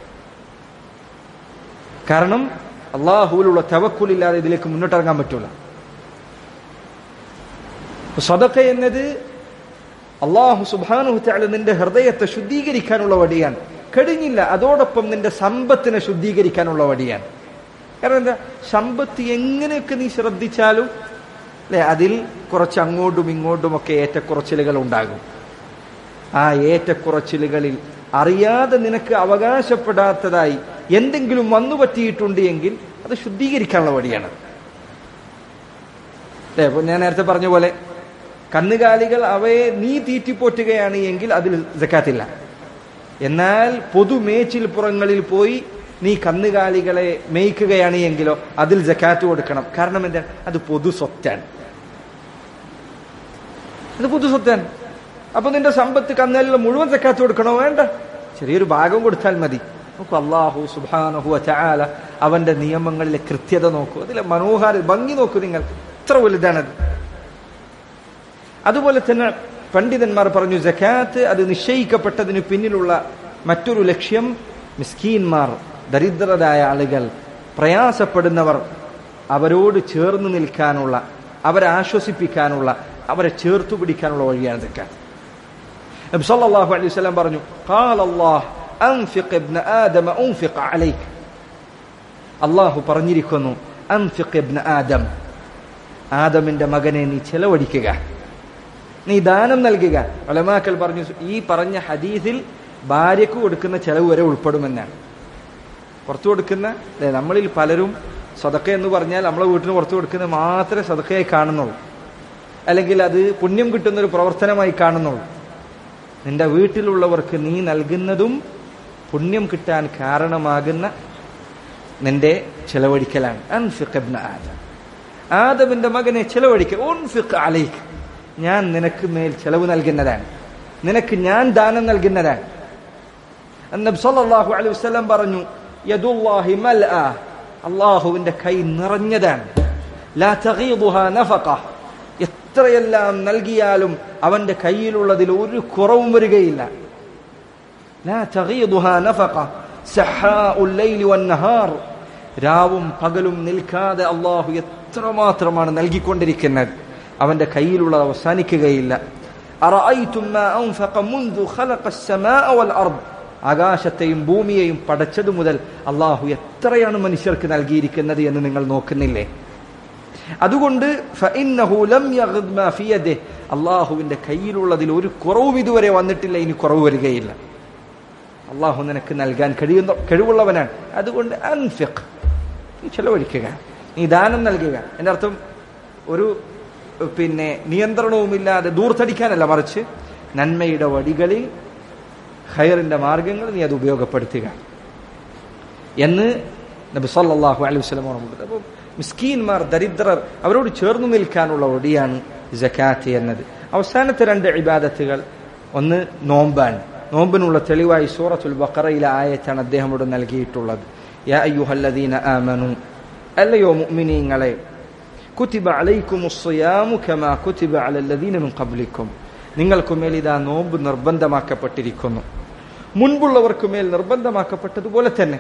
കാരണം അള്ളാഹുവിലുള്ള തവക്കുലില്ലാതെ ഇതിലേക്ക് മുന്നോട്ടിറങ്ങാൻ പറ്റൂല. സദഖ എന്നത് അള്ളാഹു സുബ്ഹാനഹു തആല നിന്റെ ഹൃദയത്തെ ശുദ്ധീകരിക്കാനുള്ള വഴിയാണ്. കഴിഞ്ഞില്ല, അതോടൊപ്പം നിന്റെ സമ്പത്തിനെ ശുദ്ധീകരിക്കാനുള്ള വഴിയാണ്. കാരണം എന്താ? സമ്പത്ത് എങ്ങനെയൊക്കെ നീ ശ്രദ്ധിച്ചാലും അല്ലെ, അതിൽ കുറച്ച് അങ്ങോട്ടും ഇങ്ങോട്ടും ഒക്കെ ഏറ്റക്കുറച്ചിലുകൾ ഉണ്ടാകും. ആ ഏറ്റക്കുറച്ചിലുകളിൽ അറിയാതെ നിനക്ക് അവകാശപ്പെടാത്തതായി എന്തെങ്കിലും വന്നു പറ്റിയിട്ടുണ്ട് എങ്കിൽ അത് ശുദ്ധീകരിക്കാനുള്ള വഴിയാണ്. അല്ലെ? അപ്പൊ ഞാൻ നേരത്തെ പറഞ്ഞ പോലെ കന്നുകാലികൾ അവയെ നീ തീറ്റിപ്പോറ്റുകയാണ് എങ്കിൽ അതിൽ സക്കാത്തില്ല. എന്നാൽ പൊതു മേച്ചിൽ പുറങ്ങളിൽ പോയി നീ കന്നുകാലികളെ മേയ്ക്കുകയാണ് എങ്കിലോ അതിൽ സക്കാത്ത് കൊടുക്കണം. കാരണം എന്താ? അത് പൊതു സ്വത്താണ്. അത് പൊതു സ്വത്താണ്. അപ്പൊ നിന്റെ സമ്പത്ത് കന്നുകാലികൾ മുഴുവൻ സക്കാത്ത് കൊടുക്കണോ? വേണ്ട, ചെറിയൊരു ഭാഗം കൊടുത്താൽ മതി. നോക്കൂ, അല്ലാഹു സുബ്ഹാനഹു വ തആല അവന്റെ നിയമങ്ങളിലെ കൃത്യത നോക്കൂ, അതിലെ മനോഹാര ഭംഗി നോക്കൂ നിങ്ങൾ, എത്ര വലുതാണത്. അതുപോലെ തന്നെ പണ്ഡിതന്മാർ പറഞ്ഞു, സക്കാത്ത് അത് നിശ്ചയിക്കപ്പെട്ടതിന് പിന്നിലുള്ള മറ്റൊരു ലക്ഷ്യം മിസ്കീന്മാർ, ദരിദ്രരായ ആളുകൾ, പ്രയാസപ്പെടുന്നവർ, അവരോട് ചേർന്ന് നിൽക്കാനുള്ള, അവരെ ആശ്വസിപ്പിക്കാനുള്ള, അവരെ ചേർത്തു പിടിക്കാനുള്ള വഴിയാണ് സക്കാത്ത്. നബി സല്ലല്ലാഹു അലൈഹി വസല്ലം പറഞ്ഞു, ഖാല അല്ലാഹ് അൻഫിഖ് ഇബ്ന ആദം ഉൻഫിഖ് അലൈക്. അല്ലാഹു പറഞ്ഞിരിക്കുന്നു, അൻഫിഖ് ഇബ്ന ആദം, ആദമിന്റെ മകനെ നീ ചെലവഴിക്കുക, നീ ദാനം നൽകുക. ഉലമാക്കൾ പറഞ്ഞു, ഈ പറഞ്ഞ ഹദീസിൽ ഭാര്യക്ക് കൊടുക്കുന്ന ചെലവ് വരെ ഉൾപ്പെടുമെന്നാണ്. പുറത്തു കൊടുക്കുന്ന, നമ്മളിൽ പലരും സദഖ എന്ന് പറഞ്ഞാൽ നമ്മളെ വീട്ടിന് പുറത്തു കൊടുക്കുന്നത് മാത്രമേ സദഖയായി കാണുന്നുള്ളൂ, അല്ലെങ്കിൽ അത് പുണ്യം കിട്ടുന്ന ഒരു പ്രവർത്തനമായി കാണുന്നുള്ളൂ. നിന്റെ വീട്ടിലുള്ളവർക്ക് നീ നൽകുന്നതും പുണ്യം കിട്ടാൻ കാരണമാകുന്ന നിന്റെ ചെലവഴിക്കലാണ്. അൻഫിഖ് ഇബ്ന ആദം, ആദമിന്റെ മകനെ ചെലവഴിക്കുക. ഉൻഫിഖ് അലൈക്, ഞാൻ നിനക്ക് മേൽ ചെലവ് നൽകുന്നതാണ്, നിനക്ക് ഞാൻ ദാനം നൽകുന്നതാണ്. നബി സല്ലല്ലാഹു അലൈഹി വസല്ലം പറഞ്ഞു, യദുല്ലാഹി മൽആ, അല്ലാഹുവിന്റെ കൈ നിറഞ്ഞതാണ്. ലാ തഗീദുഹാ നഫഖ, എത്രയെല്ലാം നൽകിയാലും അവന്റെ കയ്യിലുള്ളതിൽ ഒരു കുറവും വരികയില്ല. ലാ തഗീദുഹാ നഫഖ സഹാഉൽ ലൈലി വന്നഹാർ, രാവും പകലും നിൽക്കാതെ അല്ലാഹു എത്രമാത്രമാണ് നൽകിക്കൊണ്ടിരിക്കുന്നത്, അവന്റെ കയ്യിലുള്ള അവസാനിക്കുകയില്ല. അറഅയ്തും മാ അൻഫഖ മുൻദു ഖലഖ അസ്സമാഅ വൽ അർദ്, ആകാശത്തെയും ഭൂമിയെയും പടച്ചതു മുതൽ അല്ലാഹു എത്രയാണ് മനുഷ്യർക്ക് നൽകിയിരിക്കുന്നത് എന്ന് നിങ്ങൾ നോക്കുന്നില്ലേ? അതുകൊണ്ട് ഫഇന്നഹു ലം യഗ്ദ് മാ ഫി യദിഹി, അല്ലാഹുവിന്റെ കയ്യിലുള്ളതിൽ ഒരു കുറവും ഇതുവരെ വന്നിട്ടില്ല, ഇനി കുറവ് വരികയില്ല. അല്ലാഹു നിനക്ക് നൽകാൻ കഴിയുന്ന കഴിവുള്ളവനാണ്. അതുകൊണ്ട് അൻഫിഖ്, നീ ചെലവഴിക്കുക, നീ ദാനം നൽകുക. എൻ്റെ അർത്ഥം ഒരു പിന്നെ നിയന്ത്രണവുമില്ലാതെ ദൂർത്തടിക്കാനല്ല, മറിച്ച് നന്മയുടെ വഴികളിൽ, ഖൈറിന്റെ മാർഗങ്ങൾ നീ അത് ഉപയോഗപ്പെടുത്തുക എന്ന് നബി സല്ലല്ലാഹു അലൈഹി വസല്ലം പറഞ്ഞു. അപ്പോൾ മിസ്കീന്മാർ, ദരിദ്രർ, അവരോട് ചേർന്നു നിൽക്കാനുള്ള വഴിയാണ് സക്കാത്ത് എന്നത്. അവസാനത്തെ രണ്ട് ഇബാദത്തുകൾ, ഒന്ന് നോമ്പാണ്. നോമ്പിനുള്ള തെളിവായി സൂറത്തുൽ ബഖറയിലെ ആയത്താണ് അദ്ദേഹം ഇവിടെ നൽകിയിട്ടുള്ളത്. യാ അയ്യുഹല്ലദീന ആമനു, അല്ലയോ മുഅ്മിനീങ്ങളെ, കുതിബ അലൈക്കുമുസ് സിയാമു കമാ കുതിബ അലല്ലദീന മിൻ ഖബ്ലിക്കും, നിങ്ങൾക്കുമേൽ ഇതാ നോമ്പ് നിർബന്ധമാക്കപ്പെട്ടിരിക്കുന്നു, മുൻപുള്ളവർക്കുമേൽ നിർബന്ധമാക്കപ്പെട്ടതുപോലെ തന്നെ.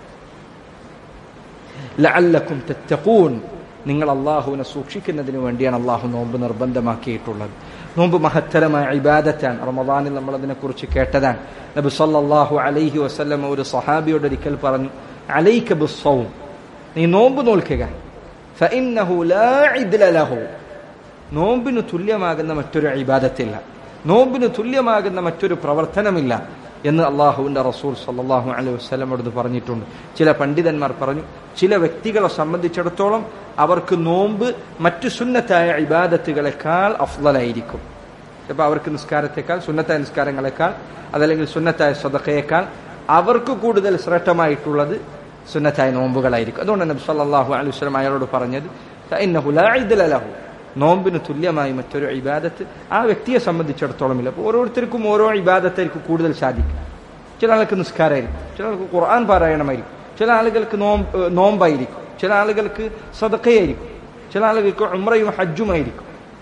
ലഅല്ലക്കും തത്തഖൂൻ, നിങ്ങൾ അള്ളാഹുവിനെ സൂക്ഷിക്കുന്നതിന് വേണ്ടിയാണ് അള്ളാഹു നോമ്പ് നിർബന്ധമാക്കിയിട്ടുള്ളത്. നോമ്പ് മഹത്തരമായ ഇബാദത്താണ്. റമദാനിൽ നമ്മൾ അതിനെക്കുറിച്ച് കേട്ടതാണ്. നബി സല്ലല്ലാഹു അലൈഹി വസല്ലം ഒരു സഹാബിയോട് ഒരിക്കൽ പറഞ്ഞു, അലൈക ബിസ്സൗം, നീ നോമ്പ് നോൽക്കുക. ഫഇന്നഹു ലാ ഇദ്ല ലഹു, നോമ്പിന് തുല്യമാകുന്ന മറ്റൊരു ഇബാദത്തില്ല, നോമ്പിന് തുല്യമാകുന്ന മറ്റൊരു പ്രവർത്തനമില്ല എന്ന് അള്ളാഹുവിന്റെ റസൂൽ സല്ലല്ലാഹു അലൈഹി വസല്ലം അടുത്ത് പറഞ്ഞിട്ടുണ്ട്. ചില പണ്ഡിതന്മാർ പറഞ്ഞു, ചില വ്യക്തികളെ സംബന്ധിച്ചിടത്തോളം അവർക്ക് നോമ്പ് മറ്റു സുന്നത്തായ ഇബാദത്തുകളെക്കാൾ അഫ്ളലായിരിക്കും. ചിലപ്പോൾ അവർക്ക് നിസ്കാരത്തെക്കാൾ, സുന്നത്തായ നിസ്കാരങ്ങളെക്കാൾ, അതല്ലെങ്കിൽ സുന്നത്തായ സദഖയേക്കാൾ അവർക്ക് കൂടുതൽ ശ്രേഷ്ഠമായിട്ടുള്ളത് സുന്നത്തായ നോമ്പുകളായിരിക്കും. അതുകൊണ്ട് നബി സല്ലല്ലാഹു അലൈഹി വസല്ലം അയാളോട് പറഞ്ഞത് ഫഇന്നഹു ലാ ഇദ്ല ലഹു, നോമ്പിന് തുല്യമായി മറ്റൊരു ഇബാദത്ത് ആ വ്യക്തിയെ സംബന്ധിച്ചിടത്തോളം ഇല്ല. അപ്പോൾ ഓരോരുത്തർക്കും ഓരോ ഇബാദത്തായിരിക്കും കൂടുതൽ സാധിക്കും. ചില ആൾക്ക് നിസ്കാരമായിരിക്കും, ചില ആൾക്ക് ഖുർആൻ പാരായണമായിരിക്കും, ചില ആളുകൾക്ക് നോമ്പ് നോമ്പായിരിക്കും, ചില ആളുകൾക്ക് സദഖയായിരിക്കും, ചില ആളുകൾക്ക് ഉംറയും ഹജ്ജുമായിരിക്കും.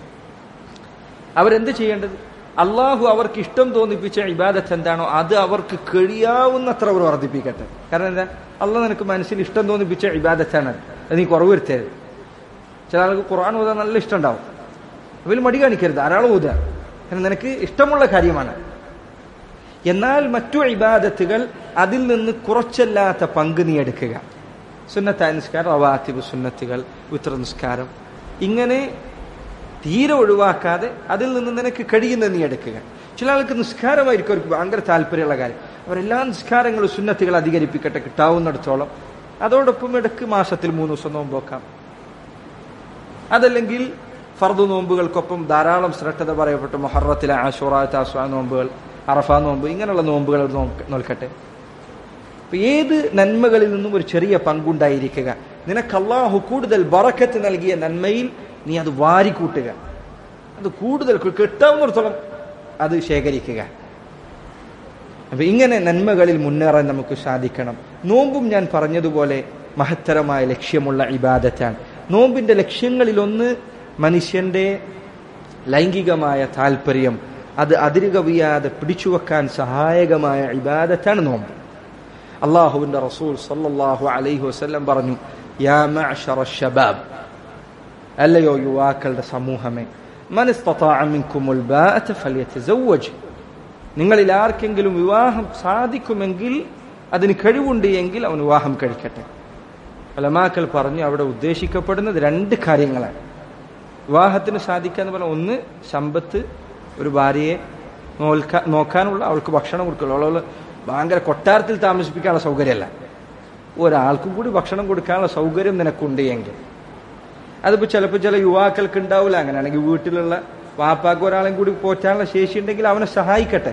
അവരെന്ത് ചെയ്യേണ്ടത്? അള്ളാഹു അവർക്ക് ഇഷ്ടം തോന്നിപ്പിച്ച ഇബാദത്ത് എന്താണോ അത് അവർക്ക് കഴിയാവുന്നത്ര അവർ വർദ്ധിപ്പിക്കട്ടെ. കാരണം എന്താ? അള്ളാഹ് നിനക്ക് മനസ്സിൽ ഇഷ്ടം തോന്നിപ്പിച്ച ഇബാദത്താണ്, അത് നീ കുറവ് വരുത്തരുത്. ചില ആൾക്ക് ഖുർആൻ ഓതാൻ നല്ല ഇഷ്ടം ഉണ്ടാവും, അതിൽ മടി കാണിക്കരുത്, ധാരാളം ഓതുക, കാരണം നിനക്ക് ഇഷ്ടമുള്ള കാര്യമാണ്. എന്നാൽ മറ്റു ഇബാദത്തുകൾ അതിൽ നിന്ന് കുറച്ചല്ലാത്ത പങ്ക് നീ എടുക്കുക. സുന്നത്തായ നിസ്കാരം, റവാത്തിബ് സുന്നത്തുകൾ, വിത്ർ നിസ്കാരം, ഇങ്ങനെ തീരെ ഒഴിവാക്കാതെ അതിൽ നിന്ന് നിനക്ക് കഴിയുന്ന നീ എടുക്കുക. ചില ആൾക്ക് നിസ്കാരമായിരിക്കും അവർക്ക് ഭയങ്കര താല്പര്യമുള്ള കാര്യം, അവരെല്ലാ നിസ്കാരങ്ങളും സുന്നത്തുകൾ അധികരിപ്പിക്കട്ടെ കിട്ടാവുന്നിടത്തോളം. അതോടൊപ്പം ഇടയ്ക്ക് മാസത്തിൽ മൂന്ന് ദിവസം നോമ്പ് വെക്കാം. അതല്ലെങ്കിൽ ഫർദ് നോമ്പുകൾക്കൊപ്പം ധാരാളം ശ്രദ്ധ പറയപ്പെട്ട മുഹറത്തിലെ ആശൂറ, താസ്വാ നോമ്പുകൾ, അറഫ നോമ്പ്, ഇങ്ങനെയുള്ള നോമ്പുകൾ നോൽക്കട്ടെ. ഏത് നന്മകളിൽ നിന്നും ഒരു ചെറിയ പങ്കുണ്ടായിരിക്കുക. നിനക്ക് അല്ലാഹു കൂടുതൽ ബറക്കത്ത് നൽകിയ നന്മയിൽ നീ അത് വാരിക്കൂട്ടുക, അത് കൂടുതൽ കിട്ടാവുന്നിടത്തോളം അത് ശേഖരിക്കുക. അപ്പൊ ഇങ്ങനെ നന്മകളിൽ മുന്നേറാൻ നമുക്ക് സാധിക്കണം. നോമ്പും ഞാൻ പറഞ്ഞതുപോലെ മഹത്തരമായ ലക്ഷ്യമുള്ള ഇബാദത്താണ്. നോമ്പിന്റെ ലക്ഷ്യങ്ങളിലൊന്ന് മനുഷ്യന്റെ ലൈംഗികമായ താല്പര്യം അത് അതിരുകവിയാതെ പിടിച്ചുവെക്കാൻ സഹായകമായ ഇബാദത്താണ് നോമ്പ്. അള്ളാഹുവിന്റെ റസൂൽ സല്ലല്ലാഹു അലൈഹി വസല്ലം പറഞ്ഞു, യാ മഅ്ശറ ശബാബ്, അല്ലയോ യുവാക്കളുടെ സമൂഹമേ, മൻ ഇസ്തതാഅ മിൻകുമുൽ ബാഅത ഫൽയതസവ്വജ്, നിങ്ങളിൽ ആർക്കെങ്കിലും വിവാഹം സാധിക്കുമെങ്കിൽ, അതിന് കഴിവുണ്ട് എങ്കിൽ അവൻ വിവാഹം കഴിക്കട്ടെ. ഉലമാക്കൾ പറഞ്ഞു അവിടെ ഉദ്ദേശിക്കപ്പെടുന്നത് രണ്ട് കാര്യങ്ങളാണ്. വിവാഹത്തിന് സാധിക്കുക എന്ന് പറഞ്ഞാൽ ഒന്ന് സമ്പത്ത്, ഒരു ഭാര്യയെ നോൽക്കാ നോക്കാനുള്ള, അവൾക്ക് ഭക്ഷണം കൊടുക്കുക, അവൾ ഭയങ്കര കൊട്ടാരത്തിൽ താമസിപ്പിക്കാനുള്ള സൗകര്യമല്ല, ഒരാൾക്കും കൂടി ഭക്ഷണം കൊടുക്കാനുള്ള സൗകര്യം നിനക്കുണ്ട് എങ്കിൽ. അതിപ്പോൾ ചിലപ്പോൾ ചില യുവാക്കൾക്ക് ഉണ്ടാവില്ല. അങ്ങനെയാണെങ്കിൽ വീട്ടിലുള്ള വാപ്പാക്ക് ഒരാളെയും കൂടി പോറ്റാനുള്ള ശേഷി ഉണ്ടെങ്കിൽ അവനെ സഹായിക്കട്ടെ.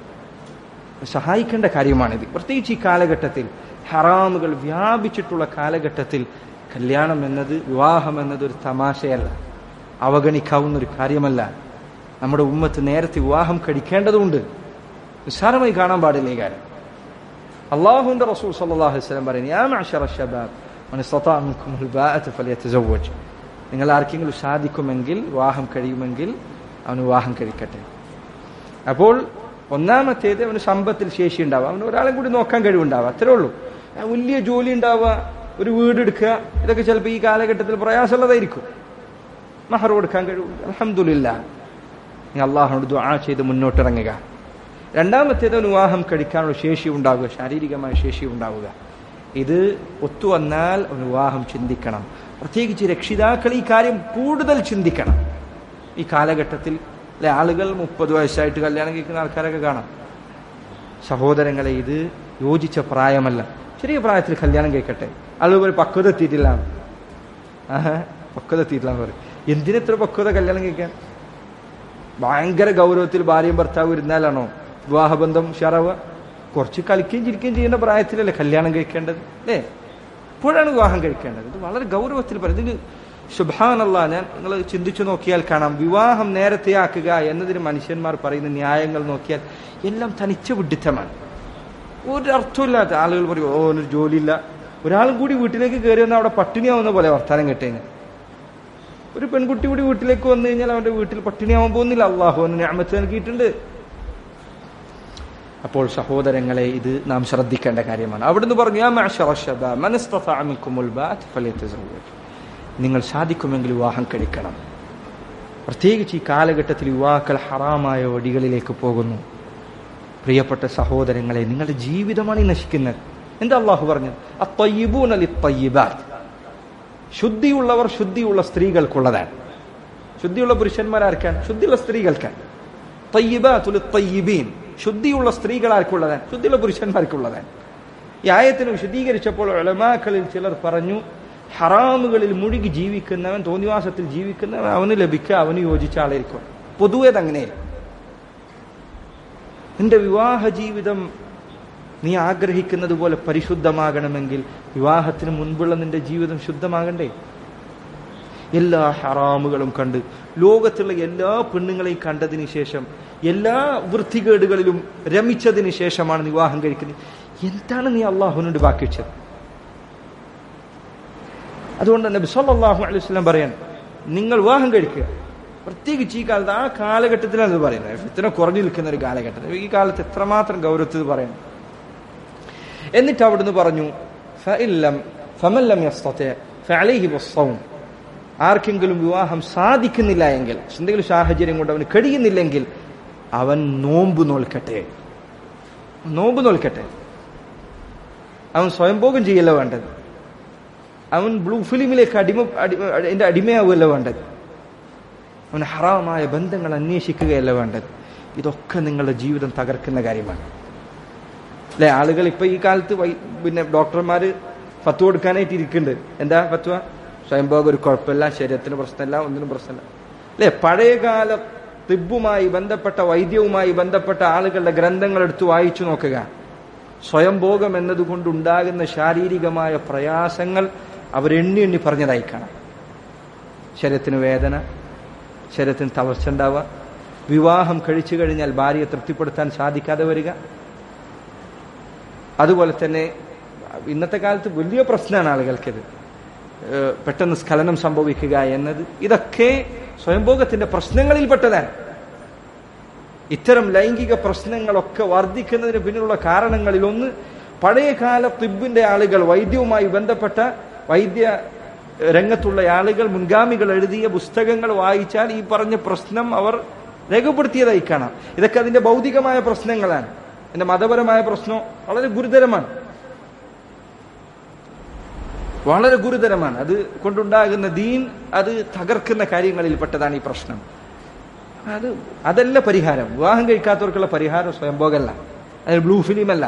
സഹായിക്കേണ്ട കാര്യമാണിത്. പ്രത്യേകിച്ച് ഈ കാലഘട്ടത്തിൽ ഹറാമുകൾ വ്യാപിച്ചിട്ടുള്ള കാലഘട്ടത്തിൽ കല്യാണം എന്നത്, വിവാഹം എന്നത് ഒരു തമാശയല്ല, അവഗണിക്കാവുന്ന ഒരു കാര്യമല്ല. നമ്മുടെ ഉമ്മത്ത് നേരത്തെ വിവാഹം കഴിക്കേണ്ടതുണ്ട്, നിസ്സാരമായി കാണാൻ പാടില്ല ഈ കാര്യം. അള്ളാഹുവിന്റെ റസൂൽ സല്ലല്ലാഹു അലൈഹി വസല്ലം പറയുന്നു, യാ മഅ്ശറ ശബാബ് മൻ ഇസ്തതാഅ മിൻകുമുൽ ബാഅത ഫൽയതസവ്വജ്, നിങ്ങൾ ആർക്കെങ്കിലും സാധിക്കുമെങ്കിൽ, വിവാഹം കഴിയുമെങ്കിൽ അവന് വിവാഹം കഴിക്കട്ടെ. അപ്പോൾ ഒന്നാമത്തേത് അവന് സമ്പത്തിൽ ശേഷി ഉണ്ടാവുക, അവന് ഒരാളെ കൂടി നോക്കാൻ കഴിവുണ്ടാവുക, അത്രേ ഉള്ളൂ. വലിയ ജോലി ഉണ്ടാവുക, ഒരു വീടെടുക്കുക, ഇതൊക്കെ ചിലപ്പോൾ ഈ കാലഘട്ടത്തിൽ പ്രയാസമുള്ളതായിരിക്കും. മഹർ കൊടുക്കാൻ കഴിവില്ല, അൽഹംദുലില്ലാഹ്, അള്ളാഹുവിനോട് ദുആ ചെയ്ത് മുന്നോട്ടിറങ്ങുക. രണ്ടാമത്തേത് അവന് വിവാഹം കഴിക്കാനുള്ള ശേഷി ഉണ്ടാവുക, ശാരീരികമായ ശേഷി ഉണ്ടാവുക. ഇത് ഒത്തുവന്നാൽ അവന് വിവാഹം ചിന്തിക്കണം. പ്രത്യേകിച്ച് രക്ഷിതാക്കൾ ഈ കാര്യം കൂടുതൽ ചിന്തിക്കണം. ഈ കാലഘട്ടത്തിൽ അല്ലെ ആളുകൾ മുപ്പത് വയസ്സായിട്ട് കല്യാണം കഴിക്കുന്ന ആൾക്കാരൊക്കെ കാണാം. സഹോദരങ്ങളെ, ഇത് യോജിച്ച പ്രായമല്ല. ചെറിയ പ്രായത്തിൽ കല്യാണം കഴിക്കട്ടെ. ആളുകൾ പക്വത എത്തിയിട്ടില്ല, ആഹ് പക്വത എത്തിയിട്ടില്ല എന്ന് പറയും. എന്തിനെത്ര പക്വത കല്യാണം കഴിക്കാൻ? ഭയങ്കര ഗൗരവത്തിൽ ഭാര്യയും ഭർത്താവ് ഇരുന്നാലാണോ വിവാഹബന്ധം ഉഷാറാവുക? കുറച്ച് കളിക്കുകയും ചിരിക്കുകയും ചെയ്യുന്ന പ്രായത്തിലല്ലേ കല്യാണം കഴിക്കേണ്ടത്, അല്ലേ? ഇപ്പോഴാണ് വിവാഹം കഴിക്കേണ്ടത്. ഇത് വളരെ ഗൗരവത്തിൽ പറയും. ഇതിന് സുബ്ഹാനല്ലാഹ്, ഞാൻ നിങ്ങൾ ചിന്തിച്ചു നോക്കിയാൽ കാണാം, വിവാഹം നേരത്തെയാക്കുക എന്നതിന് മനുഷ്യന്മാർ പറയുന്ന ന്യായങ്ങൾ നോക്കിയാൽ എല്ലാം തനിച്ച വിഡിത്തമാണ്, ഒരർത്ഥമില്ലാത്ത. ആളുകൾ പറയും, ഓ ഒരു ജോലിയില്ല, ഒരാളും കൂടി വീട്ടിലേക്ക് കയറി വന്നാൽ അവിടെ പട്ടിണിയാവുന്ന പോലെ വർത്താനം കേട്ടുകഴിഞ്ഞാൽ. ഒരു പെൺകുട്ടി കൂടി വീട്ടിലേക്ക് വന്നു കഴിഞ്ഞാൽ അവന്റെ വീട്ടിൽ പട്ടിണിയാവാൻ പോകുന്നില്ല. അള്ളാഹു അവന് നിഅമത്ത് നൽകിയിട്ടുണ്ട്. അപ്പോൾ സഹോദരങ്ങളെ, ഇത് നാം ശ്രദ്ധിക്കേണ്ട കാര്യമാണ്. അവിടുന്ന് പറഞ്ഞു, യാ മഅ്ശറ ശബാബ് മൻ ഇസ്തതാഅ മിൻകുമുൽ ബാഅത ഫൽയതസവ്വജ്, നിങ്ങൾ സാധിക്കുമെങ്കിൽ വിവാഹം കഴിക്കണം. പ്രത്യേകിച്ച് ഈ കാലഘട്ടത്തിൽ യുവാക്കൾ ഹറാമായ വഴികളിലേക്ക് പോകുന്നു. പ്രിയപ്പെട്ട സഹോദരങ്ങളെ, നിങ്ങളുടെ ജീവിതമാണ് ഈ നശിക്കുന്നത്. എന്താ അള്ളാഹു പറഞ്ഞത്? അത്വയ്യിബൂന ലിത്വയ്യിബാത്ത്, ശുദ്ധിയുള്ളവർ ശുദ്ധിയുള്ള സ്ത്രീകൾക്കുള്ളതാണ്. ശുദ്ധിയുള്ള പുരുഷന്മാരാർക്കാണ്? ശുദ്ധിയുള്ള സ്ത്രീകൾക്കാണ്. തയ്യിബാത്തു ലിത്വയ്യിബീൻ, ശുദ്ധിയുള്ള സ്ത്രീകൾ ആർക്കുള്ളതാണ്? ശുദ്ധിയുള്ള പുരുഷന്മാർക്കുള്ളതാണ്. ഈ ആയത്തിനെ വിശദീകരിച്ചപ്പോൾ ഉലമാക്കളിൽ ചിലർ പറഞ്ഞു, ഹറാമുകളിൽ മുഴുകി ജീവിക്കുന്നവൻ, തോന്നിവാസത്തിൽ ജീവിക്കുന്നവൻ, അവന് ലഭിക്കുക അവന് യോജിച്ച ആളായിരിക്കും. പൊതുവെ അതങ്ങനെയല്ല. നിന്റെ വിവാഹ ജീവിതം നീ ആഗ്രഹിക്കുന്നത് പോലെ പരിശുദ്ധമാകണമെങ്കിൽ വിവാഹത്തിന് മുൻപുള്ള നിന്റെ ജീവിതം ശുദ്ധമാകണ്ടേ? എല്ലാ ഹറാമുകളും കണ്ട് ലോകത്തുള്ള എല്ലാ പെണ്ണുങ്ങളെയും കണ്ടതിന് ശേഷം എല്ലാ വൃത്തികേടുകളിലും രമിച്ചതിന് ശേഷമാണ് വിവാഹം കഴിക്കുന്നത്. എന്താണ് നീ അള്ളാഹുവിനോട് ബാക്കി വെച്ചത്? അതുകൊണ്ട് നബി സല്ലല്ലാഹു അലൈഹി വസല്ലം പറയാൻ, നിങ്ങൾ വിവാഹം കഴിക്കുക. പ്രത്യേകിച്ച് ഈ കാലത്ത്, ആ കാലഘട്ടത്തിലാണ് ഇത് പറയുന്നത്. ഇത്ര കുറഞ്ഞു നിൽക്കുന്ന ഒരു കാലഘട്ടത്തിൽ ഈ കാലത്ത് എത്രമാത്രം ഗൗരവത്തിൽ പറയണം. എന്നിട്ട് അവിടുന്ന് പറഞ്ഞു, ഫഇല്ലം ഫമല്ലം യസ്തതി ഫഅലൈഹി ബിസ്സൗം. ആർക്കെങ്കിലും വിവാഹം സാധിക്കുന്നില്ല എങ്കിൽ, എന്തെങ്കിലും സാഹചര്യം കൊണ്ട് അവന് കഴിയുന്നില്ലെങ്കിൽ അവൻ നോമ്പ് നോൽക്കട്ടെ. നോമ്പ് നോൽക്കട്ടെ. അവൻ സ്വയംഭോഗം ചെയ്യല്ല വേണ്ടത്. അവൻ ബ്ലൂ ഫിലിമിലേക്ക് അടിമ അതിന്റെ അടിമയാവുകയല്ല വേണ്ടത്. അവൻ ഹറാമായ ബന്ധങ്ങൾ അന്വേഷിക്കുകയല്ല വേണ്ടത്. ഇതൊക്കെ നിങ്ങളുടെ ജീവിതം തകർക്കുന്ന കാര്യമാണ്. അല്ലെ, ആളുകൾ ഇപ്പൊ ഈ കാലത്ത് പിന്നെ ഡോക്ടർമാര് ഫത്വ കൊടുക്കാനായിട്ട് ഇരിക്കുന്നുണ്ട്. എന്താ ഫത്വ? സ്വയംഭോഗം ഒരു കുഴപ്പമില്ല, ശരീരത്തിന് പ്രശ്നമില്ല, ഒന്നിനും പ്രശ്നമില്ല. അല്ലെ, പഴയകാല തിബ്ബുമായി ബന്ധപ്പെട്ട, വൈദ്യവുമായി ബന്ധപ്പെട്ട ആളുകളുടെ ഗ്രന്ഥങ്ങൾ എടുത്ത് വായിച്ചു നോക്കുക. സ്വയംഭോഗം എന്നതുകൊണ്ടുണ്ടാകുന്ന ശാരീരികമായ പ്രയാസങ്ങൾ അവരെണ്ണി എണ്ണി പറഞ്ഞതായി കാണാം. ശരീരത്തിന് വേദന, ശരീരത്തിന് തളർച്ച ഉണ്ടാവുക, വിവാഹം കഴിച്ചു കഴിഞ്ഞാൽ ഭാര്യയെ തൃപ്തിപ്പെടുത്താൻ സാധിക്കാതെ വരിക. അതുപോലെ തന്നെ ഇന്നത്തെ കാലത്ത് വലിയ പ്രശ്നമാണ് ആളുകൾക്കിത്, പെട്ടെന്ന് സ്ഖലനം സംഭവിക്കുക എന്നത്. ഇതൊക്കെ സ്വയംഭോഗത്തിന്റെ പ്രശ്നങ്ങളിൽപ്പെട്ടതാണ്. ഇത്തരം ലൈംഗിക പ്രശ്നങ്ങളൊക്കെ വർദ്ധിക്കുന്നതിന് പിന്നിലുള്ള കാരണങ്ങളിൽ ഒന്ന്, പഴയകാല തിബ്ബിന്റെ ആളുകൾ, വൈദ്യവുമായി ബന്ധപ്പെട്ട വൈദ്യ രംഗത്തുള്ള ആളുകൾ, മുൻഗാമികൾ എഴുതിയ പുസ്തകങ്ങൾ വായിച്ചാൽ ഈ പറഞ്ഞ പ്രശ്നം അവർ രേഖപ്പെടുത്തിയതായി കാണാം. ഇതൊക്കെ അതിന്റെ ഭൗതികമായ പ്രശ്നങ്ങളാണ്. അതിന്റെ മതപരമായ പ്രശ്നം വളരെ ഗുരുതരമാണ്, വളരെ ഗുരുതരമാണ്. അത് കൊണ്ടുണ്ടാകുന്ന ദീൻ, അത് തകർക്കുന്ന കാര്യങ്ങളിൽ പെട്ടതാണ് ഈ പ്രശ്നം. അത് അതല്ല പരിഹാരം. വിവാഹം കഴിക്കാത്തവർക്കുള്ള പരിഹാരം സ്വയംഭോഗമല്ല, അതിന് ബ്ലൂ ഫിലിമല്ല,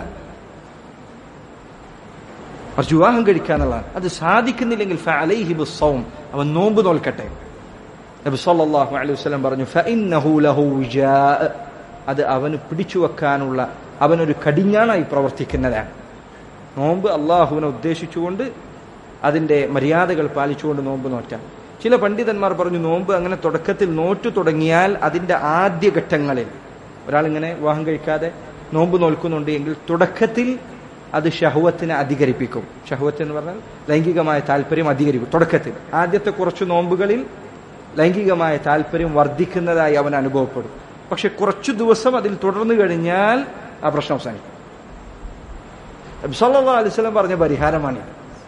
മറിച്ച് വിവാഹം കഴിക്കാന്നുള്ളതാണ്. അത് സാധിക്കുന്നില്ലെങ്കിൽ ഫഅലൈഹി ബിസ്സൗം, അവൻ നോമ്പ് നോൽക്കട്ടെ. നബി സല്ലല്ലാഹു അലൈഹി വസല്ലം പറഞ്ഞു, ഫഇന്നഹു ലഹു വിജാ, അത് അവന് പിടിച്ചു വെക്കാനുള്ള, അവനൊരു കടിഞ്ഞാണായി പ്രവർത്തിക്കുന്നതാണ്. നോമ്പ് അള്ളാഹുവിനെ ഉദ്ദേശിച്ചുകൊണ്ട് അതിന്റെ മര്യാദകൾ പാലിച്ചുകൊണ്ട് നോമ്പ് നോറ്റാം. ചില പണ്ഡിതന്മാർ പറഞ്ഞു, നോമ്പ് അങ്ങനെ തുടക്കത്തിൽ നോറ്റു തുടങ്ങിയാൽ അതിന്റെ ആദ്യ ഘട്ടങ്ങളിൽ, ഒരാളിങ്ങനെ വിവാഹം കഴിക്കാതെ നോമ്പ് നോൽക്കുന്നുണ്ട് എങ്കിൽ തുടക്കത്തിൽ അത് ഷഹ്വത്തിനെ അധികരിപ്പിക്കും. ഷഹ്വത്ത് എന്ന് പറഞ്ഞാൽ ലൈംഗികമായ താല്പര്യം അധികരിക്കും. തുടക്കത്തിൽ ആദ്യത്തെ കുറച്ച് നോമ്പുകളിൽ ലൈംഗികമായ താല്പര്യം വർദ്ധിക്കുന്നതായി അവൻ അനുഭവപ്പെടും. പക്ഷെ കുറച്ചു ദിവസം അതിൽ തുടർന്നു കഴിഞ്ഞാൽ ആ പ്രശ്നം അവസാനിക്കും. നബി സല്ലല്ലാഹു അലൈഹി വസല്ലം പറഞ്ഞ പരിഹാരമാണ്.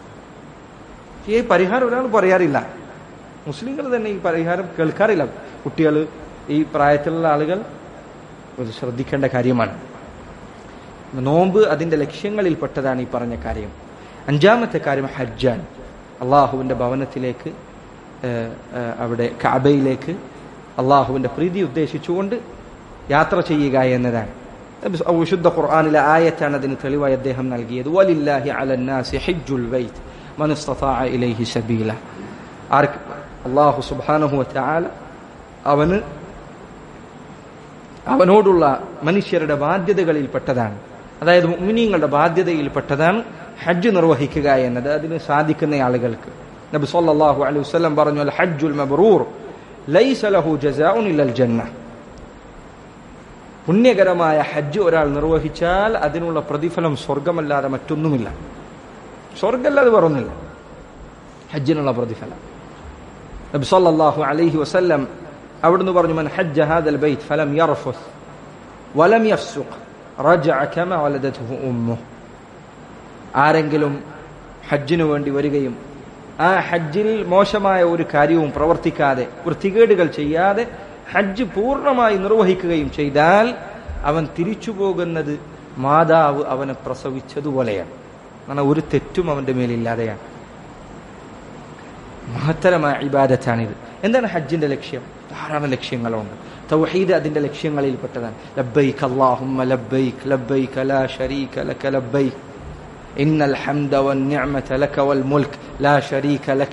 ഈ പരിഹാരം ഒരാൾ പറയാറില്ല. മുസ്ലിങ്ങൾ തന്നെ ഈ പരിഹാരം കേൾക്കാറില്ല. കുട്ടികൾ, ഈ പ്രായത്തിലുള്ള ആളുകൾ ഒരു ശ്രദ്ധിക്കേണ്ട കാര്യമാണ്. നോമ്പ് അതിന്റെ ലക്ഷ്യങ്ങളിൽപ്പെട്ടതാണ് ഈ പറഞ്ഞ കാര്യം. അഞ്ചാമത്തെ കാര്യം ഹജ്ജാൻ, അള്ളാഹുവിന്റെ ഭവനത്തിലേക്ക്, അവിടെ കഅബയിലേക്ക് അള്ളാഹുവിന്റെ പ്രീതി ഉദ്ദേശിച്ചുകൊണ്ട് യാത്ര ചെയ്യുക എന്നതാണ്. വിശുദ്ധ ഖുർആനിലെ ആയത്താണ് അതിന് തെളിവായി അദ്ദേഹം നൽകിയത്. വലില്ലാഹി അലന്നാസി ഹജ്ജുൽ ബൈത്ത് മൻ ഇസ്തതാഅ ഇലൈഹി സബീല. ആർക്ക്? അല്ലാഹു സുബ്ഹാനഹു വ തആല അവന് അവനോടുള്ള മനുഷ്യരുടെ ബാധ്യതകളിൽപ്പെട്ടതാണ്, അതായത് മുഅ്മിനീങ്ങളുടെ ബാധ്യതയിൽപ്പെട്ടതാണ് ഹജ്ജ് നിർവഹിക്കുക എന്നത്. അതിന് സാധിക്കുന്ന ആളുകൾക്ക് നബി സല്ലല്ലാഹു അലൈഹി വസല്ലം പറഞ്ഞു, അൽ ഹജ്ജുൽ മബ്റൂർ ലൈസ ലഹു ജസാഉൻ ഇല്ലൽ ജന്ന. പുണ്യകരമായ ഹജ്ജ് ഒരാൾ നിർവഹിച്ചാൽ അതിനുള്ള പ്രതിഫലം സ്വർഗമല്ലാതെ മറ്റൊന്നുമില്ല. സ്വർഗമല്ലാതെ വേറൊന്നുമില്ല ഹജ്ജിനുള്ള പ്രതിഫലം. നബി സല്ലല്ലാഹു അലൈഹി വസല്ലം അവിടുന്ന് പറഞ്ഞു, മൻ ഹജ്ജ ഹാദൽ ബൈത്ത് ഫലം യർഫുസ് വലം യഫ്സുഖ് റജഅ കമാ വലദത്ഹു ഉമ്മുഹു. ആരെങ്കിലും ഹജ്ജിനു വേണ്ടി വരികയും ആ ഹജ്ജിൽ മോശമായ ഒരു കാര്യവും പ്രവർത്തിക്കാതെ, വൃത്തികേടുകൾ ചെയ്യാതെ ഹജ്ജ് പൂർണ്ണമായി നിർവഹിക്കുകയും ചെയ്താൽ അവൻ തിരിച്ചു പോകുന്നത് മാതാവ് അവനെ പ്രസവിച്ചതുപോലെയാണ്. എന്നാൽ ഒരു തെറ്റും അവന്റെ മേലില്ലാതെയാണ്. മഹത്തരമായ ഇബാദത്താണിത്. എന്താണ് ഹജ്ജിന്റെ ലക്ഷ്യം? ധാരാളം ലക്ഷ്യങ്ങളുണ്ട്. തൗഹീദ് അതിന്റെ ലക്ഷ്യങ്ങളിൽപ്പെട്ടതാണ്. ലബ്ബൈക് അല്ലാഹുമ്മ ലബ്ബൈക് ലബ്ബൈക ലാ ശരീക ലക ലബ്ബൈക്. ഇന്നൽ ഹംദ വൻ നിഅമത ലക വൽ മുൽക് ലാ ശരീക ലക.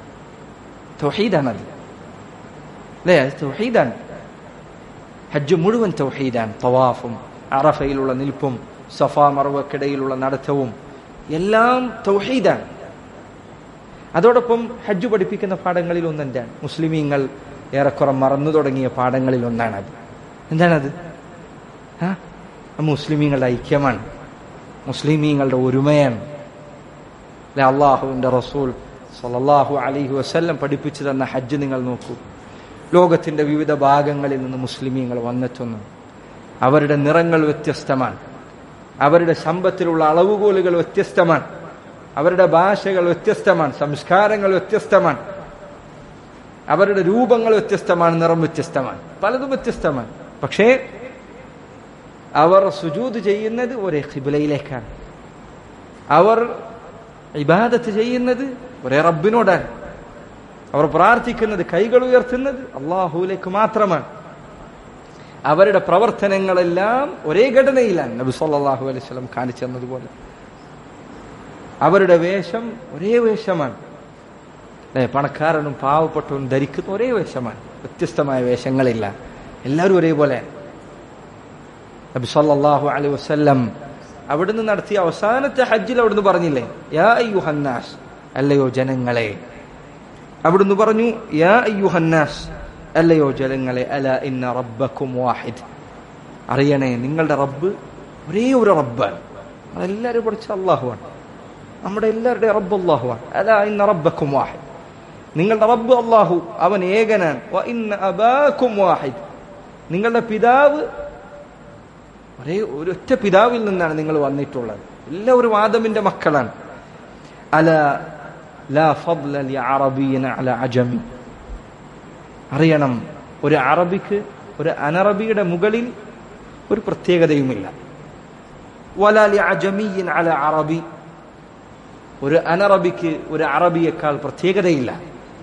തൗഹീദാണത് അല്ലേ? അത് തൗഹീദാണ്. ഹജ്ജ് മുഴുവൻ തൗഹീദാണ്. തവാഫും അറഫയിലുള്ള നിൽപ്പും സഫാ മർവക്കിടയിലുള്ള നടത്തവും എല്ലാം തൗഹീദാണ്. അതോടൊപ്പം ഹജ്ജ് പഠിപ്പിക്കുന്ന പാഠങ്ങളിൽ ഒന്നെന്താണ്? മുസ്ലിമീങ്ങൾ ഏറെക്കുറെ മറന്നു തുടങ്ങിയ പാഠങ്ങളിൽ ഒന്നാണത്. എന്താണത്? ആ മുസ്ലിമീങ്ങളുടെ ഐക്യമാണ്, മുസ്ലിമീങ്ങളുടെ ഒരുമയാണ്. അല്ലെ, അള്ളാഹുവിന്റെ റസൂൽ സല്ലല്ലാഹു അലൈഹി വസല്ലം പഠിപ്പിച്ചു തന്ന ഹജ്ജ് നിങ്ങൾ നോക്കൂ. ലോകത്തിന്റെ വിവിധ ഭാഗങ്ങളിൽ നിന്ന് മുസ്ലിമീങ്ങൾ വന്നെത്തുന്നു. അവരുടെ നിറങ്ങൾ വ്യത്യസ്തമാണ്, അവരുടെ സമ്പത്തിലുള്ള അളവുകോലുകൾ വ്യത്യസ്തമാണ്, അവരുടെ ഭാഷകൾ വ്യത്യസ്തമാണ്, സംസ്കാരങ്ങൾ വ്യത്യസ്തമാണ്, അവരുടെ രൂപങ്ങൾ വ്യത്യസ്തമാണ്, നിറം വ്യത്യസ്തമാണ്, പലതും വ്യത്യസ്തമാണ്. പക്ഷേ അവർ സുജൂദ് ചെയ്യുന്നത് ഒരേ ഖിബ്ലയിലേക്കാണ്. അവർ ഇബാദത്ത് ചെയ്യുന്നത് ഒരേ റബ്ബിനോടാണ്. അവർ പ്രാർത്ഥിക്കുന്നത്, കൈകൾ ഉയർത്തുന്നത് അല്ലാഹുവിലേക്ക് മാത്രമാണ്. അവരുടെ പ്രവർത്തനങ്ങളെല്ലാം ഒരേ ഘടനയിലാണ്. നബി സല്ലല്ലാഹു അലൈഹി വസല്ലം കാണിച്ചു തന്നതുപോലെ അവരുടെ വേഷം ഒരേ വേഷമാണ്. അല്ലെ, പണക്കാരനും പാവപ്പെട്ടവനും ധരിക്കുന്ന ഒരേ വേഷമാണ്, വ്യത്യസ്തമായ വേഷങ്ങളില്ല, എല്ലാവരും ഒരേപോലെ. നബി സല്ലല്ലാഹു അലൈഹി വസല്ലം അവിടുന്ന് നടത്തിയ അവസാനത്തെ ഹജ്ജിൽ അവിടുന്ന് പറഞ്ഞില്ലേ, യാ അയ്യുഹന്നാസ്, അല്ലയോ ജനങ്ങളെ. അവിടുന്ന് പറഞ്ഞു, യാ അയ്യുഹന്നാസ്, അല്ലയോ ജനങ്ങളെ, അല ഇന്ന റബ്ബക്കും വാഹിദ്, അറിയണേ നിങ്ങളുടെ റബ്ബ് ഒരേ ഒരു റബ്ബാണ്. അതെല്ലാവരും പഠിച്ച അള്ളാഹുവാണ്, നമ്മുടെ എല്ലാവരുടെയും റബ്ബ് അള്ളാഹുവാണ്. അല ഇന്ന റബ്ബക്കും വാഹിദ്, നിങ്ങളുടെ റബ്ബ് അള്ളാഹു, അവൻ ഏകനാണ്. വ ഇന്ന അബാക്കും വാഹിദ്, നിങ്ങളുടെ പിതാവ് ഒരേ ഒരൊറ്റ പിതാവിൽ നിന്നാണ് നിങ്ങൾ വന്നിട്ടുള്ളത്, എല്ലാവരും ആദമിന്റെ മക്കളാണ്. അല ലാ ഫദ്ല ലി അറബിയ്യിൻ അല അജമി, അറിയണം ഒരു അറബിക്ക് ഒരു അനറബിയുടെ മുകളിൽ ഒരു പ്രത്യേകതയുമില്ല. വലാ ലി അജമിയ്യിൻ അല അറബി, ഒരു അനറബിക്ക് ഒരു അറബിയേക്കാൾ പ്രത്യേകതയില്ല.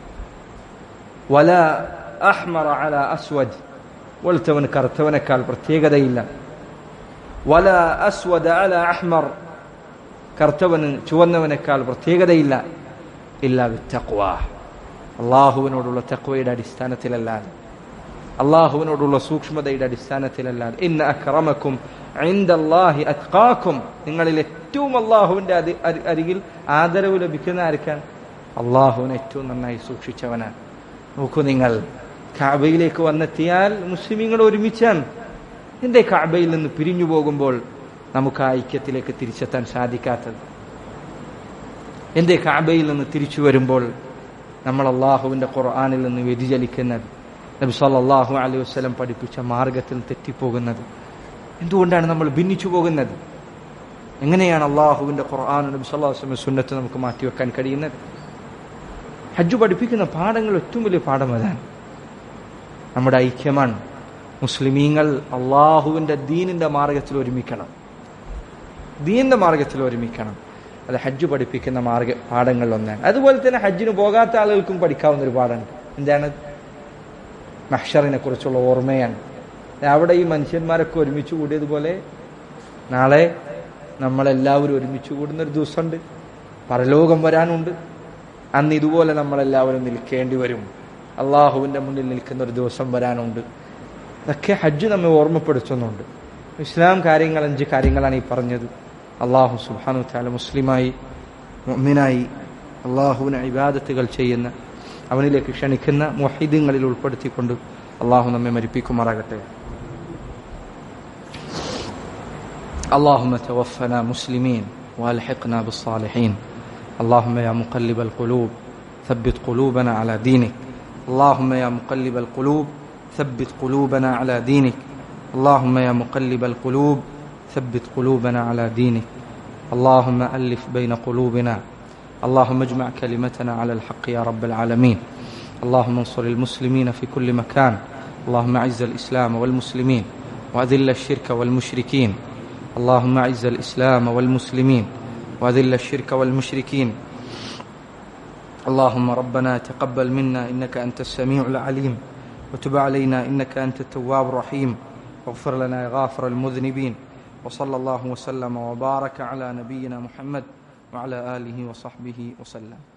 വലാ അഹ്മറ അല അസ്വദ്, വെളുത്തവൻ കറുത്തവനേക്കാൾ പ്രത്യേകതയില്ല. വലാ അസ്വദ അല അഹ്മർ, കറുത്തവന് ചുവന്നവനേക്കാൾ പ്രത്യേകതയില്ല. ഇല്ലാ ബിത്തഖ്വ, അള്ളാഹുവിനോടുള്ള തഖ്വയുടെ അടിസ്ഥാനത്തിലല്ലാതെ, അള്ളാഹുവിനോടുള്ള സൂക്ഷ്മതയുടെ അടിസ്ഥാനത്തിലല്ലാതെ. ഇന്ന അക്രമക്കും ഇൻദല്ലാഹി അത്ഖാക്കും, നിങ്ങളിൽ ഏറ്റവും അള്ളാഹുവിന്റെ അരികിൽ ആദരവ് ലഭിക്കുന്ന ആർക്കാണ്? അള്ളാഹുവിനെ ഏറ്റവും നന്നായി സൂക്ഷിച്ചവനാണ്. നോക്കൂ, നിങ്ങൾ കഅബയിലേക്ക് വന്നെത്തിയാൽ മുസ്ലിമീങ്ങൾ ഒരുമിച്ചാണ്. എന്റെ കഅബയിൽ നിന്ന് പിരിഞ്ഞു പോകുമ്പോൾ നമുക്ക് ആ ഐക്യത്തിലേക്ക് തിരിച്ചെത്താൻ സാധിക്കാത്തത്? എന്റെ കഅബയിൽ നിന്ന് തിരിച്ചു വരുമ്പോൾ നമ്മൾ അള്ളാഹുവിന്റെ ഖുർആനിൽ നിന്ന് വ്യതിചലിക്കുന്നത്, നബി സല്ലല്ലാഹു അലൈഹി വസല്ലം പഠിപ്പിച്ച മാർഗത്തിൽ തെറ്റിപ്പോകുന്നത്? എന്തുകൊണ്ടാണ് നമ്മൾ ഭിന്നിച്ചു പോകുന്നത്? എങ്ങനെയാണ് അള്ളാഹുവിന്റെ ഖുർആനും നബി സല്ലല്ലാഹു അലൈഹി വസല്ലം സുന്നത്ത് നമുക്ക് മാറ്റിവെക്കാൻ കഴിയുന്നത്? ഹജ്ജ് പഠിപ്പിക്കുന്ന പാഠങ്ങൾ ഏറ്റവും വലിയ പാഠം അതാണ്, നമ്മുടെ ഐക്യമാണ്. മുസ്ലിമീങ്ങൾ അള്ളാഹുവിന്റെ ദീനിന്റെ മാർഗത്തിൽ ഒരുമിക്കണം, ദീനിന്റെ മാർഗത്തിൽ ഒരുമിക്കണം. അത് ഹജ്ജ് പഠിപ്പിക്കുന്ന മാർഗ പാഠങ്ങളിൽ ഒന്നാണ്. അതുപോലെ തന്നെ ഹജ്ജിന് പോകാത്ത ആളുകൾക്കും പഠിക്കാവുന്ന ഒരു പാഠമുണ്ട്. എന്താണ്? മഹ്ശറിനെ കുറിച്ചുള്ള ഓർമ്മയാണ്. അവിടെ ഈ മനുഷ്യന്മാരൊക്കെ ഒരുമിച്ച് കൂടിയതുപോലെ നാളെ നമ്മളെല്ലാവരും ഒരുമിച്ച് കൂടുന്ന ഒരു ദിവസമുണ്ട്, പരലോകം വരാനുണ്ട്. അന്ന് ഇതുപോലെ നമ്മളെല്ലാവരും നിൽക്കേണ്ടി വരും, അള്ളാഹുവിന്റെ മുന്നിൽ നിൽക്കുന്ന ഒരു ദിവസം വരാനുണ്ട്. ഇതൊക്കെ ഹജ്ജ് നമ്മെ ഓർമ്മപ്പെടുത്തുന്നുണ്ട്. ഇസ്ലാം കാര്യങ്ങൾ അഞ്ച് കാര്യങ്ങളാണ് ഈ പറഞ്ഞത്. അള്ളാഹു സുബ്ഹാനഹു വ തആല മുസ്ലിമായി മുഅ്മിനായി അള്ളാഹുവിനെ ഇബാദത്തുകൾ ചെയ്യുന്ന, അവനിലേക്ക് ക്ഷണിക്കുന്ന മുവഹിദീങ്ങളിൽ ഉൾപ്പെടുത്തിക്കൊണ്ട് അള്ളാഹു നമ്മെ മരിപ്പിക്കുമാറാകട്ടെ. اللهم توفنا مسلمين والحقنا بالصالحين. اللهم يا مقلب القلوب ثبت قلوبنا على دينك. اللهم يا مقلب القلوب ثبت قلوبنا على دينك. اللهم يا مقلب القلوب ثبت قلوبنا على دينك. اللهم ألف بين قلوبنا. اللهم اجمع كلمتنا على الحق يا رب العالمين. اللهم انصر المسلمين في كل مكان. اللهم أعز الإسلام والمسلمين وأذل الشرك والمشركين. اللهم أعز الإسلام والمسلمين وأذل الشرك والمشركين. اللهم ربنا تقبل منا إنك أنت السميع العليم وتب علينا إنك أنت التواب الرحيم واغفر لنا يا غافر المذنبين وصلى الله وسلم وبارك على نبينا محمد وعلى آله وصحبه وسلم.